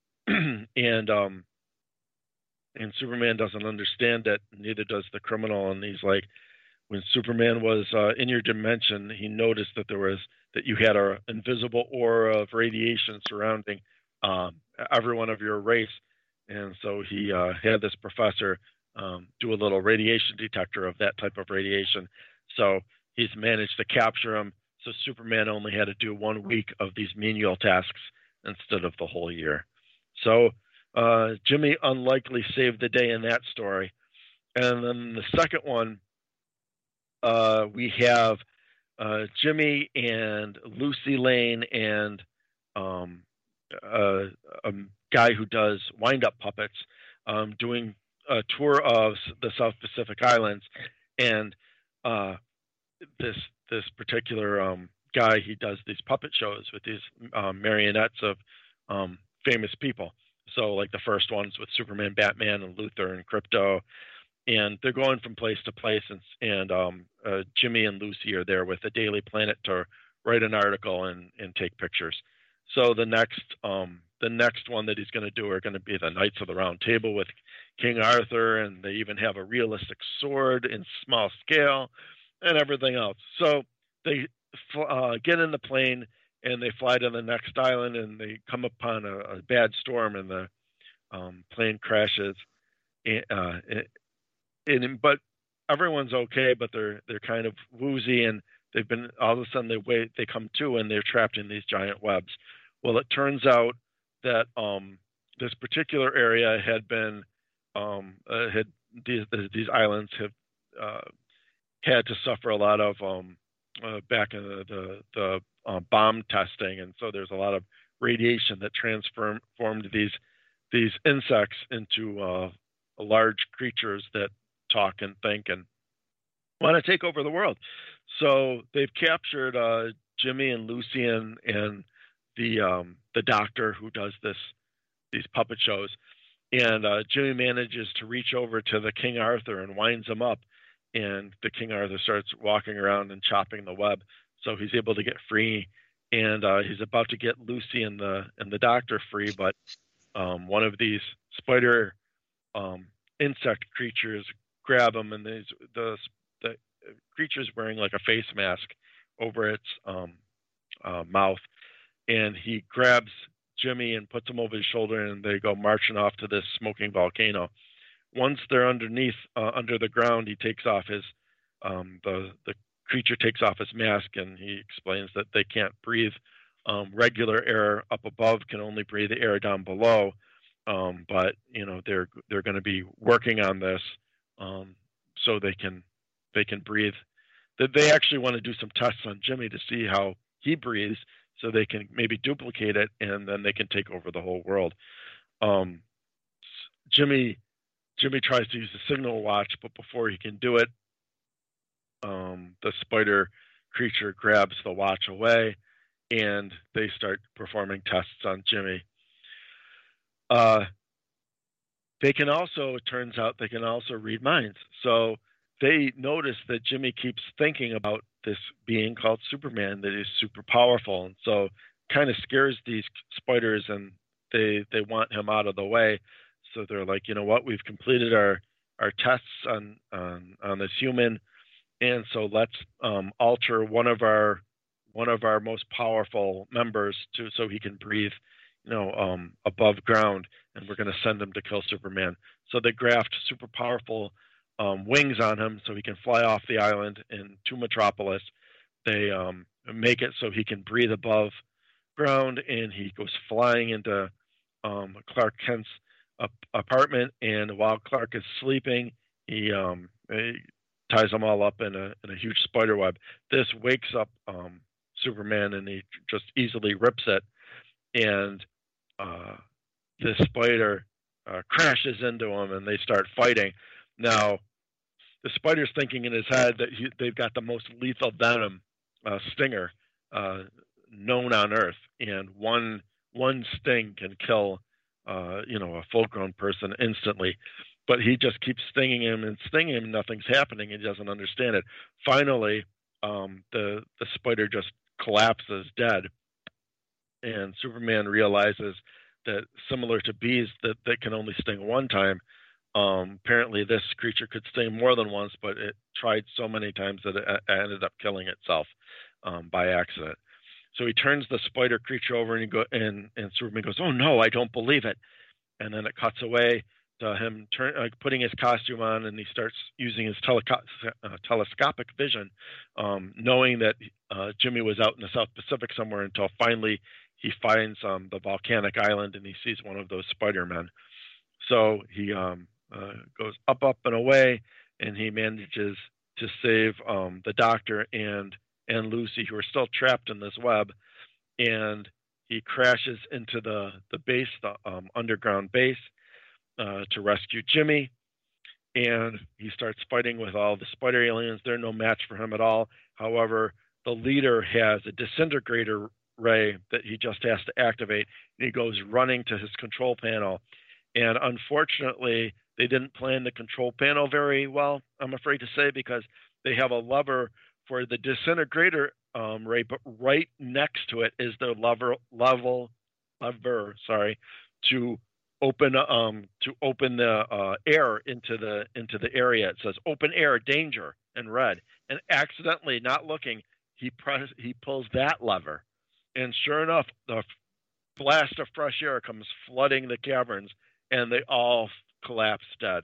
and um, and Superman doesn't understand it, neither does the criminal, and he's like, when Superman was uh, in your dimension, he noticed that there was that you had an invisible aura of radiation surrounding um, everyone of your race, and so he uh, had this professor um, do a little radiation detector of that type of radiation. So he's managed to capture him. So Superman only had to do one week of these menial tasks instead of the whole year. So uh, Jimmy unlikely saved the day in that story. And then the second one, uh, we have uh, Jimmy and Lucy Lane and um, uh, a guy who does wind-up puppets um, doing a tour of the South Pacific Islands. And uh, this this particular um, guy, he does these puppet shows with these um, marionettes of um, famous people. So like the first ones with Superman, Batman, and Luthor and Krypto. And they're going from place to place, and, and um, uh, Jimmy and Lucy are there with the Daily Planet to write an article and, and take pictures. So the next um, the next one that he's going to do are going to be the Knights of the Round Table with King Arthur, and they even have a realistic sword in small scale and everything else. So they uh, get in the plane and they fly to the next island, and they come upon a, a bad storm, and the um, plane crashes. Uh, And, but everyone's okay, but they're they're kind of woozy, and they've been all of a sudden they wait they come to, and they're trapped in these giant webs. Well, it turns out that um, this particular area had been um, uh, had these these islands have uh, had to suffer a lot of um, uh, back in the the, the uh, bomb testing, and so there's a lot of radiation that transformed these these insects into uh, large creatures that talk and think and want to take over the world. So they've captured uh, Jimmy and Lucy and, and the um, the doctor who does this these puppet shows. And uh, Jimmy manages to reach over to the King Arthur and winds him up. And the King Arthur starts walking around and chopping the web. So he's able to get free. And uh, he's about to get Lucy and the and the doctor free, but um, one of these spider um, insect creatures grab him, and these the the creature's wearing like a face mask over its um, uh, mouth, and he grabs Jimmy and puts him over his shoulder, and they go marching off to this smoking volcano. Once they're underneath, uh, under the ground, he takes off his um, the the creature takes off his mask, and he explains that they can't breathe um, regular air up above, can only breathe the air down below. Um, but you know they're they're going to be working on this. Um, so they can they can breathe. They actually want to do some tests on Jimmy to see how he breathes, so they can maybe duplicate it, and then they can take over the whole world. Um, Jimmy Jimmy tries to use the signal watch, but before he can do it, um, the spider creature grabs the watch away, and they start performing tests on Jimmy. Uh, They can also, it turns out, they can also read minds. So they notice that Jimmy keeps thinking about this being called Superman, that is super powerful. And so kind of scares these spiders, and they they want him out of the way. So they're like, you know what, we've completed our, our tests on, on on this human, and so let's um, alter one of our one of our most powerful members to so he can breathe, you know, um, above ground, and we're going to send him to kill Superman. So they graft super powerful um, wings on him so he can fly off the island and to Metropolis. They um, make it so he can breathe above ground, and he goes flying into um, Clark Kent's ap- apartment, and while Clark is sleeping, he, um, he ties them all up in a in a huge spider web. This wakes up um, Superman, and he just easily rips it, and uh, the spider uh, crashes into him, and they start fighting. Now, the spider's thinking in his head that he, they've got the most lethal venom uh, stinger uh, known on Earth, and one one sting can kill, uh, you know, a full-grown person instantly. But he just keeps stinging him and stinging him. Nothing's happening. He doesn't understand it. Finally, um, the the spider just collapses dead, and Superman realizes that, similar to bees that, that can only sting one time, um, apparently this creature could sting more than once, but it tried so many times that it ended up killing itself um, by accident. So he turns the spider creature over, and he go and, and Superman goes, "Oh no, I don't believe it!" And then it cuts away to him turn, uh, putting his costume on, and he starts using his teleco- uh, telescopic vision, um, knowing that uh, Jimmy was out in the South Pacific somewhere, until finally he finds um, the volcanic island, and he sees one of those Spider-Men. So he um, uh, goes up, up, and away, and he manages to save um, the Doctor and and Lucy, who are still trapped in this web. And he crashes into the the base, the um, underground base, uh, to rescue Jimmy. And he starts fighting with all the spider aliens. They're no match for him at all. However, the leader has a disintegrator ray that he just has to activate, and he goes running to his control panel. And unfortunately, they didn't plan the control panel very well, I'm afraid to say, because they have a lever for the disintegrator um, ray, but right next to it is the lever, level, lever, sorry, to open um, to open the uh, air into the into the area. It says "open air, danger" in red, and accidentally, not looking, he press he pulls that lever, and sure enough, the blast of fresh air comes flooding the caverns, and they all collapse dead.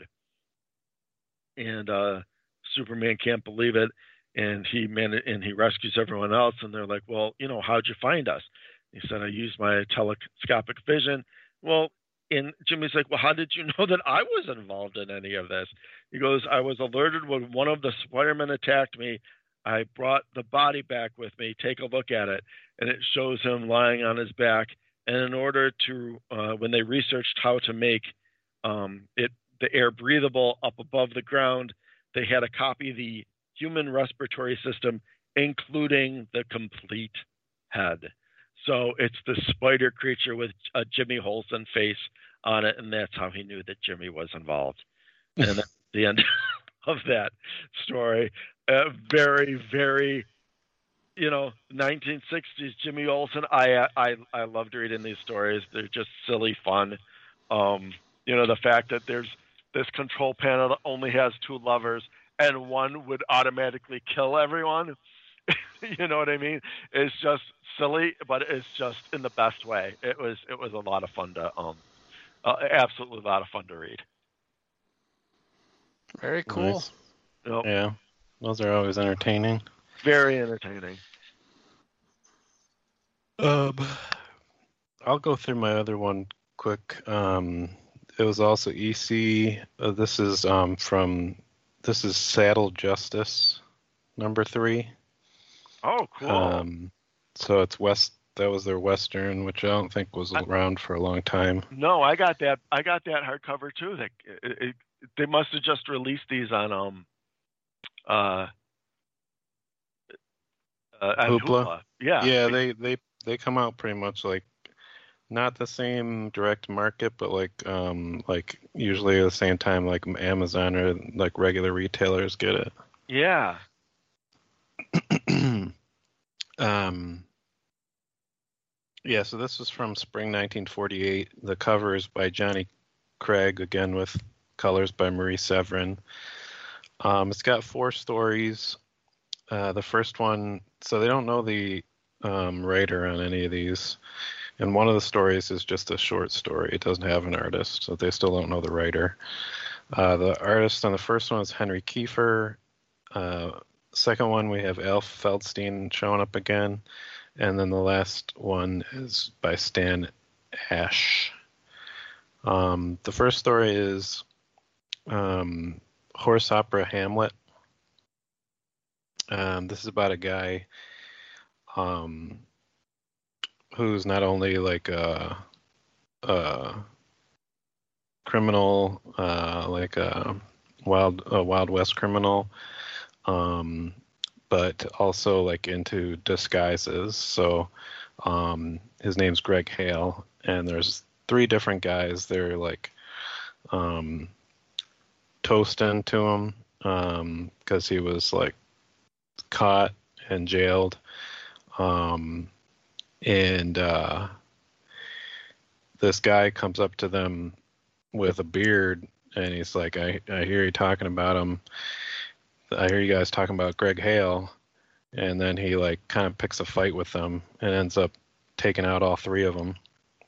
And uh, Superman can't believe it, and he man- and he rescues everyone else, and they're like, "Well, you know, how'd you find us?" He said, "I used my telescopic vision." Well, and Jimmy's like, "Well, how did you know that I was involved in any of this?" He goes, "I was alerted when one of the Spider-Men attacked me. I brought the body back with me. Take a look at it." And it shows him lying on his back. And in order to, uh, when they researched how to make um, it the air breathable up above the ground, they had to copy the human respiratory system, including the complete head. So it's the spider creature with a Jimmy Olsen face on it, and that's how he knew that Jimmy was involved. And that's the end of that story. Uh, very, very, you know, nineteen sixties Jimmy Olsen. I I I loved reading these stories. They're just silly fun. Um, you know, the fact that there's this control panel that only has two levers, and one would automatically kill everyone. You know what I mean? It's just silly, but it's just in the best way. It was it was a lot of fun to um, uh, absolutely a lot of fun to read.
Very cool.
Nice.
Yep.
Yeah, those are always entertaining.
Very entertaining.
Um, I'll go through my other one quick. Um, it was also E C. Uh, this is um from this is Saddle Justice number three.
Oh, cool.
Um, so it's West. That was their Western, which I don't think was around for a long time.
No, I got that. I got that hardcover too. That it, it, they must have just released these on um uh, uh on
Hoopla.
Hoopla. Yeah.
Yeah, they they they come out pretty much like not the same direct market, but like um like usually at the same time like Amazon or like regular retailers get it.
Yeah.
um. Yeah, so this is from spring nineteen forty-eight. The cover is by Johnny Craig, again with colors by Marie Severin. Um, it's got four stories. Uh, the first one, so they don't know the um, writer on any of these. And one of the stories is just a short story. It doesn't have an artist, so they still don't know the writer. Uh, the artist on the first one is Henry Kiefer. Uh, second one, we have Alf Feldstein showing up again. And then the last one is by Stan Ash. Um, the first story is um, Horse Opera Hamlet. Um, this is about a guy um, who's not only like a, a criminal, uh, like a wild, a Wild West criminal, um, but also like into disguises. So um, his name's Greg Hale, and there's three different guys. They're like um, toasting to him because um, he was like caught and jailed. Um, and uh, this guy comes up to them with a beard, and he's like, I, I hear you talking about him. I hear you guys talking about Greg Hale. And then he like kind of picks a fight with them and ends up taking out all three of them.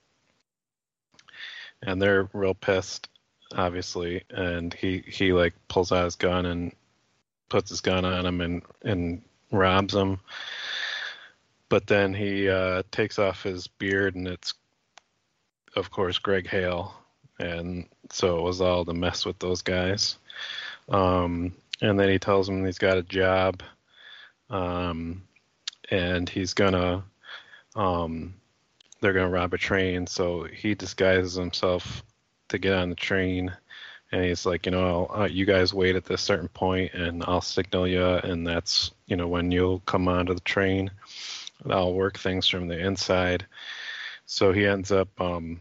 And they're real pissed, obviously. And he, he like pulls out his gun and puts his gun on him and, and robs him. But then he uh, takes off his beard, and it's, of course, Greg Hale. And so it was all to mess with those guys. Um, and then he tells him he's got a job. Um, and he's gonna, um, they're gonna rob a train. So he disguises himself to get on the train, and he's like, you know, uh, you guys wait at this certain point, and I'll signal you, and that's, you know, when you'll come onto the train. And I'll work things from the inside. So he ends up um,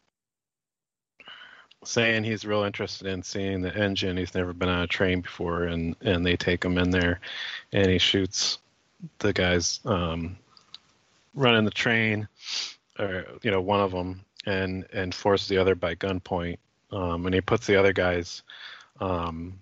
saying he's real interested in seeing the engine. He's never been on a train before, and and they take him in there, and he shoots the guys um, running the train, or you know, one of them, and and forces the other by gunpoint. Um, and he puts the other guys, um,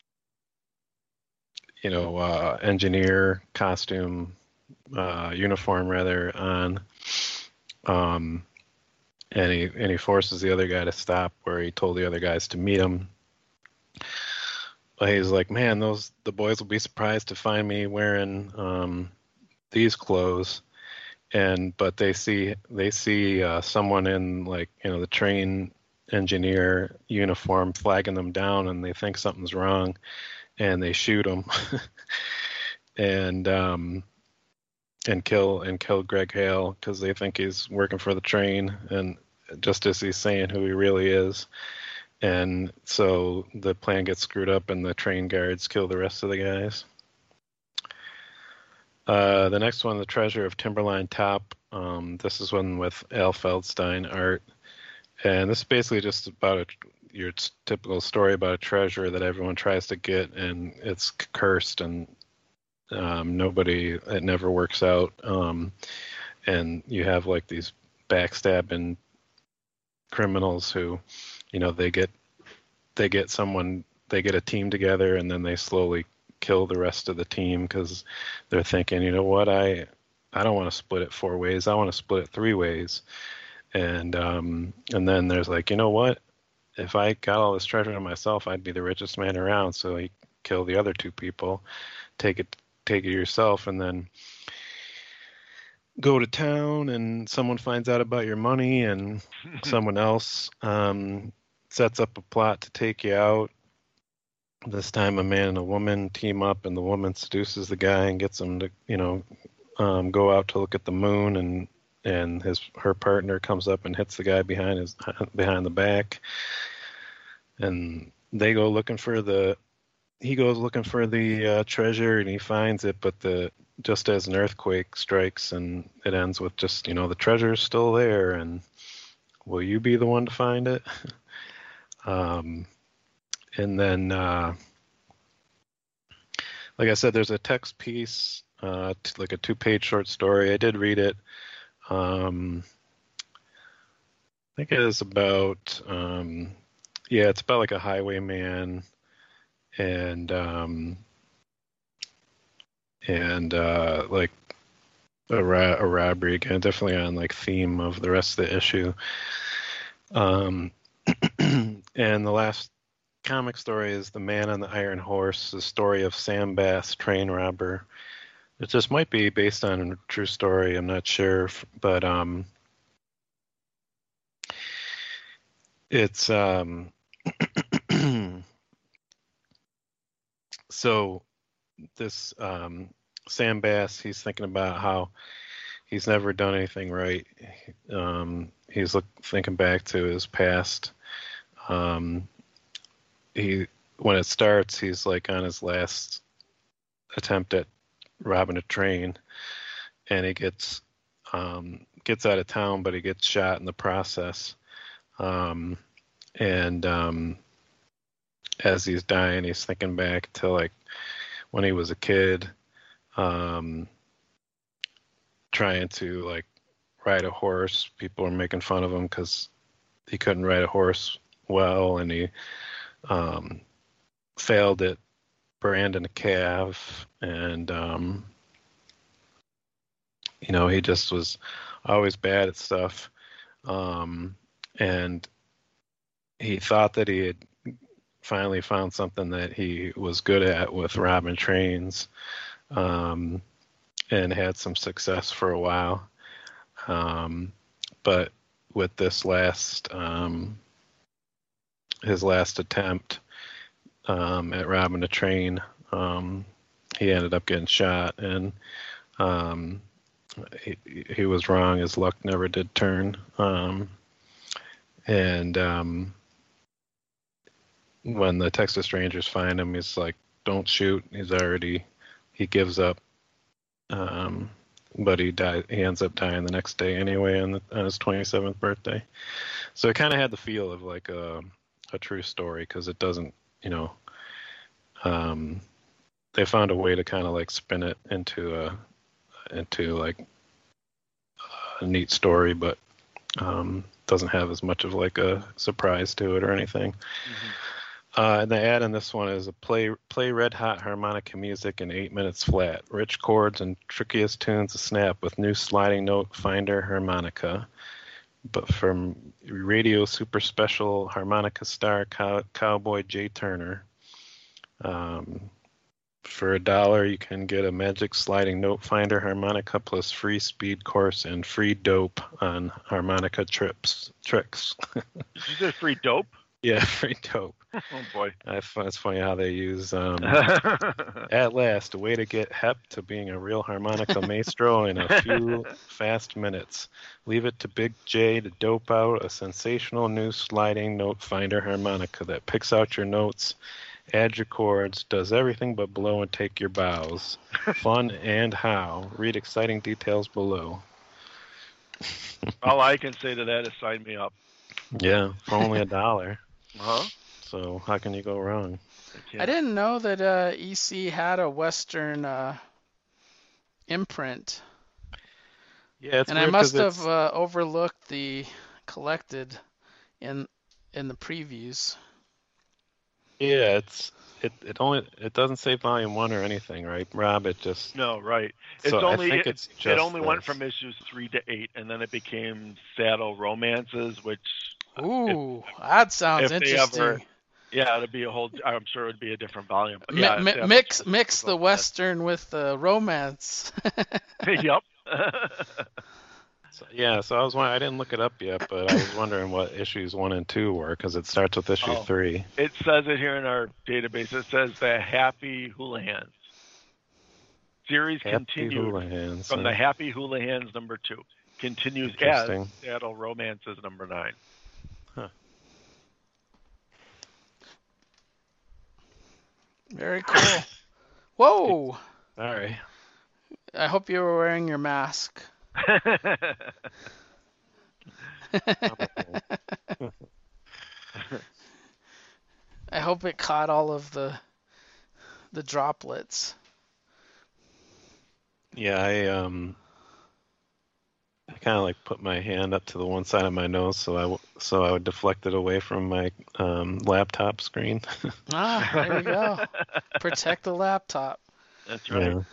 you know, uh, engineer costume, uh, uniform rather, on. Um, and he and he forces the other guy to stop where he told the other guys to meet him. But he's like, man, those the boys will be surprised to find me wearing um, these clothes. And but they see they see uh, someone in like you know the train engineer uniform flagging them down, and they think something's wrong, and they shoot him, and um, and kill and kill Greg Hale because they think he's working for the train, and just as he's saying who he really is. And so the plan gets screwed up, and the train guards kill the rest of the guys. Uh, the next one, The Treasure of Timberline Top. Um, this is one with Al Feldstein art. And this is basically just about a, your typical story about a treasure that everyone tries to get, and it's cursed, and um, nobody, it never works out. Um, and you have like these backstabbing criminals who, you know, they get they get someone, they get a team together, and then they slowly kill the rest of the team because they're thinking, you know what, I I don't want to split it four ways. I want to split it three ways. And um, and then there's like, you know what, if I got all this treasure to myself, I'd be the richest man around. So you kill the other two people, take it take it yourself, and then go to town, and someone finds out about your money, and someone else um, sets up a plot to take you out. This time a man and a woman team up, and the woman seduces the guy and gets him to, you know, um, go out to look at the moon, and and his her partner comes up and hits the guy behind his behind the back, and they go looking for the he goes looking for the uh, treasure, and he finds it, but the just as an earthquake strikes, and it ends with just, you know, the treasure's still there, and will you be the one to find it? um, and then, uh, like I said, there's a text piece, uh, t- like a two-page short story. I did read it. Um, I think it is about, um, yeah, it's about like a highwayman, and um, and uh, like a, ra- a robbery again, definitely on like theme of the rest of the issue. Um, and the last comic story is The Man on the Iron Horse, the story of Sam Bass, train robber. It just might be based on a true story. I'm not sure, but um, It's um so this um Sam Bass, he's thinking about how he's never done anything right. Um, he's look, thinking back to his past. Um, he when it starts, he's like on his last attempt at robbing a train, and he gets um, gets out of town, but he gets shot in the process. Um, and um, as he's dying, he's thinking back to like when he was a kid, um, trying to like ride a horse. People were making fun of him because he couldn't ride a horse well, and he um, failed at branding a calf, and um, you know, he just was always bad at stuff. Um, and he thought that he had finally found something that he was good at with robbing trains, um, and had some success for a while. Um, but with this last, um, his last attempt um, at robbing a train, um, he ended up getting shot, and um, he, he was wrong. His luck never did turn. Um, and um, when the Texas Rangers find him, he's like, "Don't shoot." He's already, he gives up. Um, but he died. He ends up dying the next day anyway, on, the, on his twenty-seventh birthday. So it kind of had the feel of like a, a true story, because it doesn't, you know, um, they found a way to kind of like spin it into a into like a neat story, but um, doesn't have as much of like a surprise to it or anything. Mm-hmm. Uh, and the ad in this one is a play play red hot harmonica music in eight minutes flat, rich chords and trickiest tunes to snap with new sliding note finder harmonica. But from radio super special harmonica star cow, cowboy Jay Turner. Um, for a dollar, you can get a magic sliding note finder harmonica plus free speed course and free dope on harmonica trips tricks.
Did you say free dope?
Yeah, free dope.
Oh boy,
that's, that's funny how they use. Um, at last, a way to get hep to being a real harmonica maestro in a few fast minutes. Leave it to Big J to dope out a sensational new sliding note finder harmonica that picks out your notes, add your chords, does everything but blow and take your bows. Fun and how. Read exciting details below.
All I can say to that is sign me up.
Yeah, for only a dollar.
Uh-huh.
So how can you go wrong?
I, I didn't know that uh, E C had a Western uh, imprint.
Yeah, it's
and
weird
I must
it's...
have uh, overlooked the collected in in the previews.
Yeah, it's it it only it doesn't say volume one or anything, right, Rob? It just
no, right. It's
so
only
I think
it,
it's just
it only
this.
went from issues three to eight, and then it became Saddle Romances, which
ooh, if, that sounds interesting.
Ever, yeah, it'd be a whole. I'm sure it'd be a different volume. But
Mi-
yeah,
mi- mix mix the Western with the romance.
Yep.
So, yeah, so I was wondering, I didn't look it up yet, but I was wondering what issues one and two were, because it starts with issue
oh,
three.
It says it here in our database. It says the Happy Houlihan's series
Happy
continued
Houlihan's,
from
huh?
the Happy Houlihan's number two. Continues as Saddle Romances number nine.
Huh.
Very cool. Whoa!
Sorry.
I hope you were wearing your mask. I hope it caught all of the the droplets.
Yeah, I um, I kind of like put my hand up to the one side of my nose, so I w- so I would deflect it away from my um, laptop screen.
Ah, there you go. Protect the laptop.
That's right.
Yeah.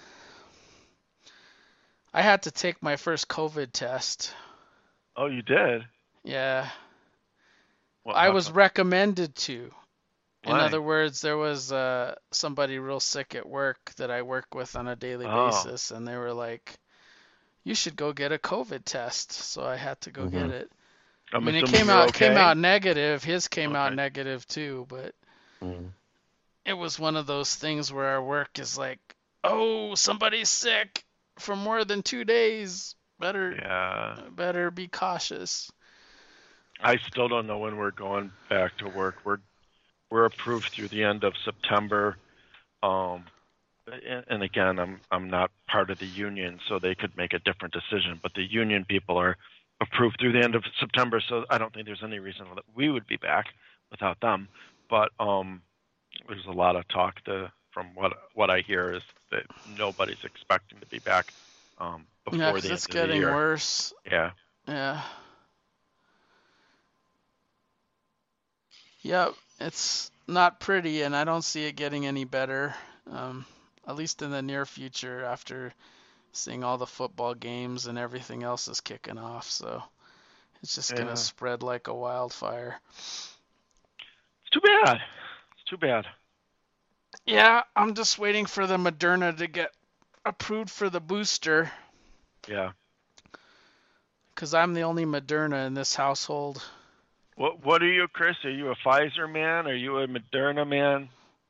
I had to take my first COVID test.
Oh, you did?
Yeah.
Well,
I was recommended to. In
Why?
other words, there was uh, somebody real sick at work that I work with on a daily
Oh.
basis, and they were like, you should go get a COVID test. So I had to go
Mhm.
get it. I
I'm
mean, it
assuming
came
you're
out
okay.
came out negative. His came out
Okay.
negative too, but
Mm.
it was one of those things where our work is like, oh, somebody's sick for more than two days. Better
Yeah.
better be cautious.
I still don't know when we're going back to work. We're we're approved through the end of September. Um, and, and again, I'm I'm not part of the union, so they could make a different decision. But the union people are approved through the end of September, so I don't think there's any reason that we would be back without them. But um, there's a lot of talk to, from what what I hear is that nobody's expecting to be back um,
Yeah,
before
'cause
the end
it's
of the
getting
year.
worse.
Yeah.
Yeah. Yep, it's not pretty, and I don't see it getting any better, um, at least in the near future after seeing all the football games and everything else is kicking off. So it's just going
Yeah.
to spread like a wildfire.
It's too bad. It's too bad.
Yeah, I'm just waiting for the Moderna to get approved for the booster
Yeah.
because I'm the only Moderna in this household.
What What are you, Chris? Are you a Pfizer man? Are you a Moderna man?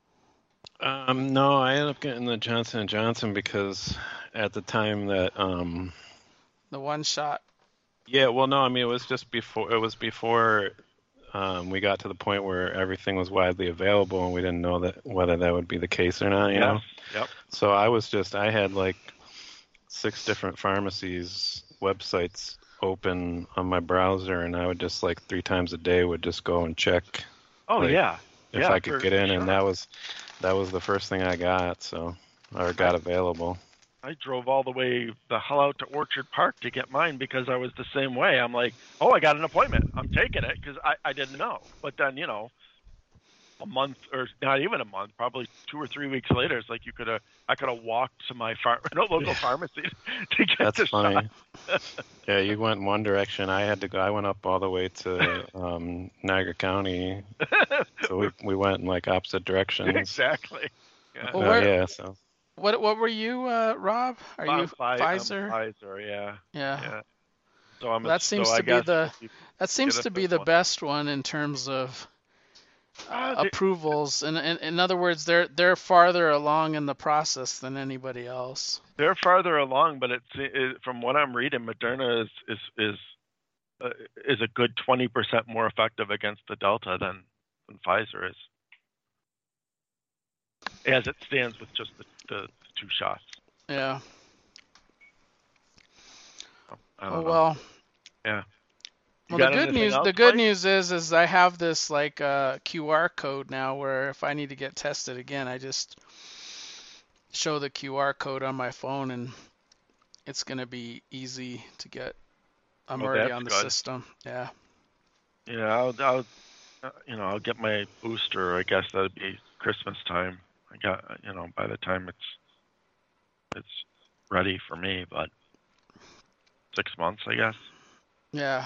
Um, no, I ended up getting the Johnson and Johnson because at the time that um,
The one shot.
yeah, well, no, I mean it was just before it was before um, we got to the point where everything was widely available and we didn't know that whether that would be the case or not, you know.
Yep.
So I was just I had like six different pharmacies websites open on my browser, and I would just like three times a day would just go and check
Oh
Like,
yeah.
if
Yeah,
I could
for
get in,
sure.
and that was that was the first thing I got, so or got available.
I drove all the way the hell out to Orchard Park to get mine because I was the same way. I'm like, oh, I got an appointment. I'm taking it because I, I didn't know. But then, you know, a month or not even a month, probably two or three weeks later, it's like you could have, I could have walked to my far, no, local pharmacy to get
That's
the
funny.
shot.
Yeah, you went in one direction. I had to go. I went up all the way to um, Niagara County, so we we went in like opposite directions.
Exactly. Yeah.
Well,
Uh,
where-
yeah, so
What what were you, uh, Rob? Are
I'm
you
Pfi-
Pfizer?
I'm Pfizer, yeah.
Yeah.
Yeah. So I'm.
Well, that
so
seems
I
to be
guess
the
if you
that seems
get a
to be
third
the
one.
best one in terms of uh,
Uh, they-
approvals. And in, in other words, they're they're farther along in the process than anybody else.
They're farther along, but it's it, from what I'm reading, Moderna is is is uh, is a good twenty percent more effective against the Delta than than Pfizer is, as it stands with just the, the, the two shots.
Yeah.
I don't
Oh
know.
well.
Yeah. You
Well, the
got
good
anything
news
else,
the good
Mike?
news is is I have this like uh, Q R code now where if I need to get tested again, I just show the Q R code on my phone and it's gonna be easy to get. I'm
Oh,
already
that's
on the
good.
system. Yeah.
Yeah, I'll, I'll uh, you know I'll get my booster. I guess that'd be Christmas time. I got you know by the time it's it's ready for me, but six months, I guess.
Yeah.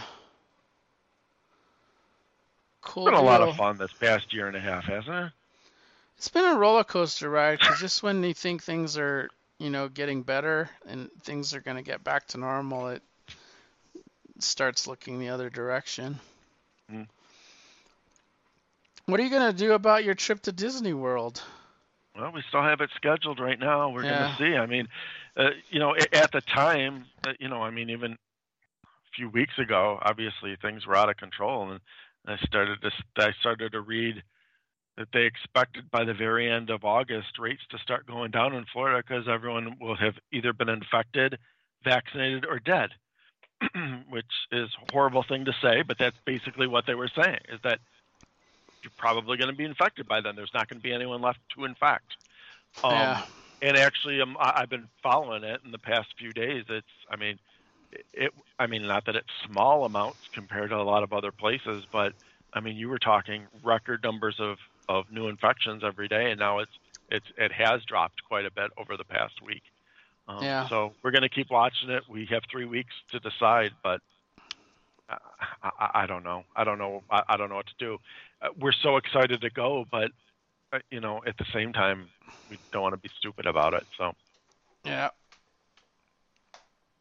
Cool
It's been a lot of
deal.
fun this past year and a half, hasn't it?
It's been a roller coaster ride because just when you think things are, you know, getting better and things are going to get back to normal, it starts looking the other direction.
Mm.
What are you going to do about your trip to Disney World?
Well, we still have it scheduled right now. We're
Yeah.
going to see. I mean, uh, you know, a- at the time, uh, you know, I mean, even a few weeks ago, obviously things were out of control, and I started to I started to read that they expected by the very end of August rates to start going down in Florida because everyone will have either been infected, vaccinated, or dead, which is a horrible thing to say, but that's basically what they were saying, is that you're probably going to be infected by then. There's not going to be anyone left to infect. Um,
Yeah.
And actually, um, I, I've been following it in the past few days. It's, I mean, it, I mean, not that it's small amounts compared to a lot of other places, but I mean, you were talking record numbers of, of new infections every day, and now it's, it's, it has dropped quite a bit over the past week. Um,
Yeah.
So we're going to keep watching it. We have three weeks to decide, but I, I, I don't know. I don't know. I, I don't know what to do. Uh, we're so excited to go, but uh, you know, at the same time, we don't want to be stupid about it. So
Yeah.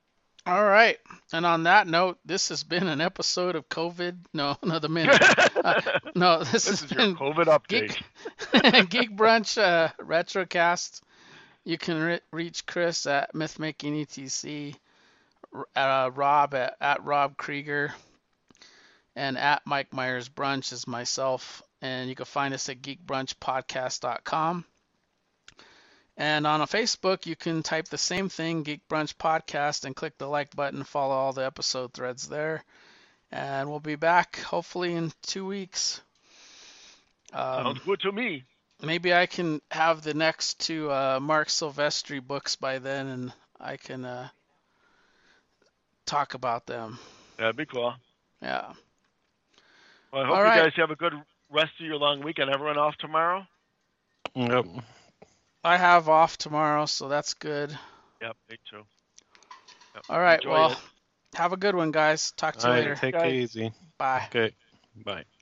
All right. And on that note, this has been an episode of COVID. No, another minute. Uh, no, this,
This
has
is your
been
COVID update.
Geek, Geek Brunch uh, Retrocast. You can re- reach Chris at Mythmaking E T C, uh, Rob at, at Rob Krieger, and at Mike Myers Brunch is myself. And you can find us at geek brunch podcast dot com. And on a Facebook, you can type the same thing, Geek Brunch Podcast, and click the like button, follow all the episode threads there. And we'll be back hopefully in two weeks. Um,
Sounds good to me.
maybe I can have the next two uh, Mark Silvestri books by then, and I can uh, talk about them.
That'd be cool.
Yeah.
Well, I hope
All
you
right.
guys have a good rest of your long weekend. Everyone off tomorrow?
Yep.
I have off tomorrow, so that's good.
Yep, me too. Yep.
All right.
Enjoy
well,
it.
have a good one, guys. Talk to
All
you
right,
later.
take
Guys.
it easy.
Bye.
Okay. Bye.